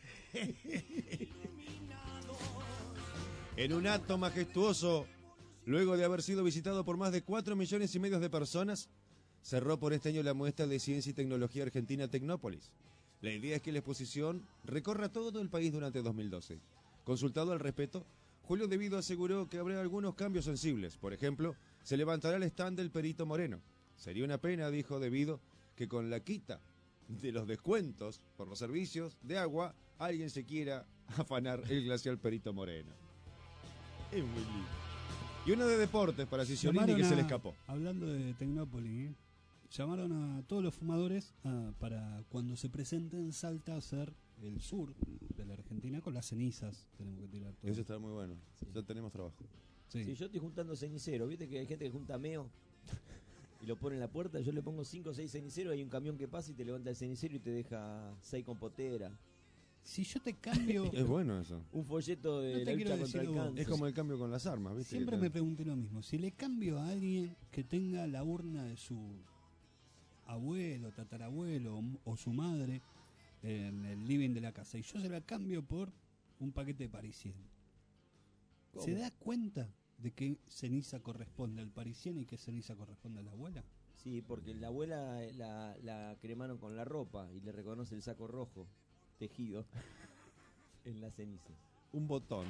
En un acto majestuoso, luego de haber sido visitado por más de 4,5 millones de personas, cerró por este año la muestra de Ciencia y Tecnología Argentina Tecnópolis. La idea es que la exposición recorra todo el país durante 2012. Consultado al respecto, Julio De Vido aseguró que habrá algunos cambios sensibles. Por ejemplo, se levantará el stand del Perito Moreno. Sería una pena, dijo De Vido, que con la quita de los descuentos por los servicios de agua, alguien se quiera afanar el glacial Perito Moreno. Es muy lindo. Y uno de deportes para Cicciolini que se le escapó. Hablando de Tecnópolis, llamaron a todos los fumadores para cuando se presente en Salta hacer el sur de la Argentina con las cenizas. Tenemos que tirar todo. Eso está muy bueno. Sí. Ya tenemos trabajo. Sí. Si yo estoy juntando cenicero, viste que hay gente que junta meo y lo pone en la puerta, yo le pongo 5 o 6 ceniceros, hay un camión que pasa y te levanta el cenicero y te deja 6 compoteras. Si yo te cambio... Es bueno eso. Un folleto de la lucha contra el cáncer. Es como el cambio con las armas, ¿viste? Siempre me pregunté lo mismo. Si le cambio a alguien que tenga la urna de su abuelo, tatarabuelo o su madre en el living de la casa y yo se la cambio por un paquete de parisien, ¿se da cuenta de qué ceniza corresponde al parisien y qué ceniza corresponde a la abuela? Sí, porque la abuela la cremaron con la ropa y le reconoce el saco rojo tejido en las cenizas. Un botón.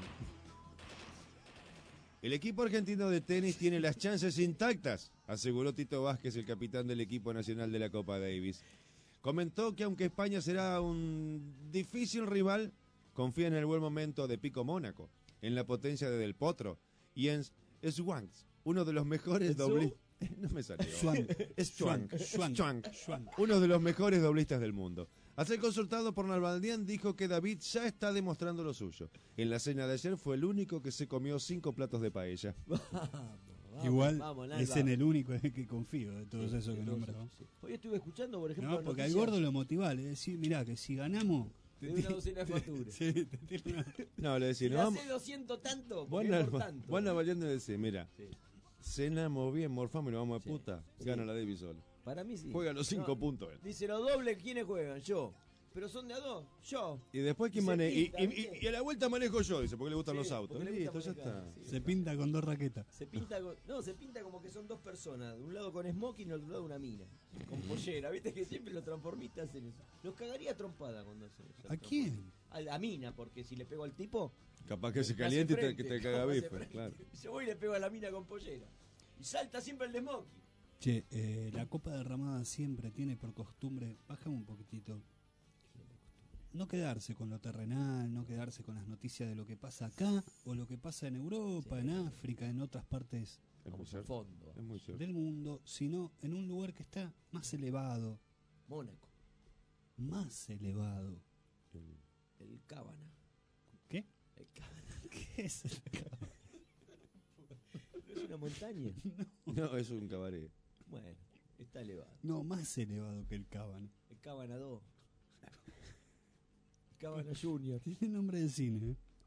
El equipo argentino de tenis tiene las chances intactas, aseguró Tito Vázquez, el capitán del equipo nacional de la Copa Davis. Comentó que aunque España será un difícil rival, confía en el buen momento de Pico Mónaco, en la potencia de Del Potro y en Swanks, uno de los mejores doblistas. No me salió. Swank. Uno de los mejores doblistas del mundo. Al ser consultado por Nalbandián, dijo que David ya está demostrando lo suyo. En la cena de ayer fue el único que se comió 5 platos de paella. Igual es en el único en el que confío de todos esos que nombramos. Hoy estuve escuchando, por ejemplo, no, porque al gordo lo motiva, le decís, mirá, que si ganamos... Te doy una docena de facturas. Sí, no, le decís, si no, hace 200 tanto, porque es por tanto. Bueno, valiendo y decís, mira, cenamos bien, morfamos y nos vamos a puta, gana la Davis solo. Para mí sí. Juega los 5 puntos. Dice, los dobles, ¿quiénes juegan? Yo. Pero son de a 2, yo. Y después, ¿quién maneja? Y a la vuelta manejo yo, dice, porque le gustan los autos. Listo, ya está. Se pinta con 2 raquetas. Se pinta como que son 2 personas. De un lado con smoking y del otro lado una mina. Con pollera. Viste que siempre los transformistas hacen eso. Los cagaría trompada cuando hacen eso. ¿A quién? A la mina, porque si le pego al tipo... Capaz que se caliente y que te caga bife, claro. Yo voy y le pego a la mina con pollera. Y salta siempre el de smoking. Che, la Copa Derramada siempre tiene por costumbre, bájame un poquitito, no quedarse con lo terrenal, no quedarse con las noticias de lo que pasa acá o lo que pasa en Europa, en África, en otras partes del mundo, sino en un lugar que está más elevado. Mónaco. Más elevado. El Cábana. ¿Qué? El Cábana. ¿Qué es el Cábana? ¿No es una montaña? No, es un cabaret. Bueno, está elevado. No, más elevado que el Cábana. El Cábana 2. Cábana Junior. Tiene nombre de cine, ¿eh?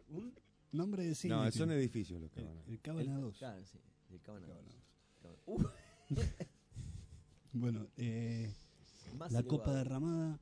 Nombre de cine. No, son tiene. edificios los Cábanas. El Cábana 2. Claro, sí, el Cábana 2. Bueno, Más la elevado. copa derramada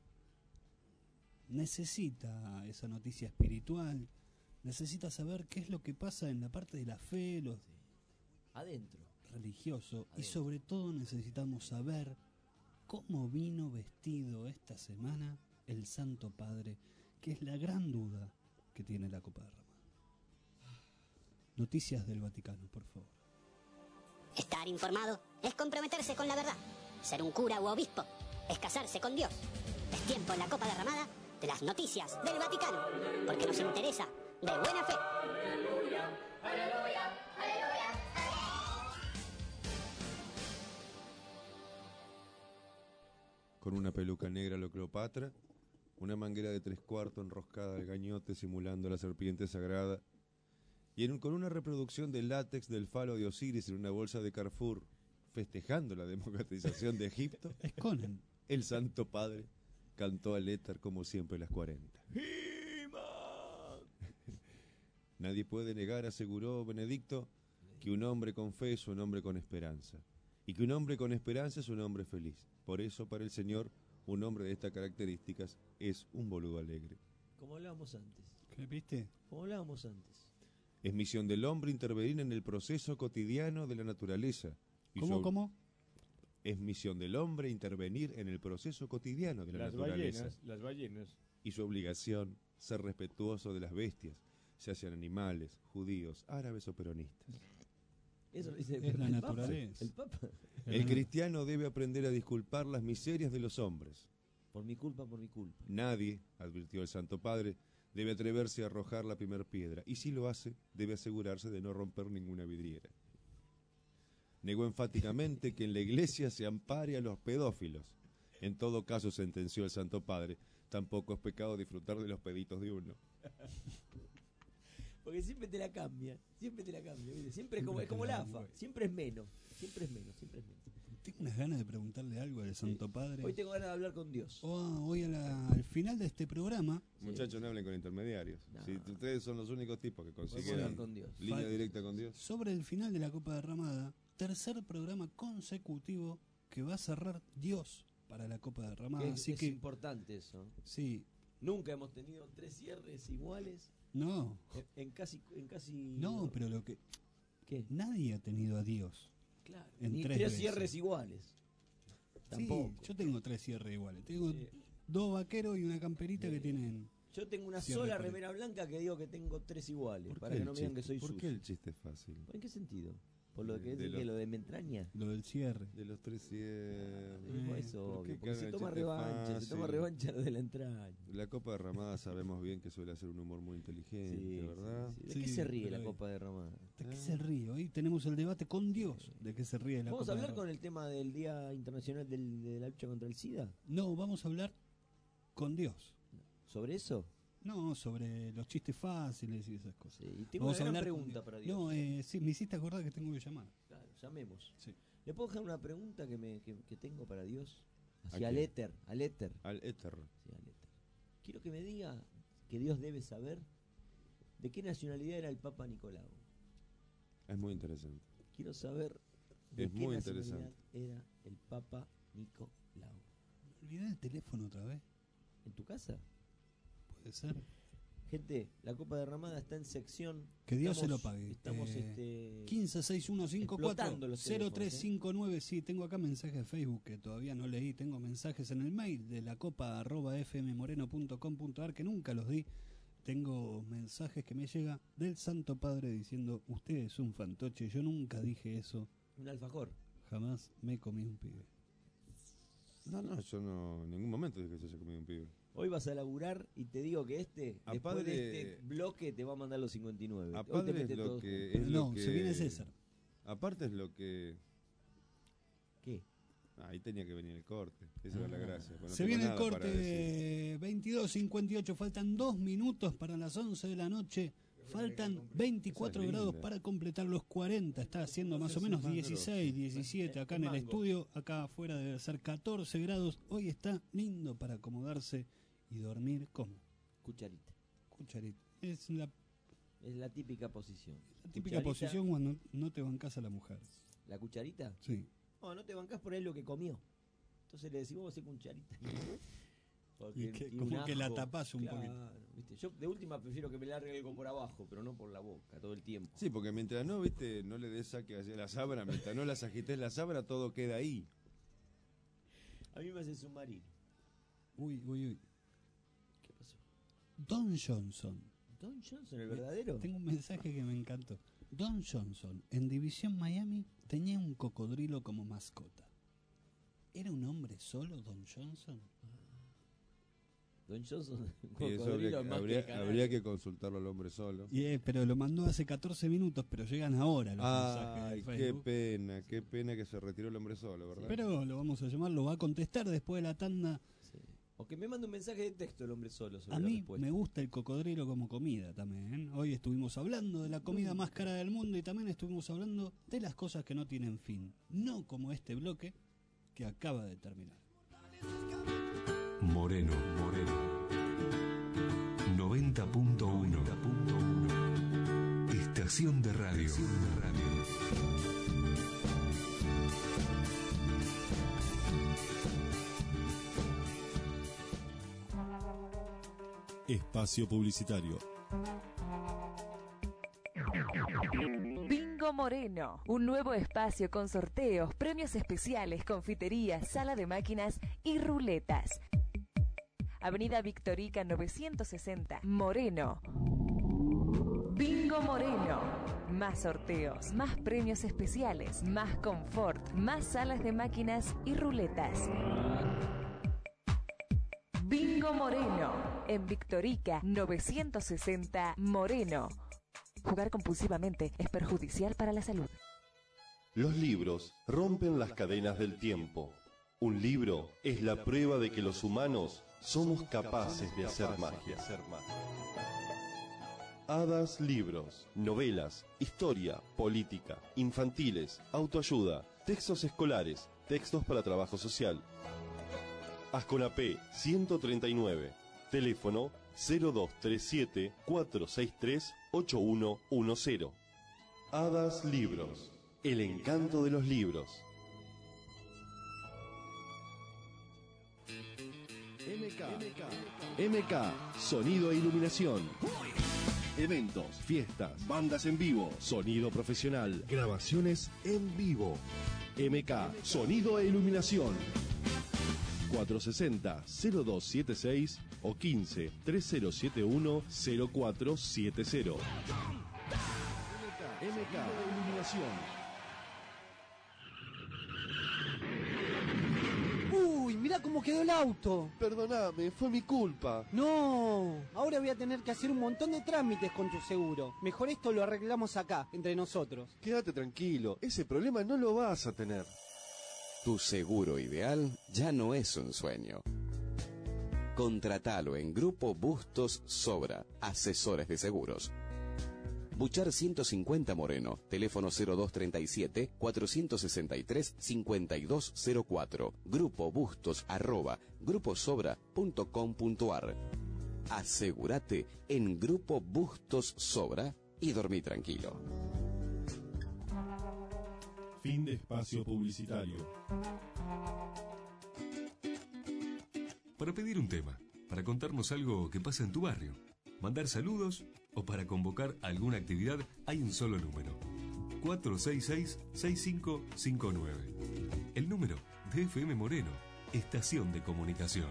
necesita esa noticia espiritual, necesita saber qué es lo que pasa en la parte de la fe, lo Adentro. religioso, y sobre todo necesitamos saber cómo vino vestido esta semana el Santo Padre, que es la gran duda que tiene la copa derramada. Noticias del Vaticano, por favor. Estar informado es comprometerse con la verdad. Ser un cura u obispo es casarse con Dios. Es tiempo en la copa derramada de las noticias del Vaticano, porque nos interesa de buena fe. Con una peluca negra a lo Cleopatra, una manguera de 3/4 enroscada al gañote simulando la serpiente sagrada, y con una reproducción de látex del falo de Osiris en una bolsa de Carrefour, festejando la democratización de Egipto, Es Conan. el Santo Padre cantó al éter como siempre las 40. Nadie puede negar, aseguró Benedicto, que un hombre con fe es un hombre con esperanza, y que un hombre con esperanza es un hombre feliz. Por eso, para el Señor, un hombre de estas características es un boludo alegre. Como hablábamos antes. ¿Qué viste? Como hablábamos antes. Es misión del hombre intervenir en el proceso cotidiano de la naturaleza. ¿Cómo? Es misión del hombre intervenir en el proceso cotidiano de la Las naturaleza. ballenas, las ballenas. Y su obligación, ser respetuoso de las bestias, ya sean animales, judíos, árabes o peronistas. Eso lo dice Es la el Papa. naturaleza. El Papa. El cristiano debe aprender a disculpar las miserias de los hombres. Por mi culpa, por mi culpa. Nadie, advirtió el Santo Padre, debe atreverse a arrojar la primera piedra, y si lo hace, debe asegurarse de no romper ninguna vidriera. Negó enfáticamente que en la iglesia se ampare a los pedófilos. En todo caso, sentenció el Santo Padre, tampoco es pecado disfrutar de los peditos de uno. Porque siempre te la cambia, ¿viste? Siempre es como la AFA, siempre es menos. Tengo unas ganas de preguntarle algo al Santo Padre. Hoy tengo ganas de hablar con Dios. Hoy al final de este programa. Muchachos, no hablen con intermediarios. No. Si ustedes son los únicos tipos que Podemos consiguen hablar con Dios. línea directa con Dios. Sobre el final de la Copa Derramada, tercer programa consecutivo que va a cerrar Dios para la Copa Derramada. Así Es que importante eso. sí. Nunca hemos tenido 3 cierres iguales. No. En casi. No, pero lo que. ¿Qué? Nadie ha tenido a Dios. Claro. En Ni 3 3 veces. cierres iguales. Tampoco. Sí, yo tengo 3 cierres iguales. Tengo Sí. 2 vaqueros y una camperita que tienen. Yo tengo una cierre sola parejo. remera blanca que digo que tengo 3 iguales. ¿Por Para qué que el no me digan que chiste? soy ¿Por sucio. qué el chiste es fácil? ¿En qué sentido? ¿Por lo que De es los- lo de me entraña? Lo del cierre. De los 3 cierres. Eso, ¿Por qué? porque se Porque toma el chiste revancha, es se toma fácil. revancha de la entraña. La Copa Derramada sabemos bien que suele hacer un humor muy inteligente, Sí, ¿verdad? sí. ¿De qué se ríe la pero Copa Derramada? ¿De qué se ríe? Hoy tenemos el debate con Dios. ¿De qué se ríe la ¿Vamos Copa a hablar Derramada? con el tema del Día Internacional de la lucha contra el SIDA? No, vamos a hablar con Dios. ¿Sobre eso? No, sobre los chistes fáciles y esas cosas. Sí, y tengo Vamos a una gran hablar con pregunta Dios. para Dios. No, sí, me hiciste acordar que tengo que llamar. Claro, llamemos. Sí. ¿Le puedo dejar una pregunta que tengo para Dios? ¿A Hacia al quién? éter, al éter. Al éter. Sí, al éter. Quiero que me diga que Dios debe saber de qué nacionalidad era el Papa Nicolau. Es muy interesante. Quiero saber de Es qué muy nacionalidad interesante. era el Papa Nicolau. Me olvidé el teléfono otra vez. ¿En tu casa? Puede ser. Gente, la Copa Derramada está en sección. Que Dios se lo Estamos- pague. Estamos 156154 explotando los teléfonos, 0359. Sí, tengo acá mensajes de Facebook que todavía no leí. Tengo mensajes en el mail de la copa @fmmoreno.com.ar que nunca los di. Tengo mensajes que me llega del Santo Padre diciendo: usted es un fantoche. Yo nunca dije eso. un alfajor. Jamás me comí un pibe. No, yo no en ningún momento dije que se haya comido un pibe. Hoy vas a laburar y te digo que A después padre- de este bloque te va a mandar los 59. A Hoy te padre mete es lo todos que juntos. es No, lo que se viene César. Aparte es lo que ¿Qué? ahí tenía que venir el corte. Esa era la gracia. Bueno, no Se tengo viene el nada para corte decir. 22:58, faltan 2 minutos para las 11 de la noche, faltan 24 Esa es grados linda. para completar los 40, está haciendo más o menos 16, 17 acá en el estudio, acá afuera debe ser 14 grados, hoy está lindo para acomodarse y dormir como Cucharita. cucharita. Es la Es la típica posición. La típica Cucharita. posición cuando no te bancás a la mujer. ¿La cucharita? Sí. No te bancás por ahí lo que comió. Entonces le decimos, vos hacer cucharita. Porque Y que, tiene como un que la ajo. tapás un Claro, poquito. ¿viste? Yo de última prefiero que me largue algo por abajo, pero no por la boca, todo el tiempo. Sí, porque mientras no, viste, no le des saque hacia la sábana, mientras no las agites la sábana, todo queda ahí. A mí me hace submarino. Uy. ¿Qué pasó? Don Johnson. ¿Don Johnson, el verdadero? Tengo un mensaje que me encantó. Don Johnson, en División Miami, tenía un cocodrilo como mascota. ¿Era un hombre solo, Don Johnson? Don Johnson, Y eso habría que consultarlo al hombre solo. Pero lo mandó hace 14 minutos, pero llegan ahora los mensajes Ay, de qué Facebook. pena que se retiró el hombre solo, ¿verdad? Pero lo vamos a llamar, lo va a contestar después de la tanda. O que me mande un mensaje de texto el hombre solo sobre A la mí respuesta. me gusta el cocodrilo como comida también. Hoy estuvimos hablando de la comida más cara del mundo y también estuvimos hablando de las cosas que no tienen fin. No como este bloque que acaba de terminar. Moreno. 90.1. Estación de radio. Espacio publicitario. Bingo Moreno, un nuevo espacio con sorteos, premios especiales, confiterías, sala de máquinas y ruletas. Avenida Victorica 960, Moreno. Bingo Moreno. Más sorteos, más premios especiales, más confort, más salas de máquinas y ruletas. Bingo Moreno, en Victorica 960, Moreno. Jugar compulsivamente es perjudicial para la salud. Los libros rompen las cadenas del tiempo. Un libro es la prueba de que los humanos somos capaces de hacer magia. Hadas Libros, novelas, historia, política, infantiles, autoayuda, textos escolares, textos para trabajo social. Asconapé 139, teléfono 0237-463-8110. Hadas Libros, el encanto de los libros. MK, sonido e iluminación. Eventos, fiestas, bandas en vivo, sonido profesional, grabaciones en vivo. MK, sonido e iluminación. 460-0276 o 15-3071-0470. MK Iluminación. Uy, mirá cómo quedó el auto. Perdóname, fue mi culpa. No, ahora voy a tener que hacer un montón de trámites con tu seguro. Mejor esto lo arreglamos acá, entre nosotros. Quédate tranquilo, ese problema no lo vas a tener. Tu seguro ideal ya no es un sueño. Contratalo en Grupo Bustos Sobra, asesores de seguros. Buchar 150 Moreno, teléfono 0237-463-5204, grupobustos@gruposobra.com.ar. Asegúrate en Grupo Bustos Sobra y dormí tranquilo. Fin de espacio publicitario. Para pedir un tema, para contarnos algo que pasa en tu barrio, mandar saludos o para convocar alguna actividad, hay un solo número: 466-6559. El número de FM Moreno, Estación de Comunicación.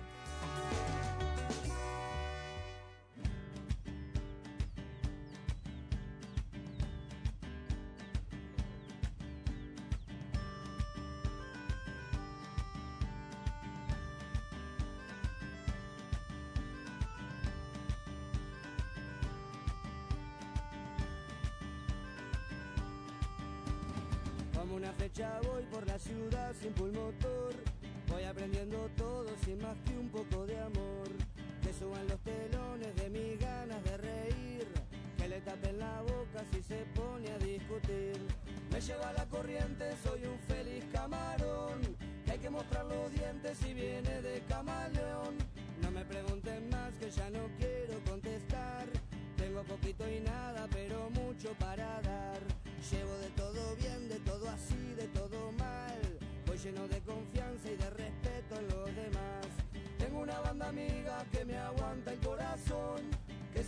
Como una flecha voy por la ciudad sin pulmotor. Voy aprendiendo todo sin más que un poco de amor. Que suban los telones de mis ganas de reír. Que le tapen la boca si se pone a discutir. Me lleva la corriente, soy un feliz camarón. Que hay que mostrar los dientes si viene de camaleón. No me pregunten más que ya no quiero contestar. Tengo poquito y nada, pero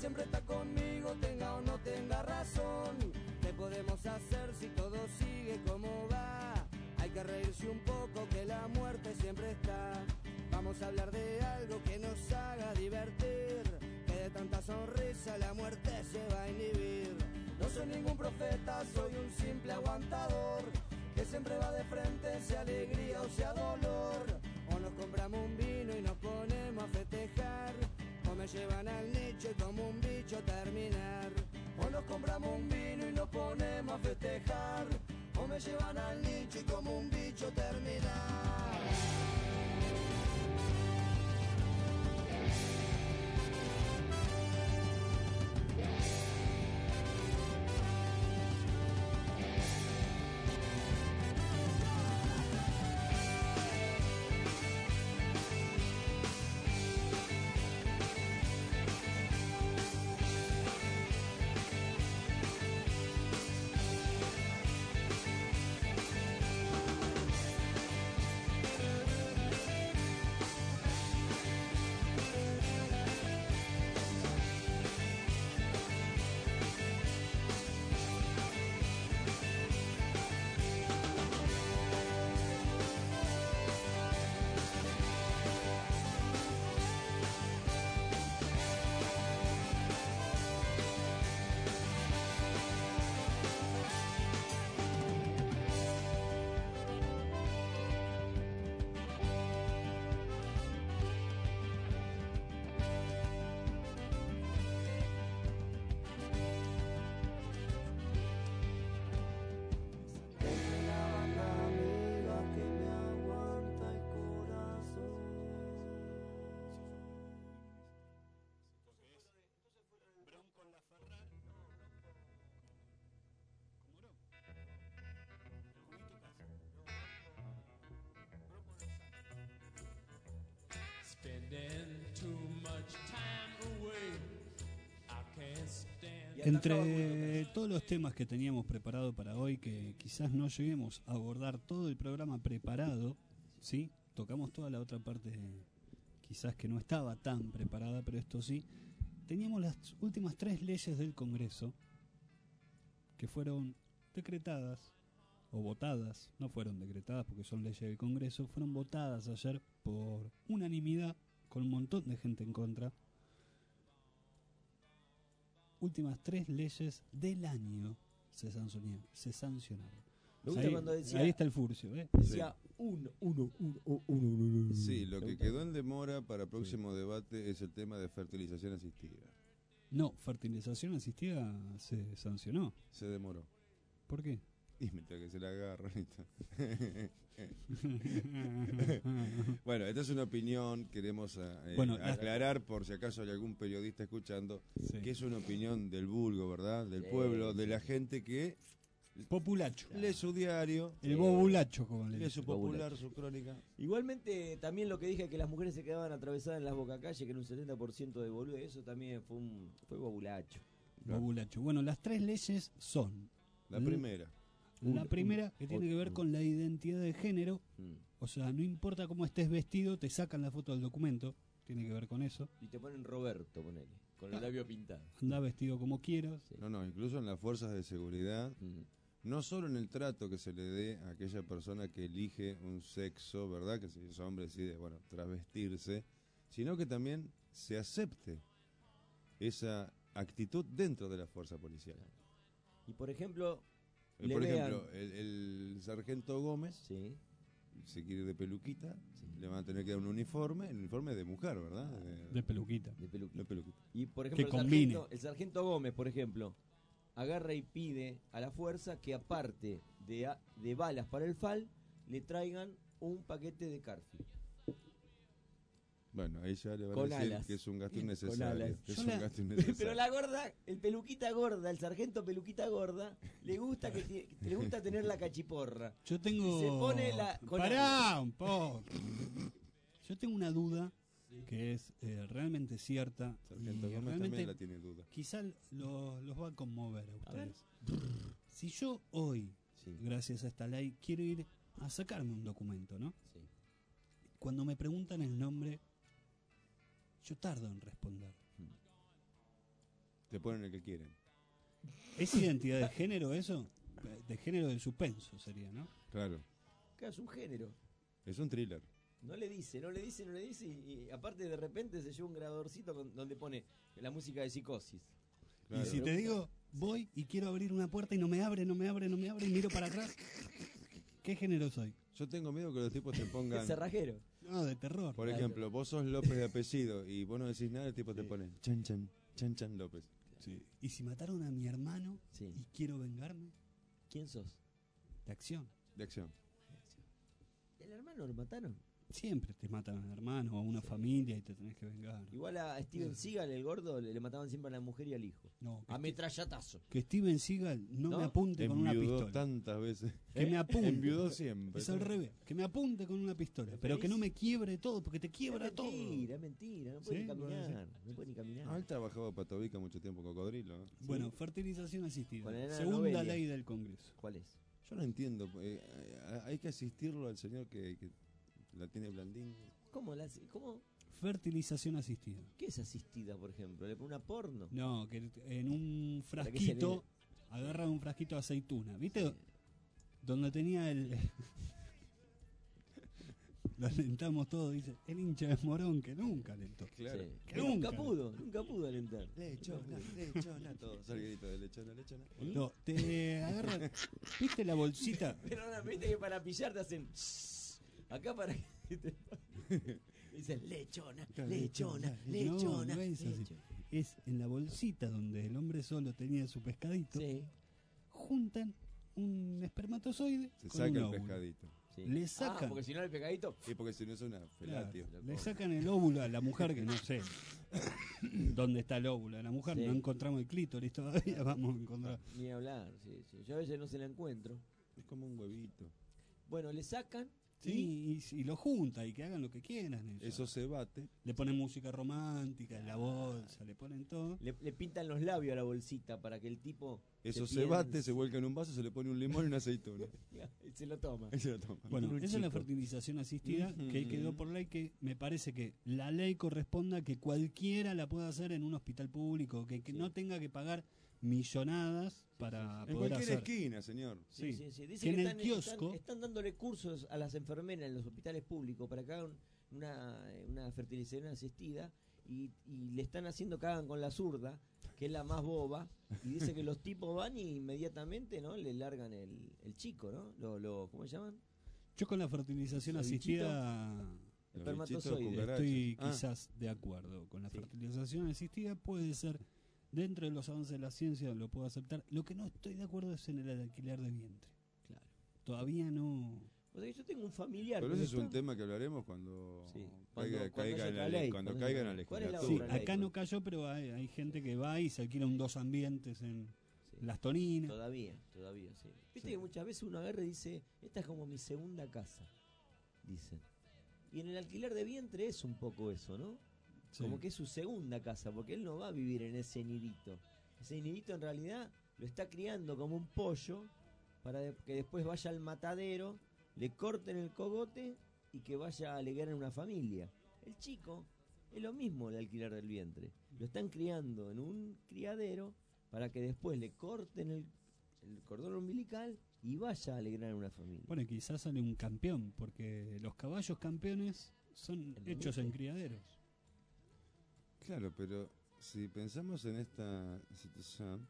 siempre está conmigo, tenga o no tenga razón. ¿Qué podemos hacer si todo sigue como va? Hay que reírse un poco que la muerte siempre está. Vamos a hablar de algo que nos haga divertir, que de tanta sonrisa la muerte se va a inhibir. No soy ningún profeta, soy un simple aguantador, que siempre va de frente, sea alegría o sea dolor. O nos compramos un vino y nos ponemos a festejar, o me llevan al nicho y como un bicho terminar. O nos compramos un vino y nos ponemos a festejar, o me llevan al nicho y como un bicho terminar. Entre todos los temas que teníamos preparado para hoy, que quizás no lleguemos a abordar todo el programa preparado, ¿sí? Tocamos toda la otra parte, quizás que no estaba tan preparada, pero esto sí. Teníamos las últimas 3 leyes del Congreso que fueron decretadas o votadas, no fueron decretadas porque son leyes del Congreso, fueron votadas ayer por unanimidad, con un montón de gente en contra. Últimas 3 leyes del año se sancionaron. Me gusta cuando decía, ahí está el furcio, ¿eh? Decía uno. Sí, lo que quedó en demora para próximo debate es el tema de fertilización asistida. No, fertilización asistida se sancionó. Se demoró. ¿Por qué? Y mientras que se la agarran. Bueno, esta es una opinión, queremos aclarar por si acaso hay algún periodista escuchando, sí, que es una opinión del vulgo, ¿verdad? Del pueblo, de la gente que... Populacho. Lee su diario. El bobulacho, como le lee su popular, Bobulacho. su crónica. Igualmente, también lo que dije que las mujeres se quedaban atravesadas en las bocacalles, que era un 70% de boludo, eso también fue bobulacho. Bobulacho. Bueno, las 3 leyes son... La primera. La primera, que tiene que ver con la identidad de género. O sea, no importa cómo estés vestido, te sacan la foto del documento. Tiene que ver con eso. Y te ponen Roberto, ponele, con el labio pintado. Andá vestido como quieras. Sí. No, incluso en las fuerzas de seguridad, no solo en el trato que se le dé a aquella persona que elige un sexo, ¿verdad? Que si es hombre decide, bueno, travestirse, sino que también se acepte esa actitud dentro de la fuerza policial. Y por ejemplo... el sargento Gómez, sí, se quiere de peluquita, sí, le van a tener que dar un uniforme de mujer, ¿verdad? De peluquita. De peluquita. Y por ejemplo, el sargento Gómez, por ejemplo, agarra y pide a la fuerza que aparte de balas para el FAL, le traigan un paquete de Carfi. Bueno, ahí ya le van con a decir alas. Que es un gasto innecesario. Pero la gorda, el peluquita gorda, el sargento peluquita gorda, le gusta le gusta tener la cachiporra. Yo tengo... Se pone la... Pará un poco. Yo tengo una duda que es realmente cierta. Sargento Gómez también la tiene duda. Quizá los va a conmover a ustedes. Si yo hoy, gracias a esta ley, quiero ir a sacarme un documento, ¿no? Sí. Cuando me preguntan el nombre... Yo tardo en responder. te ponen el que quieren. ¿Es identidad de género eso? De género del suspenso sería, ¿no? Claro. Claro, es un género. Es un thriller. No le dice y aparte de repente se lleva un grabadorcito donde pone la música de Psicosis. Y si te digo, voy y quiero abrir una puerta y no me abre, y miro para atrás, ¿qué género soy? Yo tengo miedo que los tipos te pongan... Cerrajero. No, de terror. Por ejemplo, vos sos López de apellido y vos no decís nada, el tipo te pone Chan Chan López. Sí. ¿Y si mataron a mi hermano y quiero vengarme? ¿Quién sos? De acción. De acción. ¿El hermano lo mataron? Siempre te matan al hermano o a una familia y te tenés que vengar. Igual a Steven Seagal, el gordo, le mataban siempre a la mujer y al hijo. No, a metrallatazo. Que Steven Seagal no me apunte con una pistola. Tantas veces. Que me apunte. Enviudó siempre. Es al revés. Que me apunte con una pistola. Pero que no me quiebre todo, porque te quiebra todo. Es mentira. No puede ni caminar. No puede ni caminar. Él trabajaba para Tobica mucho tiempo, Cocodrilo. Bueno, fertilización asistida. Segunda Novelia. Ley del Congreso. ¿Cuál es? Yo no entiendo. Hay que asistirlo al señor que la tiene blandín. ¿Cómo? Fertilización asistida. ¿Qué es asistida, por ejemplo? ¿Le pone una porno? No, que en un frasquito agarra un frasquito de aceituna. ¿Viste? Sí. Donde tenía el... Lo alentamos todos, dice, el hincha de Morón que nunca alentó. Claro. Sí. Que nunca pudo alentar. Lechona, todo. Sale grito de lechona. No, te agarran, ¿viste la bolsita? Pero no, viste que para pillar te hacen... Acá para que te... Dicen lechona. No es así. Es en la bolsita donde el hombre solo tenía su pescadito. Sí. Juntan un espermatozoide. Se con saca un el óvulo. pescadito. Sí. Le sacan. Porque si no el pescadito. Sí, porque si no es una felatio. Claro, le sacan el óvulo a la mujer, que no sé dónde está el óvulo de la mujer. Sí. No encontramos el clítoris todavía. Vamos a encontrar. Ni hablar, sí. Yo a veces no se la encuentro. Es como un huevito. Bueno, le sacan. Sí, y lo junta y que hagan lo que quieran. Eso se bate. Le ponen música romántica en la bolsa, le ponen todo. Le pintan los labios a la bolsita para que el tipo... Eso se bate, se vuelca en un vaso, se le pone un limón y una aceituna. Y se lo toma. Bueno, esa es la fertilización asistida, que quedó por ley, que me parece que la ley corresponda a que cualquiera la pueda hacer en un hospital público, que no tenga que pagar millonadas para poder hacer. En cualquier esquina, señor. Sí. Dice que en el kiosco están dándole cursos a las enfermeras en los hospitales públicos para que hagan una fertilización asistida y le están haciendo que hagan con la zurda, que es la más boba, y dice que los tipos van y inmediatamente no le largan el chico, ¿no? ¿Cómo se llaman? Yo con la fertilización asistida estoy quizás de acuerdo. Con la fertilización asistida puede ser... Dentro de los avances de la ciencia lo puedo aceptar. Lo que no estoy de acuerdo es en el alquiler de vientre. Claro. Todavía no... O sea, yo tengo un familiar... Pero ese es un tema que hablaremos cuando caiga en la legislatura. Sí, acá no cayó, pero hay gente que va y se alquila un 2 ambientes en Las Toninas. Todavía, sí. Viste que muchas veces uno agarra y dice, esta es como mi segunda casa, dicen. Y en el alquiler de vientre es un poco eso, ¿no? Sí. Como que es su segunda casa, porque él no va a vivir en ese nidito. Ese nidito en realidad lo está criando como un pollo para que después vaya al matadero, le corten el cogote y que vaya a alegrar en una familia. El chico es lo mismo el alquiler del vientre. Lo están criando en un criadero para que después le corten el cordón umbilical y vaya a alegrar en una familia. Bueno, quizás sale un campeón, porque los caballos campeones son hechos en criaderos. Claro, pero si pensamos en esta situación,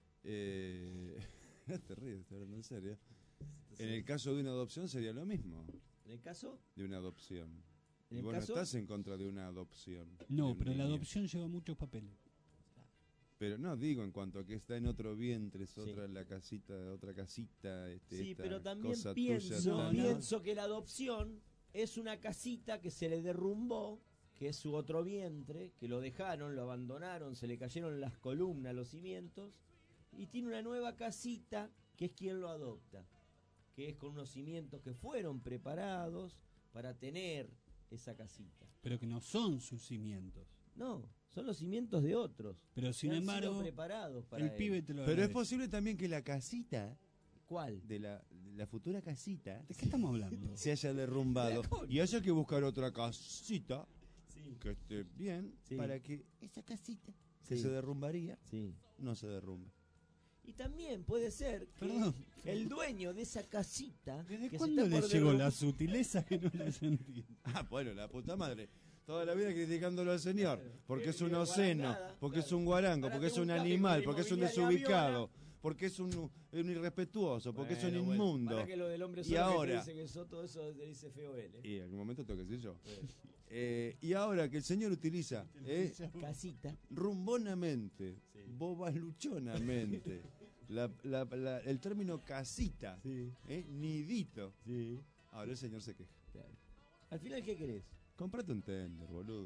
no te ríes, estoy hablando en serio. En el caso de una adopción sería lo mismo. ¿En el caso? De una adopción. Y vos no estás en contra de una adopción. No, pero la adopción lleva muchos papeles. Pero no, digo, en cuanto a que está en otro vientre, es otra la casita, otra casita. Sí, pero también pienso que la adopción es una casita que se le derrumbó, que es su otro vientre, que lo dejaron, lo abandonaron, se le cayeron las columnas, los cimientos, y tiene una nueva casita que es quien lo adopta, que es con unos cimientos que fueron preparados para tener esa casita. Pero que no son sus cimientos. No, son los cimientos de otros. Pero sin embargo, preparados para el pibe te lo Pero es posible también que la casita... ¿Cuál? De la futura casita... ¿De qué estamos hablando? Se haya derrumbado y haya que buscar otra casita que esté bien para que esa casita que Sí. se derrumbaría, Sí. no se derrumba. Y también puede ser que Perdón. el dueño de esa casita. ¿Desde que se cuándo está le por llegó derrumbar- la sutileza que no la sentí? Ah, bueno, la puta madre. Toda la vida criticándolo al señor, porque es un Vive oceno, guarangada, porque es un guarango, Ahora porque es te un buscas animal, que porque es un inmobiliaria desubicado, Viola. porque es un irrespetuoso, porque es un Bueno, inmundo. Para que lo del hombre Y solo que te ahora, dice que eso, todo eso te dice feo él. y en algún momento tengo que decir yo. Y ahora que el señor utiliza Casita. rumbonamente, bobaluchonamente, el término casita, nidito, ahora el señor se queja. Al final, ¿qué querés? Comprate un tender, boludo.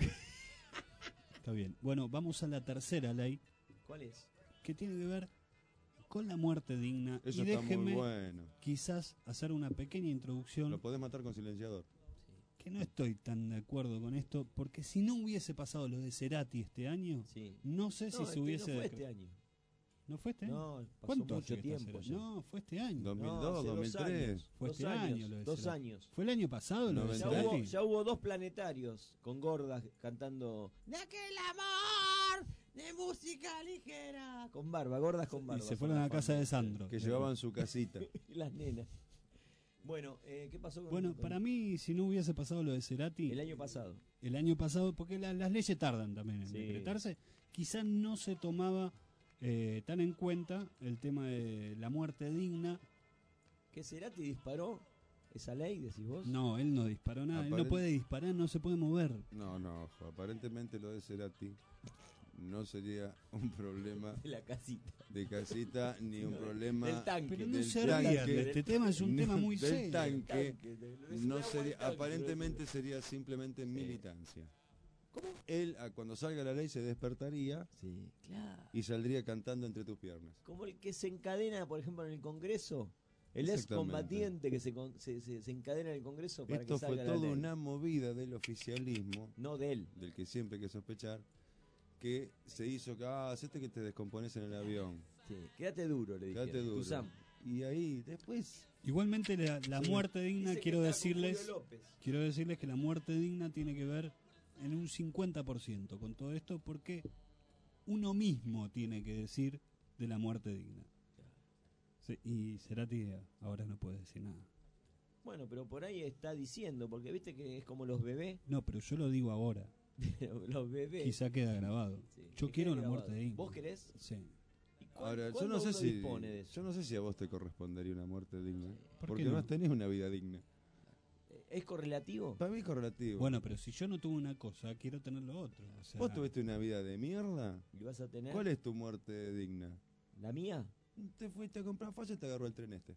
Está bien. Bueno, vamos a la tercera ley, ¿Cuál es? que tiene que ver con la muerte digna. Eso y está muy déjeme bueno. quizás hacer una pequeña introducción. Lo podés matar con silenciador. Que no estoy tan de acuerdo con esto, porque si no hubiese pasado lo de Cerati este año, no sé si se hubiese... No fue este año. ¿No fue este año? No, pasó ¿Cuánto mucho hace que está tiempo Cerati? ya. No, fue este año. 2002, No, hace 2003. años. Fue este Dos año años, lo de 2 Cerati. años. ¿Fue el año pasado lo de Cerati? Ya hubo 2 planetarios con gordas cantando de aquel amor de música ligera. Con barba, gordas con barba. Y se fueron a la casa de Sandro. Que llevaban su casita. Y las nenas. Bueno, ¿qué pasó con Bueno, para mí, si no hubiese pasado lo de Cerati... el año pasado? El año pasado, porque las leyes tardan también en Sí. decretarse, quizás no se tomaba tan en cuenta el tema de la muerte digna. ¿Que Cerati disparó esa ley, decís vos? No, él no disparó nada, él no Aparent- puede disparar, no se puede mover. No, ojo, aparentemente lo de Cerati no sería un problema De la casita. de casita ni un problema Del tanque. Pero no del se rían tanque, de este tema, es un tema muy del serio. tanque, Del no tanque, sería, tanque, aparentemente sería simplemente militancia. Él, cuando salga la ley, se despertaría Sí, claro. y saldría cantando entre tus piernas. Como el que se encadena, por ejemplo, en el Congreso. El excombatiente que se encadena en el Congreso para Esto que fue salga la toda ley. una movida del oficialismo, No de él. del que siempre hay que sospechar, que se hizo que, hacete que te descompones en el avión. Sí, quédate duro, le dije. Quédate duro. Y ahí, después... Igualmente la Sí. muerte digna, Dice que quiero está con decirles Julio López. que la muerte digna tiene que ver en un 50% con todo esto, porque uno mismo tiene que decir de la muerte digna. Sí, y Cerati ahora no puede decir nada. Bueno, pero por ahí está diciendo, porque viste que es como los bebés. No, pero yo lo digo ahora. Los bebés. Quizá queda grabado. Sí, Yo que quiero quede la muerte grabado. digna. ¿Vos querés? Sí. ¿Y Ahora, yo cuándo no sé uno si dispone de eso? yo no sé si a vos te correspondería una muerte digna, ¿Por porque qué no? no has tenido una vida digna. ¿Es correlativo? Para mí es correlativo. Bueno, pero si yo no tuve una cosa, quiero tener lo otro. O sea, ¿Vos tuviste una vida de mierda? ¿Y vas a tener? ¿Cuál es tu muerte digna? ¿La mía? Te fuiste a comprar falla y te agarró el tren este.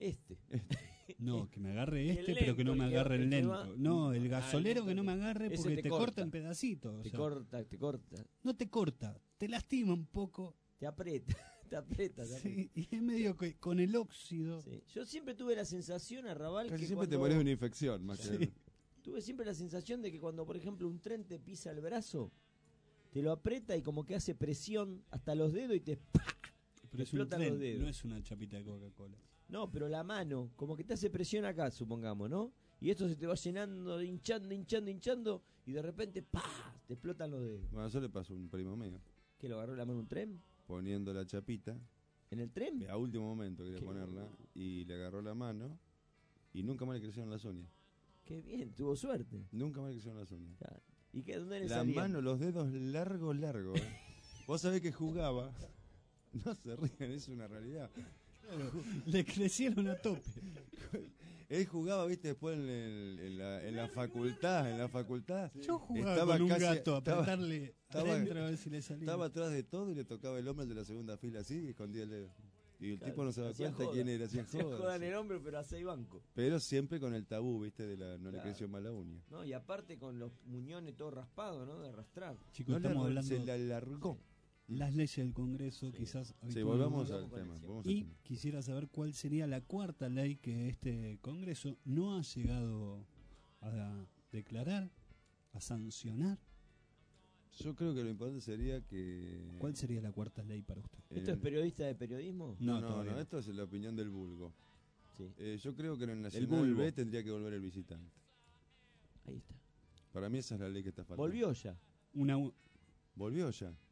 No, que me agarre Y el este, pero que no lento, me el que- agarre el el que lento. va- No, el Ah, gasolero el que no me lento. agarre Ese porque te te corta corta. en pedacitos. o Te sea, corta, te corta. No te corta, te lastima un poco. Te aprieta, te aprieta. Te aprieta. Sí, y es medio que con el óxido. Sí. Yo siempre tuve la sensación, Arrabal, Casi que siempre te cuando- morís de una infección, más Sí. que... Tuve siempre la sensación de que cuando, por ejemplo, un tren te pisa el brazo, te lo aprieta y como que hace presión hasta los dedos y te Pero es un explotan los tren, dedos. no es una chapita de Coca-Cola. No, pero la mano, como que te hace presión acá, supongamos, ¿no? Y esto se te va llenando, hinchando, y de repente, ¡pah! Te explotan los dedos. Bueno, eso le pasó a un primo mío, ¿Que lo agarró la mano un tren? poniendo la chapita, ¿En el tren? a último momento quería Qué ponerla, y le agarró la mano, y nunca más le crecieron las uñas. Qué bien, tuvo suerte. Nunca más le crecieron las uñas. Claro. ¿Y qué, dónde le La salían? mano, los dedos largos. Vos sabés que jugaba. No se rían, es una realidad. Le crecieron a tope. Él jugaba, viste, después en la facultad. Yo jugaba Estaba con un casi- gato a estaba- apretarle estaba- adentro a ver si le salía. Estaba atrás de todo y le tocaba el hombro al de la segunda fila así y escondía el dedo. Y el Claro, tipo no se daba hacía cuenta joda. quién era, hacía Hacía joda, joda en sí. el hombro, pero a 6 bancos. Pero siempre con el tabú, viste, de la no le Claro. creció más la uña. No, y aparte con los muñones todo raspados, ¿no? De arrastrar. Chicos, No le estamos arran- hablando se le alargó. las leyes del Congreso, quizás. Sí, habitualmente. volvamos al Vamos con tema. el volvamos al Y tema. quisiera saber cuál sería la cuarta ley que este Congreso no ha llegado a declarar, a sancionar. Yo creo que lo importante sería que... ¿Cuál sería la cuarta ley para usted? ¿Esto es periodista de periodismo? No, todavía no. esto es la opinión del vulgo. Sí. Yo creo que en el Nacional vulgo. B tendría que volver el visitante. Ahí está. Para mí esa es la ley que está faltando. Volvió ya. Una, ¿Volvió ya?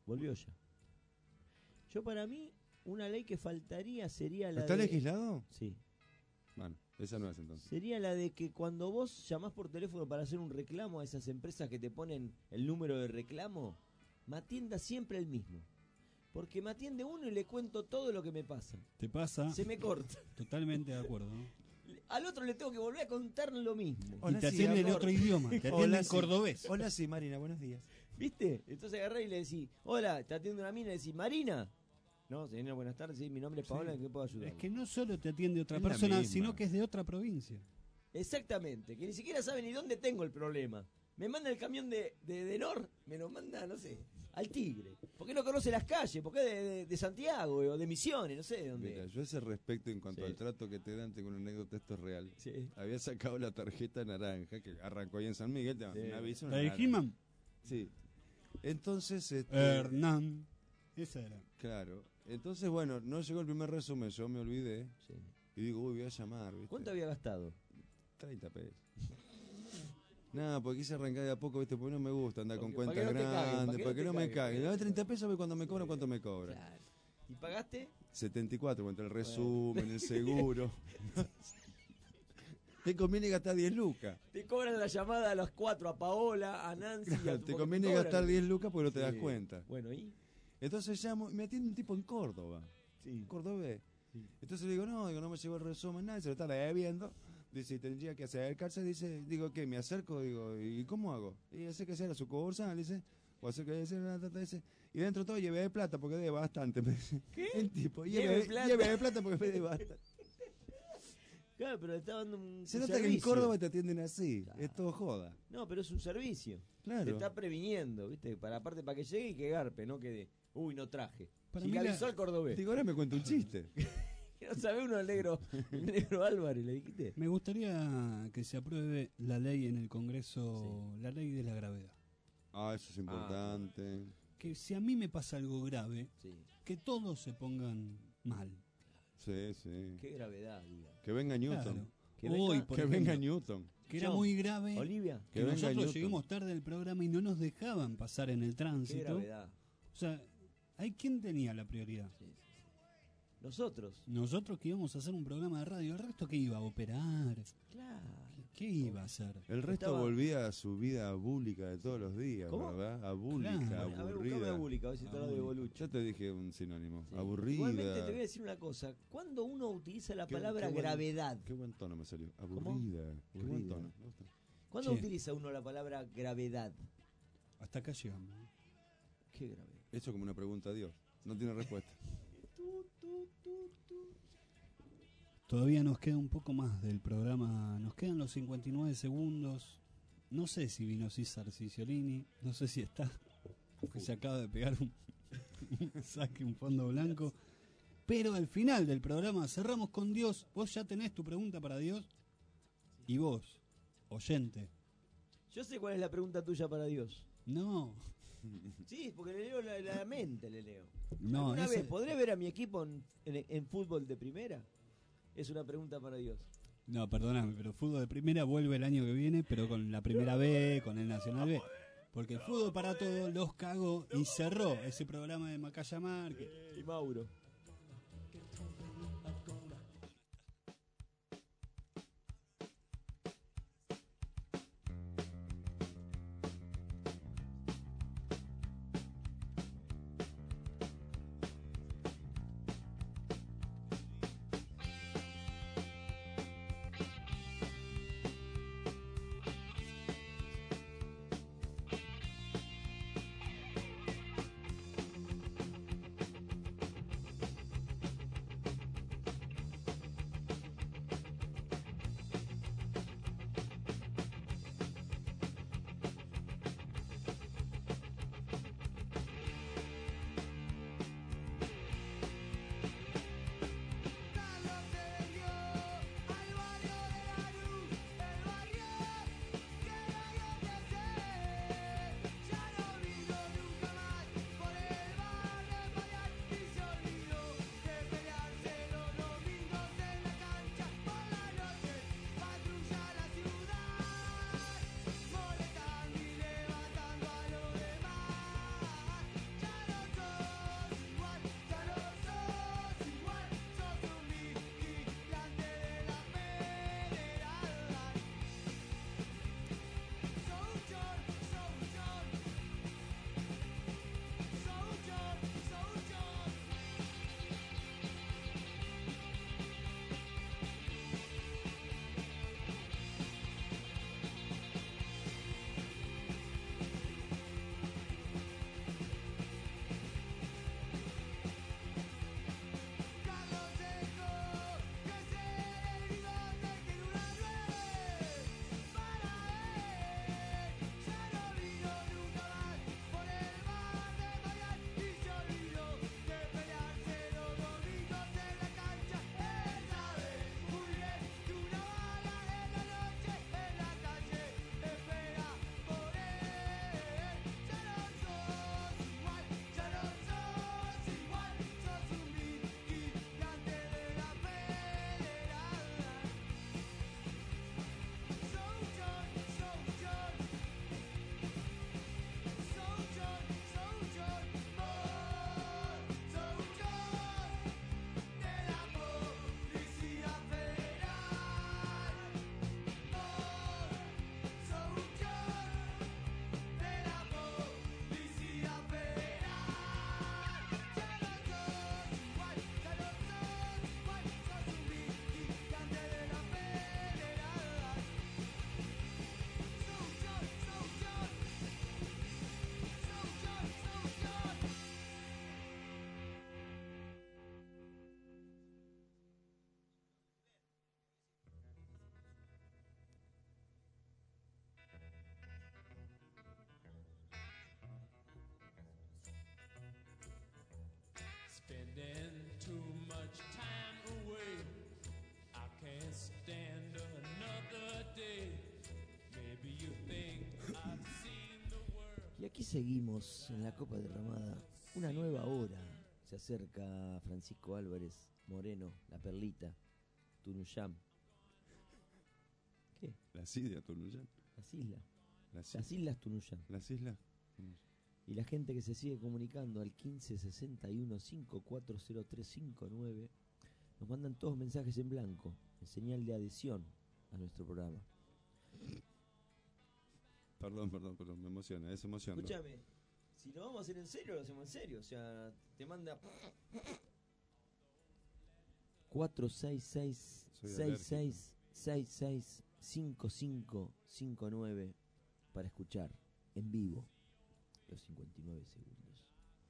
Volvió ya. Yo para mí, una ley que faltaría sería la ¿Está de... legislado? Sí. Bueno, esa no es entonces. Sería la de que cuando vos llamás por teléfono para hacer un reclamo a esas empresas que te ponen el número de reclamo, me atienda siempre el mismo. Porque me atiende uno y le cuento todo lo que me pasa. ¿Te pasa? Se me corta. Totalmente de acuerdo, ¿no? Al otro le tengo que volver a contar lo mismo. Y te atiende en otro idioma, te atiende en cordobés. Hola, sí, Marina, buenos días. ¿Viste? Entonces agarré y le decís, hola, te atiende una mina y le decís, Marina. No, señora, buenas tardes, sí, mi nombre es Paola, ¿en qué puedo ayudar? Es que no solo te atiende otra Es la persona, misma. sino que es de otra provincia. Exactamente, que ni siquiera sabe ni dónde tengo el problema. Me manda el camión de Denor, me lo manda, no sé, al Tigre. ¿Por qué no conoce las calles? ¿Por qué de Santiago o de Misiones? No sé de dónde. Mira, yo a ese respecto, en cuanto Sí. al trato que te dan, tengo una anécdota, esto es real. Sí. Había sacado la tarjeta naranja, que arrancó ahí en San Miguel, te Sí. un aviso. ¿La de He-Man? Sí. Entonces, Hernán. Esa era. Claro. Entonces, bueno, no llegó el primer resumen, yo me olvidé. Y digo, uy, voy a llamar, ¿viste? ¿Cuánto había gastado? 30 pesos. Nada, porque quise arrancar de a poco, ¿viste? Porque no me gusta andar con Para cuenta que no te caguen, grande, para que no me caguen. caguen. Le doy 30 pesos, ve cuando me cobran, cuánto me cobran. Claro. ¿Y pagaste? 74, entre el resumen, el seguro. Te conviene gastar 10 lucas. Te cobran la llamada a las 4 a Paola, a Nancy. a tu- Te porque conviene cobran. gastar 10 lucas porque no te das Sí. cuenta. Bueno, ¿y? Entonces llamo y me atiende un tipo en Córdoba. Cordobés. Entonces le digo, no me llegó el resumen, nada, se lo está debiendo. Dice, tendría que acercarse, digo, ¿qué? ¿Me acerco? Digo, ¿y cómo hago? Y hace que sea la sucursal, dice, o hacer que sea dice, y dentro de todo llevé de plata porque debe bastante. Me dice. ¿Qué? El tipo, Lleve plata. lleve de plata porque me debe bastante. Claro, pero le está dando un Se un nota que en servicio. Córdoba te atienden así, es todo joda. No, pero es un servicio. Claro. Te está previniendo, ¿viste? Aparte para que llegue y que garpe, no que uy, no traje. Para Si mí le la- avisó al cordobés. Digo, ahora me cuenta un chiste. Que no sabe uno el negro Álvarez, ¿le dijiste? Me gustaría que se apruebe la ley en el Congreso, la ley de la gravedad. Ah, eso es importante. Que si a mí me pasa algo grave, que todos se pongan mal. Sí, sí. Qué gravedad, diga. Que venga Newton. Claro. Que Hoy, venga- por Que ejemplo, venga Newton. Que era muy grave. Olivia. Que Que venga nosotros Newton. lleguemos tarde del programa y no nos dejaban pasar en el Qué tránsito. gravedad. O sea, ¿hay quién tenía la prioridad? Nosotros. Nosotros que íbamos a hacer un programa de radio, ¿el resto qué iba a operar? Claro. ¿Qué iba a hacer? El resto Estaba- volvía a su vida abúlica de todos los días, ¿Cómo? ¿verdad? Abúlica, Claro. A ver, buscame aburrida. abúlica, a ver si te hablo de bolucho. Yo te dije un sinónimo. Sí. Aburrida. Igualmente te voy a decir una cosa. Cuando uno utiliza la palabra buen- gravedad, Qué buen tono me salió. Aburrida. Qué buen Aburrida. tono. Me gusta. ¿cuándo Sí. utiliza uno la palabra gravedad? Hasta acá llegamos. Qué gravedad. Eso como una pregunta a Dios. No tiene respuesta. Todavía nos queda un poco más del programa. Nos quedan los 59 segundos. No sé si vino César Ciciolini. No sé si está. Que se acaba de pegar un saque, un fondo blanco. Pero al final del programa cerramos con Dios. Vos ya tenés tu pregunta para Dios. Y vos, oyente. Yo sé cuál es la pregunta tuya para Dios. No. Sí, porque le leo la mente, le leo. No, ¿Alguna ese- vez podré ver a mi equipo en fútbol de primera? Es una pregunta para Dios. No, perdóname, pero fútbol de primera vuelve el año que viene, pero con la primera B, con el Nacional B. Porque el fútbol para todos los cagó y cerró ese programa de Macaya Márquez. Y Mauro. aquí seguimos en la Copa Derramada. Una nueva hora. Se acerca Francisco Álvarez Moreno, la Perlita, Tunuyán. ¿Qué? Las islas Tunuyán. Las islas. Las islas Tunuyán. Las islas. Y la gente que se sigue comunicando al 1561-540359 nos mandan todos mensajes en blanco, en señal de adhesión a nuestro programa. Perdón, me emociona, es emoción. Escúchame, si lo vamos a hacer en serio, lo hacemos en serio. O sea, te manda 466-66-5559 para escuchar en vivo los 59 segundos.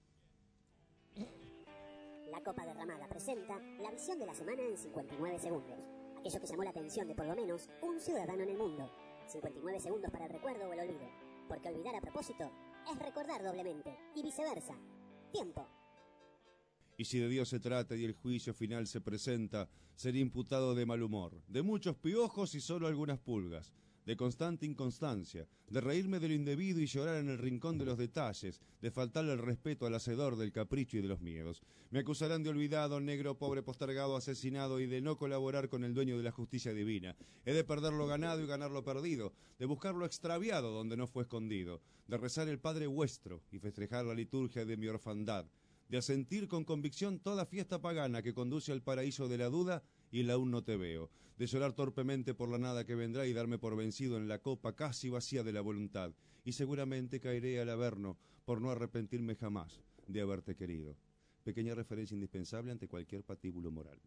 La Copa Derramada presenta la visión de la semana en 59 segundos. Aquello que llamó la atención de por lo menos un ciudadano en el mundo. 59 segundos para el recuerdo o el olvido. Porque olvidar a propósito es recordar doblemente. Y viceversa. Tiempo. Y si de Dios se trata y el juicio final se presenta, seré imputado de mal humor, de muchos piojos y solo algunas pulgas, de constante inconstancia, de reírme de lo indebido y llorar en el rincón de los detalles, de faltarle el respeto al hacedor del capricho y de los miedos. Me acusarán de olvidado, negro, pobre, postergado, asesinado y de no colaborar con el dueño de la justicia divina. He de perder lo ganado y ganar lo perdido, de buscar lo extraviado donde no fue escondido, de rezar el Padre Vuestro y festejar la liturgia de mi orfandad, de asentir con convicción toda fiesta pagana que conduce al paraíso de la duda y el aún no te veo, de llorar torpemente por la nada que vendrá y darme por vencido en la copa casi vacía de la voluntad, y seguramente caeré al averno por no arrepentirme jamás de haberte querido. Pequeña referencia indispensable ante cualquier patíbulo moral.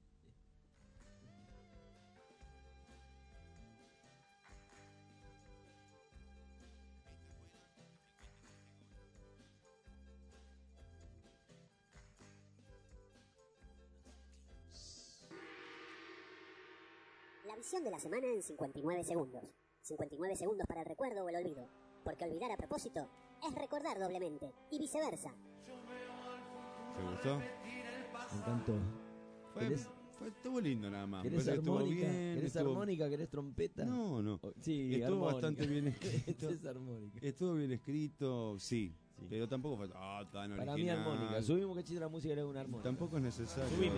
La visión de la semana en 59 segundos. 59 segundos para el recuerdo o el olvido. Porque olvidar a propósito es recordar doblemente. Y viceversa. ¿Te gustó? Me encantó. Estuvo lindo nada más. ¿Querés armónica? ¿Querés armónica? ¿Querés trompeta? No. Sí, estuvo armónica. bastante bien escrito. Es armónica. Estuvo bien escrito, sí. Pero tampoco fue tan original. Para mí armónica. Subimos cachito la música y le hago una armónica. Tampoco es necesario. Subime.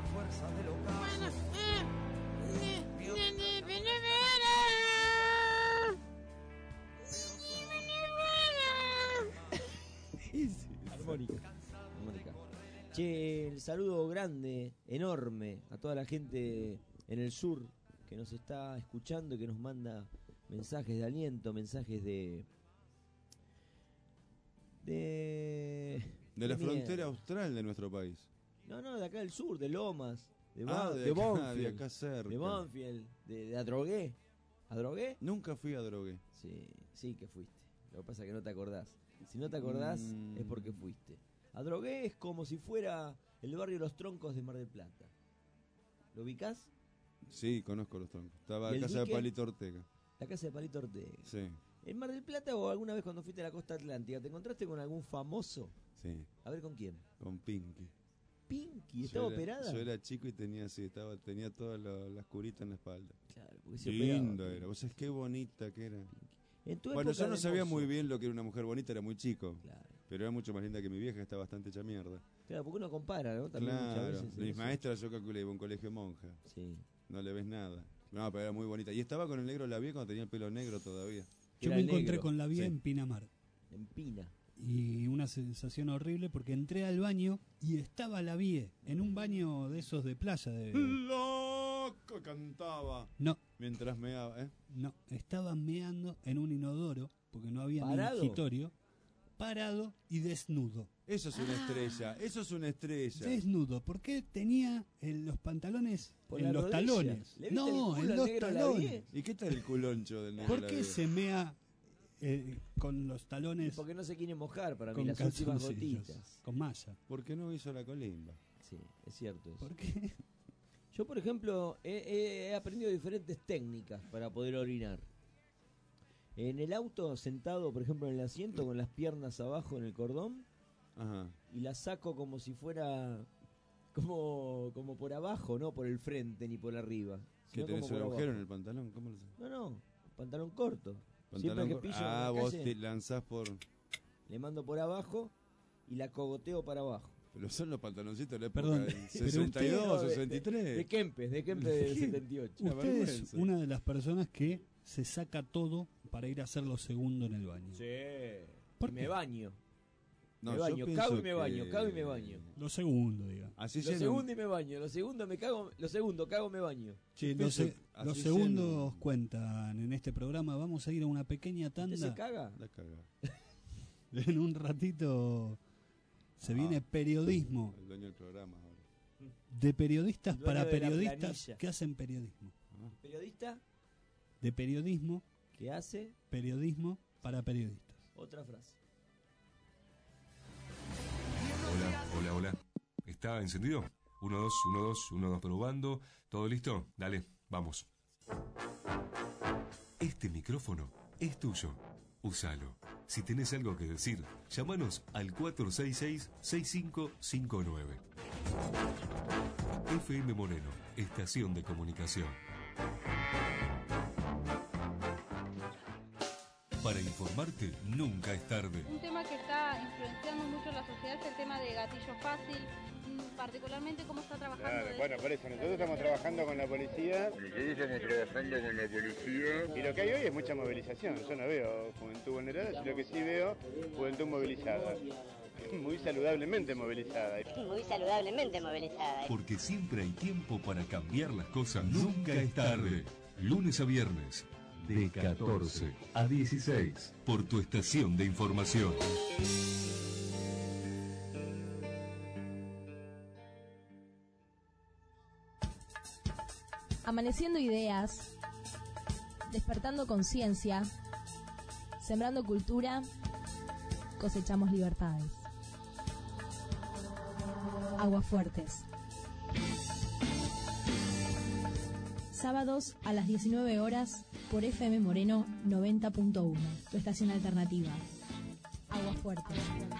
Armónica. Che, el saludo grande, enorme a toda la gente en el sur que nos está escuchando y que nos manda mensajes de aliento, mensajes de la frontera austral de nuestro país. No, de acá del sur, de Lomas, de Bonfield, de acá cerca. De Bonfield, de Adrogué. ¿Adrogué? Nunca fui a Adrogué. Sí que fuiste. Lo que pasa es que no te acordás. Si no te acordás es porque fuiste. Adrogué es como si fuera el barrio Los Troncos de Mar del Plata. ¿Lo ubicás? Sí, conozco Los Troncos. Estaba la casa de Palito Ortega. La casa de Palito Ortega. Sí. ¿En Mar del Plata o alguna vez cuando fuiste a la costa atlántica te encontraste con algún famoso? Sí. A ver, ¿con quién? Con Pinky. ¿Pinky? ¿Estaba operada? Yo era chico y tenía todas las curitas en la espalda. Claro, porque se lindo operaba. era. ¿Vos sabés qué bonita que era? Bueno, yo no sabía muy bien lo que era una mujer bonita, era muy chico. Claro. Pero era mucho más linda que mi vieja, que está bastante hecha mierda. Claro, porque uno compara, ¿no? También claro. muchas veces. Mis maestras, yo calculé, iba a un colegio monja. Sí. No le ves nada. No, pero era muy bonita. Y estaba con el negro Lavie cuando tenía el pelo negro todavía. Yo me encontré con Lavie en Pinamar. En Pina. Y una sensación horrible porque entré al baño y estaba Lavie en un baño de esos de playa. ¡Loco! Cantaba. No. Mientras meaba, ¿eh? No, estaba meando en un inodoro porque no había ¿Parado? ni mingitorio. Parado y desnudo. Eso es una estrella, eso es una estrella. Desnudo, porque tenía los pantalones Por en la los rodilla. talones. ¿Le viste No, el culo en al los negro talones. Lavie? ¿Y qué tal el culoncho del negro ¿Por qué Lavie? se mea con los talones? Porque no se quiere mojar para mí con las últimas calzoncillos, gotitas. Con malla. ¿Por qué no hizo la colimba? Sí, es cierto eso. ¿Por qué? Yo, por ejemplo, he aprendido diferentes técnicas para poder orinar. En el auto, sentado, por ejemplo, en el asiento, con las piernas abajo en el cordón, Ajá. y la saco como si fuera como por abajo, no por el frente ni por arriba. ¿Que sino tenés como un por agujero abajo. en el pantalón? ¿Cómo lo sé? No, pantalón corto. Pantalón Siempre que corto. pillo en la vos calle, te lanzás por... Le mando por abajo y la cogoteo para abajo. Pero son los pantaloncitos de la época Perdón, del pero 62, usted- 63. De Kempes del 78. Usted es una de las personas que se saca todo para ir a hacer lo segundo en el baño. Sí. ¿Por Y me qué? baño. No, me yo baño, pienso cago y me que- baño, cago y me baño. Lo segundo, diga. Así Lo segundo y me baño, lo segundo me cago, lo segundo cago me baño. Che, pienso- los así segundos cuentan en este programa. Vamos a ir a una pequeña ¿Usted tanda. se caga? La caga. En un ratito se viene periodismo. El dueño del programa ahora. De periodistas El dueño para de la periodistas planilla. que hacen periodismo. ¿Periodista? De periodismo, ¿Qué hace? periodismo para periodistas. Otra frase. Hola. ¿Está encendido? 1, 2, 1, 2, 1, 2, probando. ¿Todo listo? Dale, vamos. Este micrófono es tuyo. Úsalo. Si tenés algo que decir, llámanos al 466-6559. FM Moreno, estación de comunicación. Para informarte, nunca es tarde. Un tema que está influenciando mucho la sociedad es el tema de gatillo fácil, particularmente cómo está trabajando. Claro, bueno, por eso, nosotros estamos trabajando con la policía. Nosotros estamos trabajando con la policía. Y lo que hay hoy es mucha movilización. Yo no veo juventud vulnerable, lo que sí veo, juventud movilizada. Muy saludablemente movilizada. Muy saludablemente movilizada. Porque siempre hay tiempo para cambiar las cosas. Nunca es tarde. Lunes a viernes, de 14 a 16, por tu estación de información. Amaneciendo ideas, despertando conciencia, sembrando cultura, cosechamos libertades. Aguafuertes. Sábados a las 19 horas por FM Moreno 90.1, tu estación alternativa. Aguafuertes.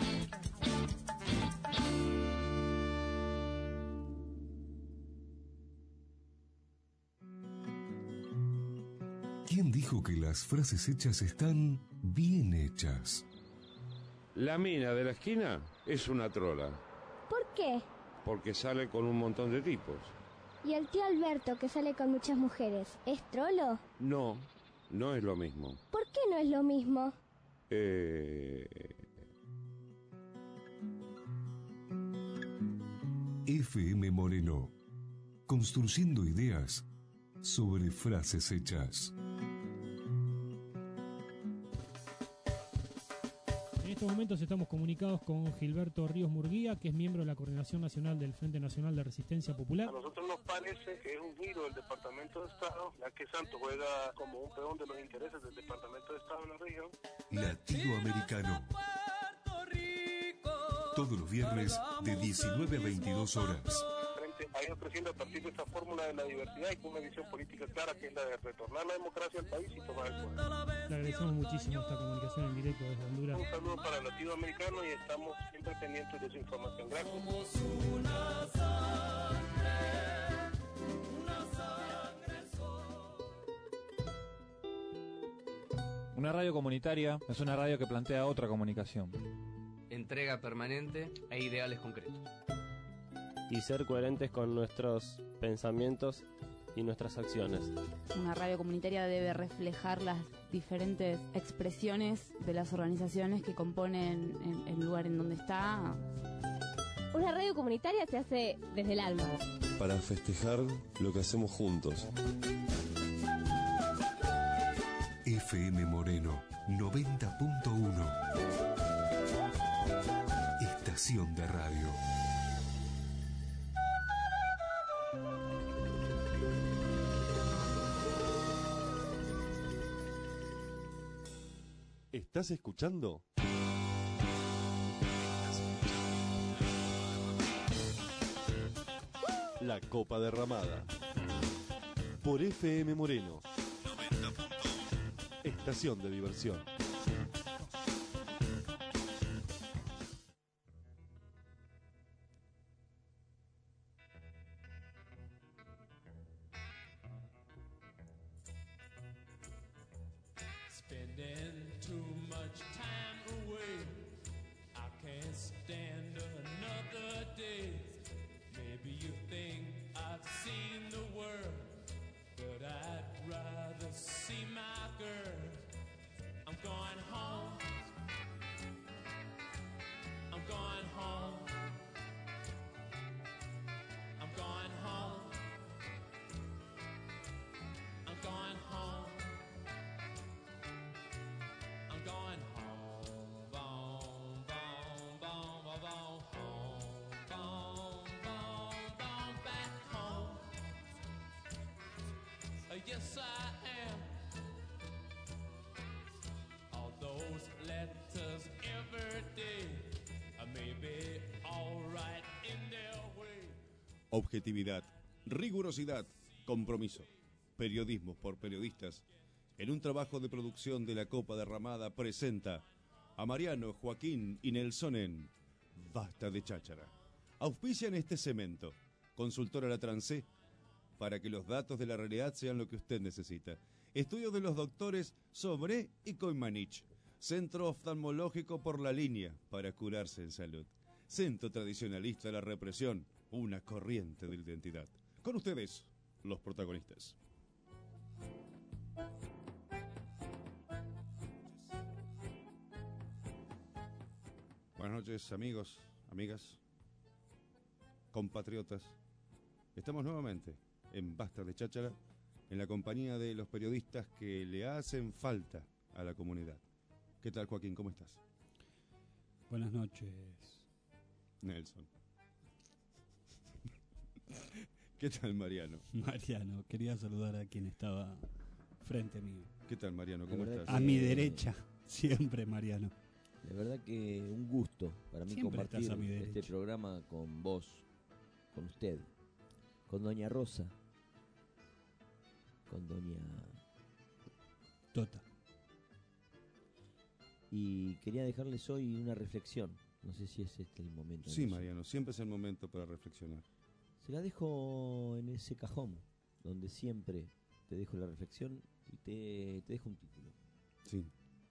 ¿Quién dijo que las frases hechas están bien hechas? La mina de la esquina es una trola, ¿Por qué? porque sale con un montón de tipos. ¿Y el tío Alberto que sale con muchas mujeres, es trolo? No, no es lo mismo. ¿Por qué no es lo mismo? FM Moreno, construyendo ideas sobre frases hechas. En estos momentos estamos comunicados con Gilberto Ríos Murguía, que es miembro de la Coordinación Nacional del Frente Nacional de Resistencia Popular. A nosotros nos parece que es un giro del Departamento de Estado, ya que Santos juega como un peón de los intereses del Departamento de Estado en la región. Latinoamericano. Todos los viernes de 19 a 22 horas. Frente ha ido creciendo a partir de esta fórmula de la diversidad y con una visión política clara, que es la de retornar la democracia al país y tomar el poder. Le agradecemos muchísimo esta comunicación en directo desde Honduras. Un saludo para el Latinoamericano y estamos siempre pendientes de su información. Gracias. Una radio comunitaria es una radio que plantea otra comunicación. Entrega permanente e ideales concretos. Y ser coherentes con nuestros pensamientos y nuestras acciones. Una radio comunitaria debe reflejar las diferentes expresiones de las organizaciones que componen el lugar en donde está. Una radio comunitaria se hace desde el alma. Para festejar lo que hacemos juntos. FM Moreno 90.1. Estación de radio. ¿Estás escuchando? La Copa Derramada. Por FM Moreno. 90.1. Estación de diversión. Spending too much time away yes I am. All those letters every day may be alright in their way. Objetividad, rigurosidad, compromiso. Periodismo por periodistas. En un trabajo de producción de la Copa Derramada presenta a Mariano, Joaquín y Nelson en Basta de Cháchara. Auspician este cemento. Consultora La Trancé, para que los datos de la realidad sean lo que usted necesita. Estudios de los doctores Sobré y Coimanich. Centro oftalmológico por la línea, para curarse en salud. Centro tradicionalista La Represión, una corriente de identidad. Con ustedes, los protagonistas. Buenas noches, amigos, amigas, compatriotas. Estamos nuevamente en Basta de Cháchara, en la compañía de los periodistas que le hacen falta a la comunidad. ¿Qué tal, Joaquín? ¿Cómo estás? Buenas noches, Nelson. ¿Qué tal, Mariano? Mariano, quería saludar a quien estaba frente mío. ¿Qué tal, Mariano? ¿Cómo estás? A mi derecha, siempre, Mariano. La verdad que un gusto para mí Siempre compartir estás a mi este derecha. programa con vos, con usted, con Doña Rosa, con Doña Tota. Y quería dejarles hoy una reflexión. No sé si es este el momento. Sí, no sé. Mariano, siempre es el momento para reflexionar. Se la dejo en ese cajón, donde siempre te dejo la reflexión y te dejo un título. Sí.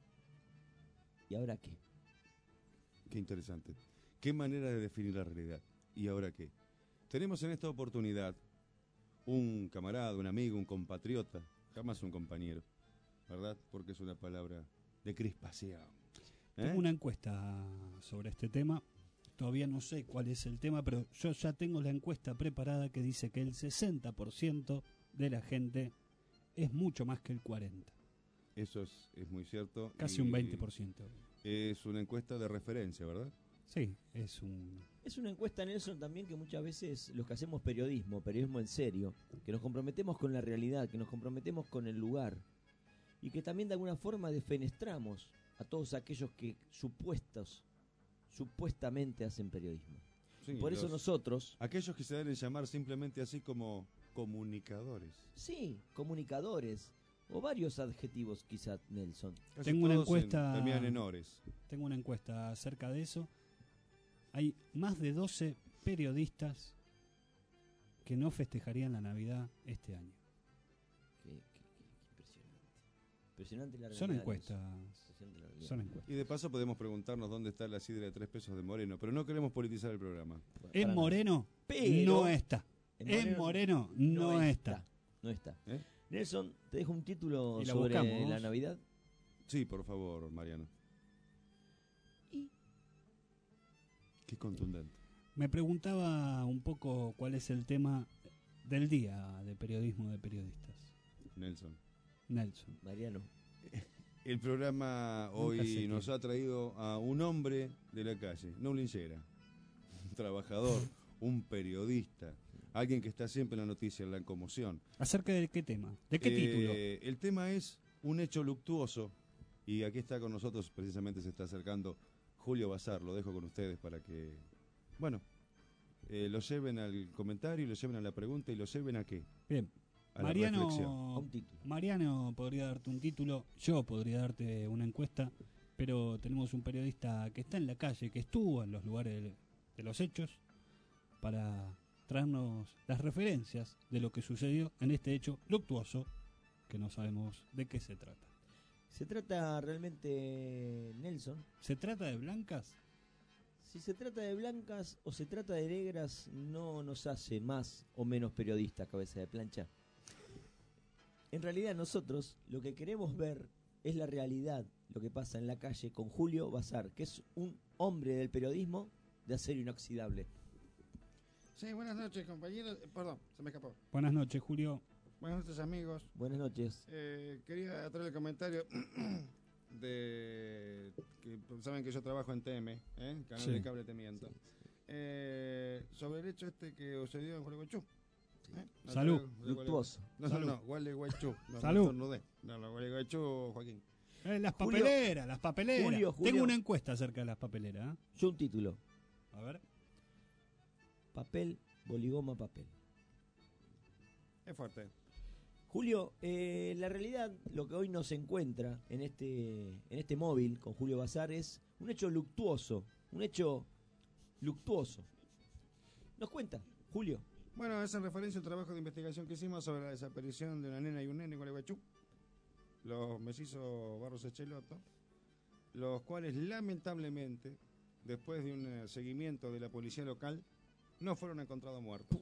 ¿Y ahora qué? Qué interesante. Qué manera de definir la realidad. ¿Y ahora qué? Tenemos en esta oportunidad un camarada, un amigo, un compatriota, jamás un compañero, ¿verdad? Porque es una palabra de crispación. Tengo una encuesta sobre este tema. Todavía no sé cuál es el tema, pero yo ya tengo la encuesta preparada que dice que el 60% de la gente es mucho más que el 40%. Eso es muy cierto. Casi un 20%. Es una encuesta de referencia, ¿verdad? Sí, es una encuesta, Nelson, también que muchas veces los que hacemos periodismo en serio, que nos comprometemos con la realidad, que nos comprometemos con el lugar y que también de alguna forma defenestramos a todos aquellos que supuestamente hacen periodismo. Sí, por eso nosotros... Aquellos que se deben llamar simplemente así como comunicadores. Sí, comunicadores. O varios adjetivos quizá, Nelson. Tengo una encuesta. Terminan en ores. Tengo una encuesta acerca de eso. Hay más de 12 periodistas que no festejarían la Navidad este año. Qué impresionante. Impresionante la realidad. Son encuestas. Son encuestas. Y de paso podemos preguntarnos dónde está la sidra de 3 pesos de Moreno, pero no queremos politizar el programa. En Moreno no está. En Moreno no está. No está. Nelson, te dejo un título ¿Y la sobre buscamos? la Navidad. Sí, por favor, Mariano. ¿Y? Qué contundente. Me preguntaba un poco cuál es el tema del día de periodismo de periodistas. Nelson. Mariano. El programa hoy nos ha traído a un hombre de la calle, no un linchera, un trabajador, un periodista, alguien que está siempre en la noticia, en la conmoción. ¿Acerca de qué tema? ¿De qué título? El tema es un hecho luctuoso y aquí está con nosotros, precisamente se está acercando Julio Bazar. Lo dejo con ustedes para que, bueno, lo lleven al comentario, lo lleven a la pregunta y lo lleven a qué. Bien. A la reflexión. Mariano podría darte un título, yo podría darte una encuesta, pero tenemos un periodista que está en la calle, que estuvo en los lugares de los hechos, para traernos las referencias de lo que sucedió en este hecho luctuoso, que no sabemos de qué se trata. ¿Se trata realmente, Nelson? ¿Se trata de blancas? Si se trata de blancas o se trata de negras, no nos hace más o menos periodistas, cabeza de plancha. En realidad nosotros lo que queremos ver es la realidad, lo que pasa en la calle con Julio Bazar, que es un hombre del periodismo de acero inoxidable. Sí, buenas noches, compañeros. Perdón, se me escapó. Buenas noches, Julio. Buenas noches, amigos. Buenas noches. Quería traer el comentario de que saben que yo trabajo en TM, canal Sí. de cable Te Miento. Sobre el hecho este que sucedió en Gualeguaychú. Salud. Luctuoso. No, Gualeguaychú. Salud. No, Gualeguaychú, Joaquín. Las Julio. papeleras, las papeleras. Julio. Tengo una encuesta acerca de las papeleras. ¿Eh? Yo un título. A ver. Papel, boligoma, papel. Es fuerte. Julio, la realidad, lo que hoy nos encuentra en este móvil con Julio Bazar es un hecho luctuoso. ¿Nos cuenta, Julio? Bueno, es en referencia al trabajo de investigación que hicimos sobre la desaparición de una nena y un nene en Gualeguaychú, los mellizos Barros Echeloto, los cuales lamentablemente, después de un seguimiento de la policía local, no fueron encontrados muertos.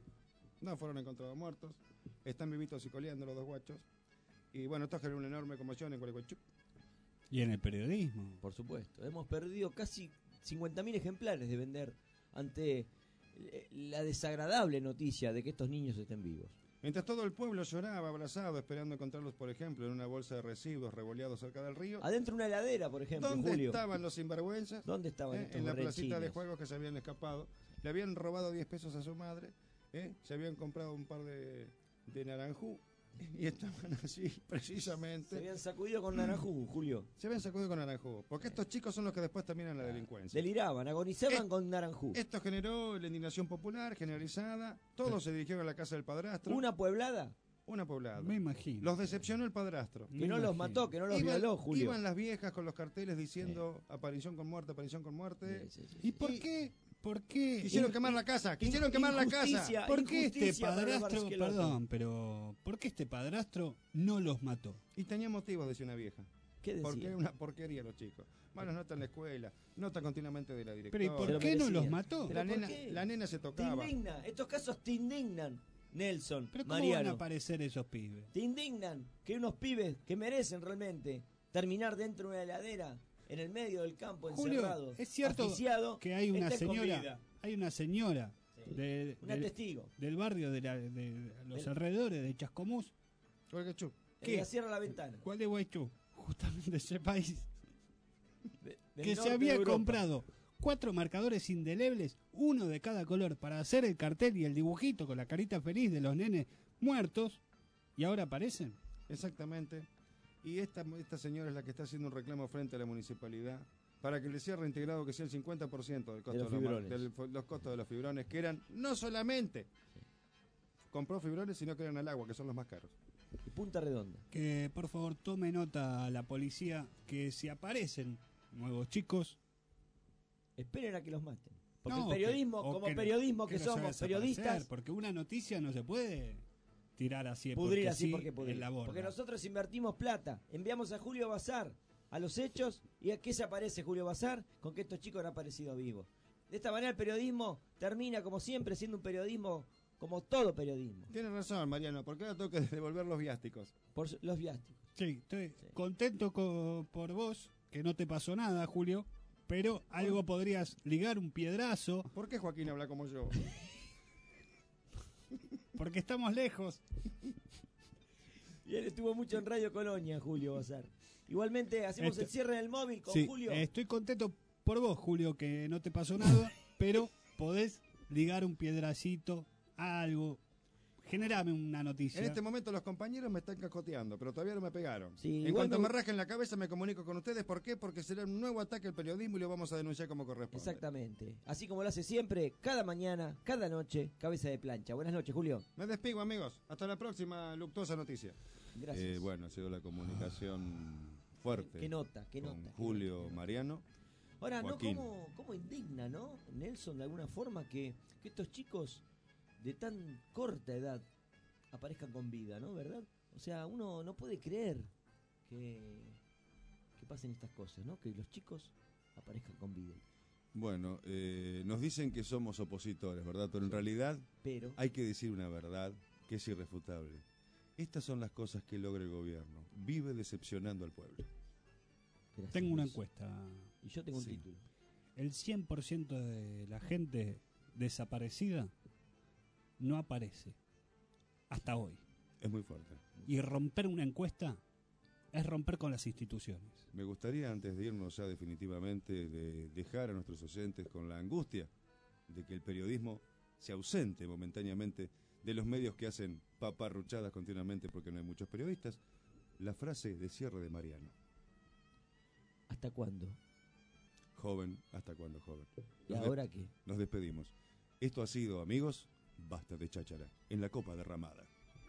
Están vivitos y coleando los dos guachos. Y bueno, esto generó una enorme conmoción en Gualeguaychú. Y en el periodismo. Por supuesto. Hemos perdido casi 50.000 ejemplares de vender ante la desagradable noticia de que estos niños estén vivos. Mientras todo el pueblo lloraba abrazado, esperando encontrarlos, por ejemplo, en una bolsa de residuos revoleados cerca del río. Adentro de una heladera, por ejemplo, ¿Dónde Julio? estaban los sinvergüenzas? ¿Dónde estaban estos En la placita de borrachines? juegos que se habían escapado. Le habían robado 10 pesos a su madre. Se habían comprado un par de naranjú. Y estaban así, precisamente. Se habían sacudido con naranjú, Julio. Se habían sacudido con naranjú. Porque estos chicos son los que después terminan la delincuencia. Deliraban, agonizaban con naranjú. Esto generó la indignación popular generalizada. Todos se dirigieron a la casa del padrastro. ¿Una pueblada? Una poblada. Me imagino. Los decepcionó el padrastro. Que no los mató, que no los violó, Julio. Iban las viejas con los carteles diciendo aparición con muerte, aparición con muerte. ¿Y por qué? ¿Por qué? Quisieron quemar la casa, quisieron quemar la casa. ¿Por qué este injusticia para los padrastro, Barcelones? perdón, pero ¿por qué este padrastro no los mató? Y tenía motivos, decía una vieja. ¿Qué decía? Porque era una porquería los chicos. Malas notas en la escuela, nota continuamente de la directora. Pero ¿y por qué no los mató? La ¿Pero por nena, qué? la nena se Te tocaba. indigna, estos casos te indignan, Nelson, ¿Pero cómo van a Mariano. aparecer esos pibes? Te indignan que unos pibes que merecen realmente terminar dentro de una heladera en el medio del campo, Julio, encerrados, es cierto asfixiados, que hay una estén con señora, vida. Una testigo. del barrio de los alrededores de Chascomús. Gualeguaychú. Que cierra la ventana. ¿Cuál de Guaychú? Justamente ese país. Del Que se norte había de Europa. comprado 4 marcadores indelebles, uno de cada color, para hacer el cartel y el dibujito con la carita feliz de los nenes muertos, y ahora aparecen. Exactamente. Y esta señora es la que está haciendo un reclamo frente a la municipalidad para que le sea reintegrado que sea el 50% del costo los de fibrones. los costos de los fibrones, que eran no solamente compró fibrones, sino que eran al agua, que son los más caros. Y Punta Redonda. Que por favor tome nota a la policía que si aparecen nuevos chicos, Esperen a que los maten. Porque no, el periodismo, o como que no- periodismo que no se va a somos, desaparecer, periodistas, porque una noticia no se puede tirar así pudrir así sí porque pudrir. en la borda. Porque nosotros invertimos plata, enviamos a Julio Bazar a los hechos, y ¿a qué se aparece Julio Bazar? Con que estos chicos han aparecido vivos. De esta manera el periodismo termina, como siempre, siendo un periodismo como todo periodismo. Tienes razón, Mariano, porque ahora tengo que devolver los viásticos. Por los viásticos. Sí, estoy contento por vos, que no te pasó nada, Julio, pero algo podrías ligar, un piedrazo. ¿Por qué Joaquín habla como yo? Porque estamos lejos. Y él estuvo mucho en Radio Colonia, Julio Bazar. Igualmente hacemos el cierre del móvil con Sí, Julio. estoy contento por vos, Julio, que no te pasó nada, pero podés ligar un piedracito, algo. Generame una noticia. En este momento los compañeros me están cajoteando, pero todavía no me pegaron. Sí, en igual cuanto me- me rajen la cabeza me comunico con ustedes. ¿Por qué? Porque será un nuevo ataque al periodismo y lo vamos a denunciar como corresponde. Exactamente. Así como lo hace siempre, cada mañana, cada noche, cabeza de plancha. Buenas noches, Julio. Me despido, amigos. Hasta la próxima luctuosa noticia. Gracias. Bueno, ha sido la comunicación fuerte. Qué nota, qué con nota. Julio Mariano. Ahora, ¿no? Joaquín. ¿Cómo indigna, no? Nelson, de alguna forma, que estos chicos de tan corta edad aparezcan con vida, ¿no? ¿Verdad? O sea, uno no puede creer que pasen estas cosas, ¿no? Que los chicos aparezcan con vida. Bueno, nos dicen que somos opositores, ¿verdad? Pero en realidad Pero hay que decir una verdad que es irrefutable. Estas son las cosas que logra el gobierno. Vive decepcionando al pueblo. gracias Tengo a una Dios. encuesta. Y yo tengo un Sí. título. El 100% de la gente desaparecida no aparece. Hasta hoy. Es muy fuerte. Y romper una encuesta es romper con las instituciones. Me gustaría, antes de irnos ya definitivamente, de dejar a nuestros oyentes con la angustia de que el periodismo se ausente momentáneamente de los medios que hacen paparruchadas continuamente porque no hay muchos periodistas, la frase de cierre de Mariano. ¿Hasta cuándo? Joven, ¿hasta cuándo, joven? ¿Y ahora qué? Nos despedimos. Esto ha sido, amigos, Basta de Cháchara, en la Copa Derramada.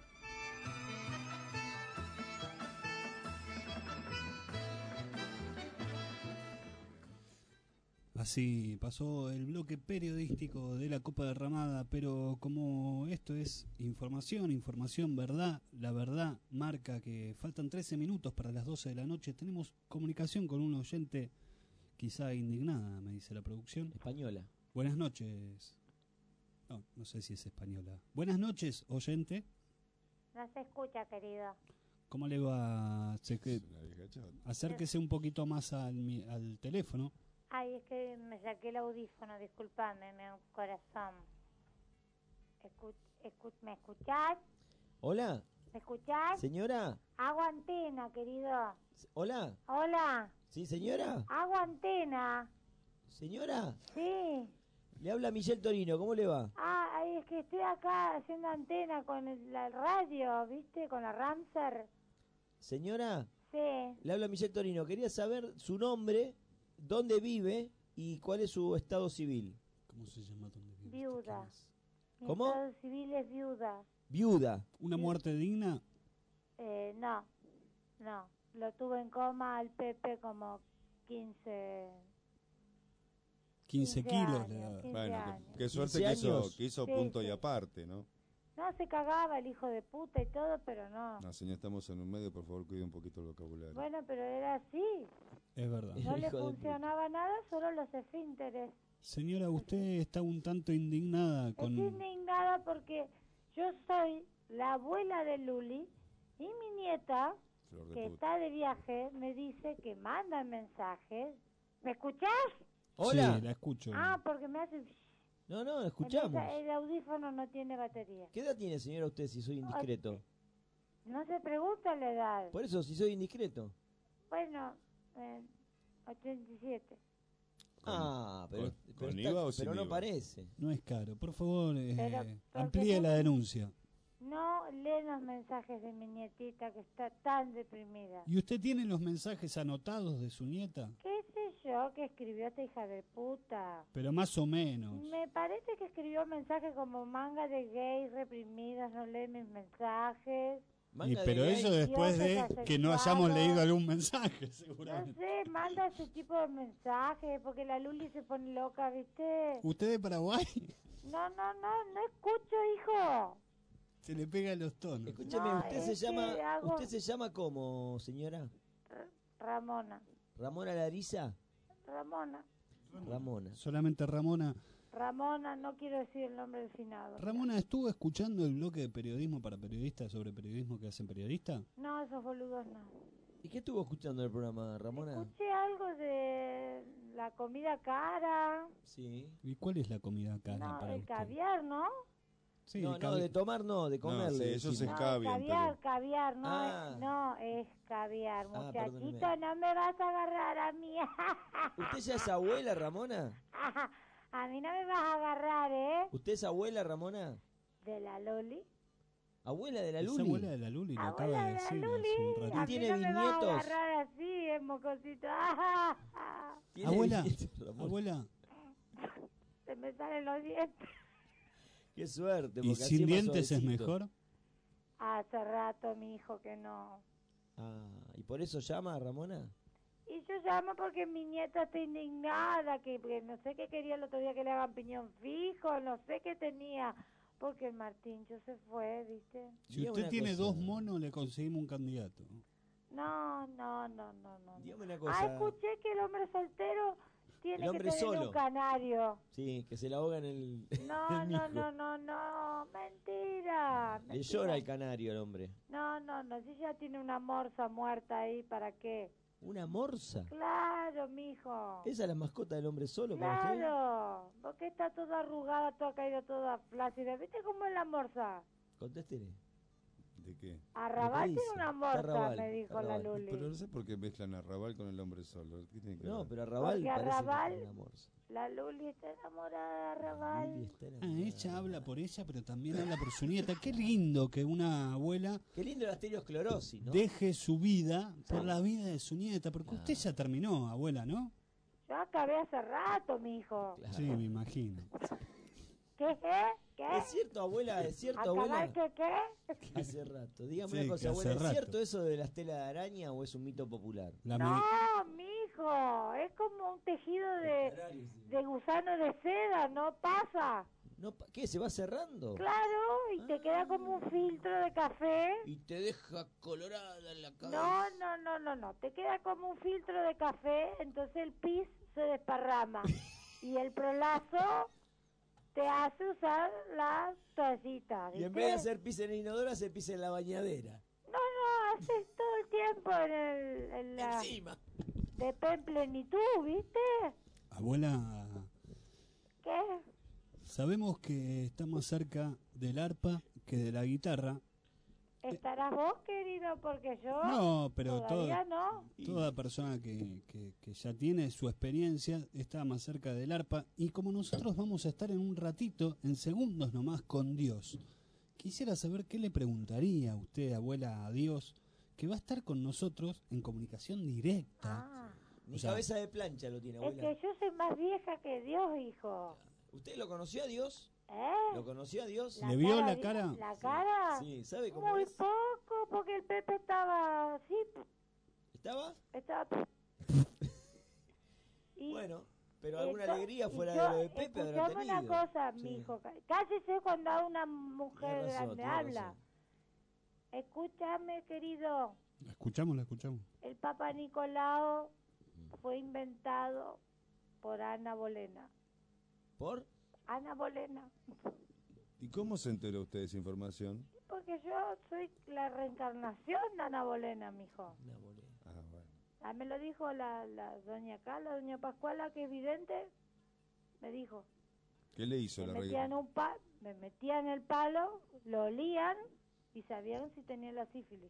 Así pasó el bloque periodístico de la Copa Derramada, pero como esto es información, verdad, la verdad marca que faltan 13 minutos para las 12 de la noche, tenemos comunicación con un oyente quizá indignada, me dice la producción. Española. Buenas noches. No sé si es española. Buenas noches, oyente. No se escucha, querido. ¿Cómo le va? Acérquese un poquito más al teléfono. Ay, es que me saqué el audífono, disculpame, mi corazón. ¿Me escuchás? Hola. ¿Me escuchás? Señora. Hago antena, querido. Hola. Hola. Sí, señora. Hago antena. Señora. Sí. Le habla Michelle Torino, ¿cómo le va? Ay, es que estoy acá haciendo antena con la radio, ¿viste? Con la Ramser. Señora. Sí. Le habla Michelle Torino, quería saber su nombre, dónde vive y cuál es su estado civil. ¿Cómo se llama dónde vive? Viuda. ¿Cómo? Mi estado civil es viuda. Viuda. ¿Una muerte digna? No. Lo tuve en coma al Pepe como 15 kilos. Bueno, qué suerte que hizo punto y aparte, ¿no? No, se cagaba el hijo de puta y todo, pero no. No, señor, estamos en un medio, por favor, cuide un poquito el vocabulario. Bueno, pero era así. Es verdad. No le funcionaba nada, solo los esfínteres. Señora, usted está un tanto indignada con... Estoy indignada porque yo soy la abuela de Luli y mi nieta, que está de viaje, me dice que manda mensajes. ¿Me escuchás? Hola. Sí, la escucho. Ah, porque me hace... No, escuchamos. Entonces, el audífono no tiene batería. ¿Qué edad tiene, señora, usted, si soy indiscreto? No se pregunta la edad. Por eso, si soy indiscreto. Bueno, 87. Pero no parece. No es caro. Por favor, Pero, amplíe la denuncia. No lee los mensajes de mi nietita que está tan deprimida. ¿Y usted tiene los mensajes anotados de su nieta? ¿Qué sé yo que escribió esta hija de puta? Pero más o menos. Me parece que escribió mensajes como manga de gays reprimidas, no lee mis mensajes. Pero eso después de que no hayamos leído algún mensaje, seguramente. No sé, manda ese tipo de mensajes porque la Luli se pone loca, ¿viste? ¿Usted de Paraguay? No escucho, hijo. Se le pega los tonos. Escúcheme, ¿usted se llama cómo, señora? Ramona. ¿Ramona Larisa? Ramona. Solamente Ramona. Ramona, no quiero decir el nombre del finado. Ramona, ¿estuvo escuchando el bloque de periodismo para periodistas sobre periodismo que hacen periodistas? No, esos boludos no. ¿Y qué estuvo escuchando el programa, Ramona? Escuché algo de la comida cara. Sí. ¿Y cuál es la comida cara para el usted? caviar, ¿no? Sí, no, de tomar no, de comerle. Sí, eso se escabian. Caviar, no es caviar, muchachito, perdóneme. no me vas a agarrar a mí. ¿Usted ya es abuela, Ramona? A mí no me vas a agarrar, ¿eh? ¿Usted es abuela, Ramona? ¿De la Loli? ¿Abuela de la Es Luli? abuela de la Luli, lo acaba de decir hace un ratito. A mí ¿Tiene no me vas a bisnietos? agarrar así, mocosito. Abuela. Se me salen los dientes. Qué suerte. ¿Y porque así sin más dientes es suavecito. mejor? Hace rato, mi hijo, que no. ¿Y por eso llama, Ramona? Y yo llamo porque mi nieta está indignada, que no sé qué quería el otro día que le hagan piñón fijo, no sé qué tenía, porque el Martíncho se fue, ¿viste? Si usted tiene 2 monos, le conseguimos un candidato. No. Dígame una cosa. Escuché que el hombre soltero tiene El hombre que tener solo. un canario. Sí, que se la ahoga en el... No, el micro. mentira. Le llora el canario al hombre. No, si ya tiene una morsa muerta ahí, ¿para qué? ¿Una morsa? Claro, mijo. ¿Esa es la mascota del hombre solo para usted? Claro, porque está toda arrugada, toda caída, toda flácida. ¿Viste cómo es la morsa? Contéstele. ¿De qué? Arrabal tiene una morsa, Arrabal, me dijo Arrabal. la Luli. Pero no sé por qué mezclan Arrabal con el hombre solo. ¿Qué tiene que No, ver? pero Arrabal Porque parece Arrabal, que es una morsa. la Luli está enamorada de Arrabal. Ella habla por ella, pero también habla por su nieta. Qué lindo que una abuela Qué lindo la estereosclerosis, ¿no? deje su vida por la vida de su nieta. Porque usted ya terminó, abuela, ¿no? Yo acabé hace rato, mijo. Sí, me imagino. ¿Qué? ¿Es cierto, abuela? ¿Es cierto, ¿Acabar abuela? qué? Hace rato. Dígame Sí, una que cosa, hace abuela. ¿Es rato. cierto eso de las telas de araña o es un mito popular? No, mijo, es como un tejido de gusano de seda, no pasa. No, ¿qué? ¿Se va cerrando? Claro, y te queda como un filtro de café. Y te deja colorada en la cabeza. No, te queda como un filtro de café, entonces el pis se desparrama. Y el prolazo te hace usar la toallita. Y en vez de hacer pis en el inodoro, hace pis en la bañadera. No, haces todo el tiempo en la... Encima. De en plenitud, ¿viste? Abuela, ¿Qué? sabemos que está más cerca del arpa que de la guitarra. ¿Estarás vos, querido? Porque yo No, pero todavía no. toda persona que ya tiene su experiencia está más cerca del arpa. Y como nosotros vamos a estar en un ratito, en segundos nomás, con Dios, quisiera saber qué le preguntaría a usted, abuela, a Dios, que va a estar con nosotros en comunicación directa. Ni cabeza de plancha lo tiene, Es abuela. que yo soy más vieja que Dios, hijo. ¿Usted lo conoció a Dios? ¿Lo conoció a Dios? ¿Le vio la cara? ¿La cara? Sí, ¿sabe cómo Muy es? poco, porque el Pepe estaba así. ¿Estaba? Estaba... Y Bueno, pero alguna Ento- alegría y fuera yo- de lo de Pepe habrá escuchame tenido. una cosa, Sí. mijo. Cállese cuando una mujer Tiene razón, grande tiene habla. razón. Escúchame, querido. La escuchamos. El Papa Nicolau fue inventado por Ana Bolena. ¿Por? Ana Bolena. ¿Y cómo se enteró usted de esa información? Porque yo soy la reencarnación de Ana Bolena, mijo. Ah, bueno. Ah, me lo dijo la doña acá, la doña Pascuala, que es vidente. Me dijo. ¿Qué le hizo Me la metían, me metían el palo, lo olían y sabían si tenía la sífilis.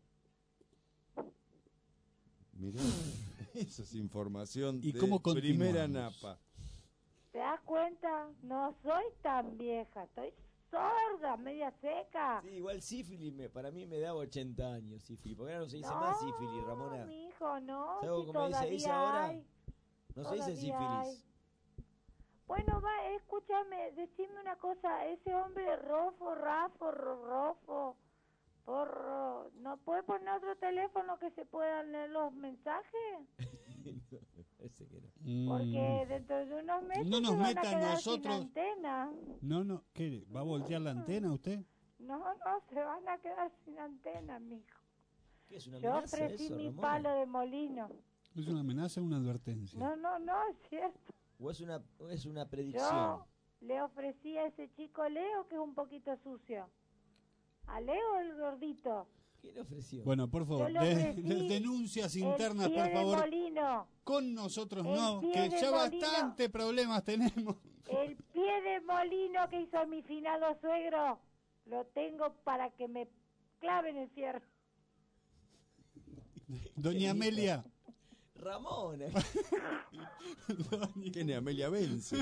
Mirá, esa es información ¿Y de cómo primera continuamos? napa. ¿Te das cuenta? No soy tan vieja, estoy sorda, media seca. Sí, igual sífilis para mí me daba 80 años, sífilis. Porque ahora no se dice más sífilis, Ramona. Mi hijo, no. ¿Sabes Si cómo se dice todavía ahora? hay, No se dice todavía hay. sífilis. Bueno, escúchame, decime una cosa. Ese hombre Rofo, porro, ¿no puede poner otro teléfono que se puedan leer los mensajes? Ese que no. Porque dentro de unos meses No nos se van a meta quedar nosotros. sin antena. No, ¿qué? ¿Va a voltear la antena usted? No, se van a quedar sin antena, mijo. ¿Qué es una Yo amenaza ofrecí eso, mi Ramona? palo de molino. ¿Es una amenaza o una advertencia? No, es cierto. ¿O es una predicción? Yo le ofrecí a ese chico Leo, que es un poquito sucio. ¿A Leo el gordito? ¿Qué le ofreció? Bueno, por favor, Yo le ofrecí denuncias el internas, pie por de favor. molino. Con nosotros El no, pie que de ya molino. bastante problemas tenemos. El pie de molino que hizo mi finado suegro, lo tengo para que me claven el fierro. Doña Amelia. Ramona. ¿Quién es Amelia Vence?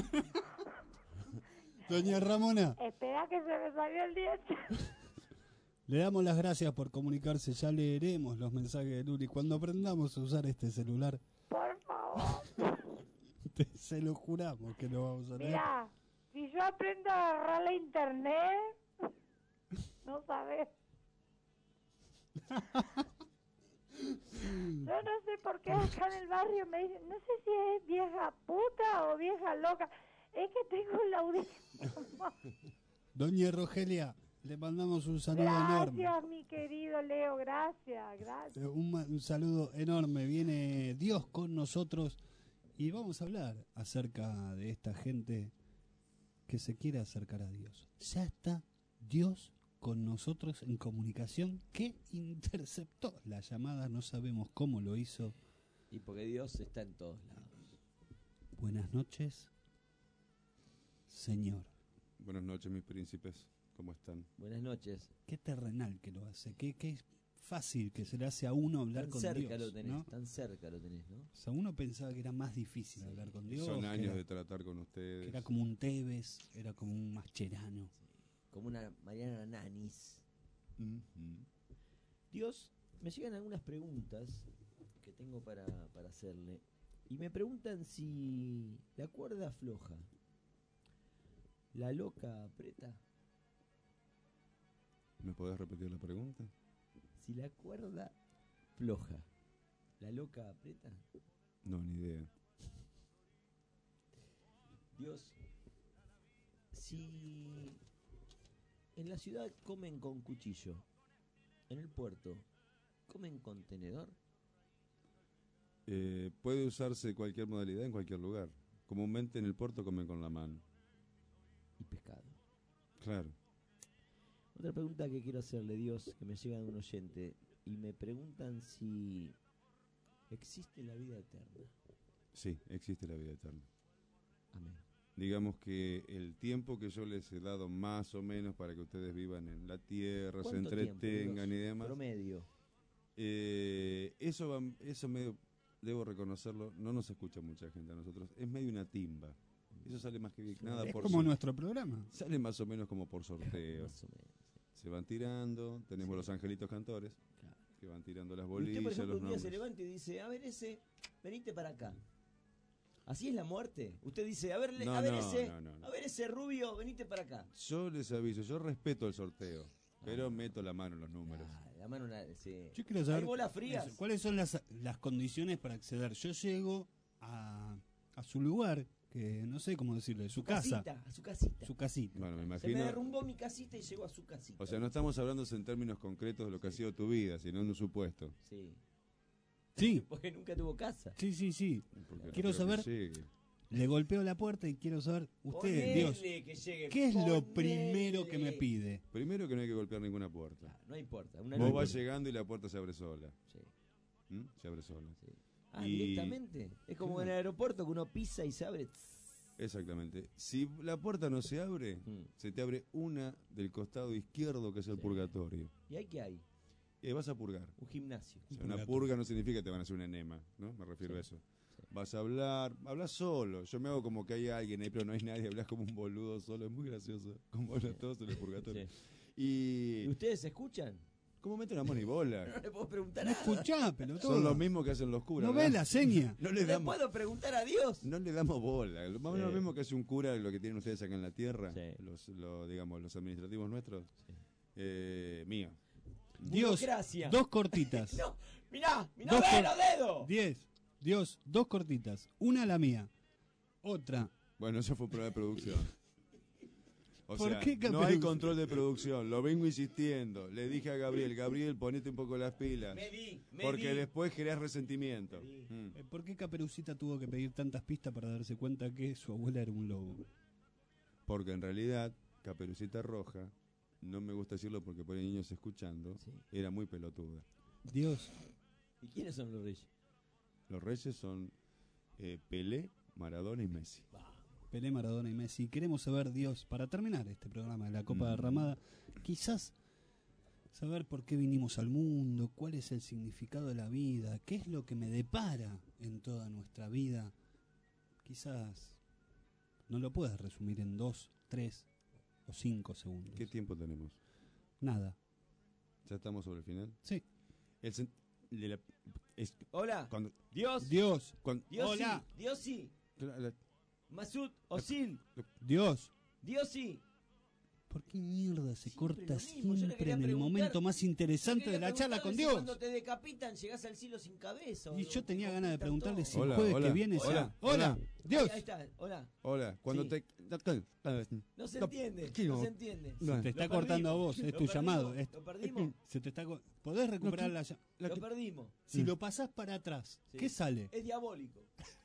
Doña Ramona, Espera que se me salió el diente. le damos las gracias por comunicarse. Ya leeremos los mensajes de Luli cuando aprendamos a usar este celular. Por favor. Se lo juramos que lo vamos a leer. Mira, si yo aprendo a agarrar la internet, no sabes. Yo no sé por qué acá en el barrio me dicen, no sé si es vieja puta o vieja loca, es que tengo un audífono. Doña Rogelia, le mandamos un saludo enorme. Gracias, mi querido Leo, gracias. Un saludo enorme. Viene Dios con nosotros y vamos a hablar acerca de esta gente que se quiere acercar a Dios. Ya está Dios con nosotros en comunicación, que interceptó la llamada, no sabemos cómo lo hizo. Y porque Dios está en todos lados. Buenas noches, Señor. Buenas noches, mis príncipes. ¿Cómo están? Buenas noches. Qué terrenal que lo hace, qué fácil que se le hace a uno hablar Tan con cerca Dios, lo tenés, ¿no? tan cerca lo tenés, ¿no? O sea, uno pensaba que era más difícil hablar con Dios. Son que años era- de tratar con que ustedes. era como un Tevez, era como un Mascherano. Como una Mariana Nanis. Dios, me llegan algunas preguntas que tengo para hacerle. Y me preguntan si la cuerda afloja, la loca aprieta. ¿Me podés repetir la pregunta? Si la cuerda floja, la loca aprieta. No, ni idea. Dios, si en la ciudad comen con cuchillo, en el puerto comen con tenedor. Puede usarse cualquier modalidad en cualquier lugar. Comúnmente en el puerto comen con la mano. Y pescado. Claro. Otra pregunta que quiero hacerle, Dios, que me llega de un oyente, y me preguntan si existe la vida eterna. Sí, existe la vida eterna. Amén. Digamos que el tiempo que yo les he dado más o menos para que ustedes vivan en la tierra, se ¿Cuánto tiempo, entretengan Dios? y demás. Promedio. Eso medio, debo reconocerlo, no nos escucha mucha gente a nosotros. Es medio una timba. Eso sale más que nada Es por como nuestro programa. Sale más o menos como por sorteo. Más o menos. Se van tirando, tenemos los angelitos cantores que van tirando las Y bolillas, usted, por ejemplo, los un día se nombres. levanta y dice, a ver ese, venite para acá. ¿Así es la muerte? Usted dice, a ver, No, a ver no, ese, no, no, no. a ver ese rubio, venite para acá. Yo les aviso, yo respeto el sorteo, pero meto la mano en los números. La mano, sí. Yo quiero saber ¿Hay bolas frías? eso, cuáles son las condiciones para acceder. Yo llego a su lugar, que no sé cómo decirle, su casa. Casita, a su casita. Su casita. Bueno, me Se me imagino. derrumbó mi casita y llegó a su casita. O sea, no estamos hablando en términos concretos de lo que ha sido tu vida, sino en un supuesto. Sí. Sí. Porque nunca tuvo casa. Sí, sí, sí. Porque no Quiero creo que saber, llegue. le golpeo la puerta y quiero saber, usted, Ponele Dios, que llegue, ¿qué es lo ponele. primero que me pide? Primero que no hay que golpear ninguna puerta. No importa. Vos vas llegando y la puerta se abre sola. Sí. Se abre sola. Ah, Y- directamente. Es como en el aeropuerto que uno pisa y se abre. Exactamente. Si la puerta no se abre, se te abre una del costado izquierdo que es el purgatorio. ¿Y ahí qué hay? Vas a purgar. Un gimnasio. O sea, una purga no significa que te van a hacer un enema, ¿no? Me refiero a eso. Vas a hablas solo. Yo me hago como que hay alguien ahí, pero no hay nadie. Hablas como un boludo solo. Es muy gracioso. Como hablan todos en el purgatorio. ¿Y ustedes se escuchan? Comúnmente no damos ni bola. No le puedo preguntar No nada. escuchá, pelotudo. Son los mismos que hacen los curas. ¿No ¿verdad? ves la seña? No ¿Le le damos, puedo preguntar a Dios? no le damos bola. Más o menos lo mismo que hace un cura, lo que tienen ustedes acá en la tierra, digamos, los administrativos nuestros, mío. Dios, Burocracia. dos cortitas. No, mirá, Dos ve cor- los dedos. 10. Dios, dos cortitas. Una la mía. Otra. Bueno, eso fue un problema de producción. O ¿Por sea, qué, no hay Caperucci? control de producción. Lo vengo insistiendo. Le dije a Gabriel, ponete un poco las pilas. Porque después creás resentimiento. ¿Por qué Caperucita tuvo que pedir tantas pistas para darse cuenta que su abuela era un lobo? Porque en realidad, Caperucita Roja, no me gusta decirlo porque por ahí niños escuchando, era muy pelotuda. Dios. ¿Y quiénes son los reyes? Los reyes son Pelé, Maradona y Messi. Pelé, Maradona y Messi. Queremos saber, Dios, para terminar este programa de la Copa Derramada, quizás saber por qué vinimos al mundo, cuál es el significado de la vida, qué es lo que me depara en toda nuestra vida. Quizás no lo puedas resumir en 2, 3 o 5 segundos. ¿Qué tiempo tenemos? Nada. ¿Ya estamos sobre el final? Sí. Hola. Dios. Dios. Hola. Diosi. Masud Osil. Dios. Diosi. ¿Por qué mierda se corta lo mismo? Yo le siempre quería en el preguntar- momento más interesante de la charla con Si Dios? Cuando te decapitan llegás al cielo sin cabeza. Y yo tenía ganas de preguntarle si Hola, el jueves hola, que viene hola, sea. ¡Hola! ¡Dios! Ahí está, hola. Hola, cuando Sí. te... No se entiende, no se entiende. Se te está Lo cortando a perdimos, vos, es lo tu perdimos, llamado. Lo perdimos. Se te está ¿Podés recuperar la llamada? Lo perdimos. Si lo pasás para atrás, Sí. ¿qué sale? Es diabólico.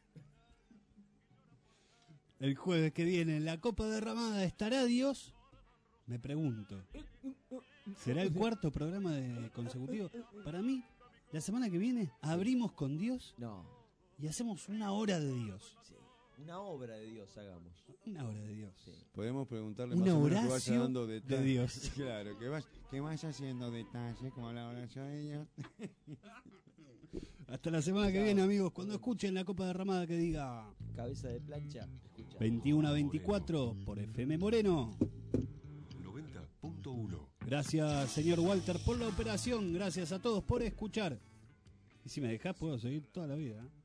El jueves que viene en la Copa Derramada, ¿estará Dios? Me pregunto. ¿Será el cuarto programa consecutivo? Para mí, la semana que viene abrimos con Dios No. y hacemos una hora de Dios. Una obra de Dios hagamos. Una obra de Dios. Sí. Podemos preguntarle Un más o menos que Horacio vaya dando detalles. de Dios. Claro, que vaya haciendo detalles, como la oración de Dios. Hasta la semana que viene, amigos. Cuando escuchen la copa derramada, que diga Cabeza de plancha. Escucha. 21 a 24 por FM Moreno. 90.1. Gracias, señor Walter, por la operación. Gracias a todos por escuchar. Y si me dejás, puedo seguir toda la vida.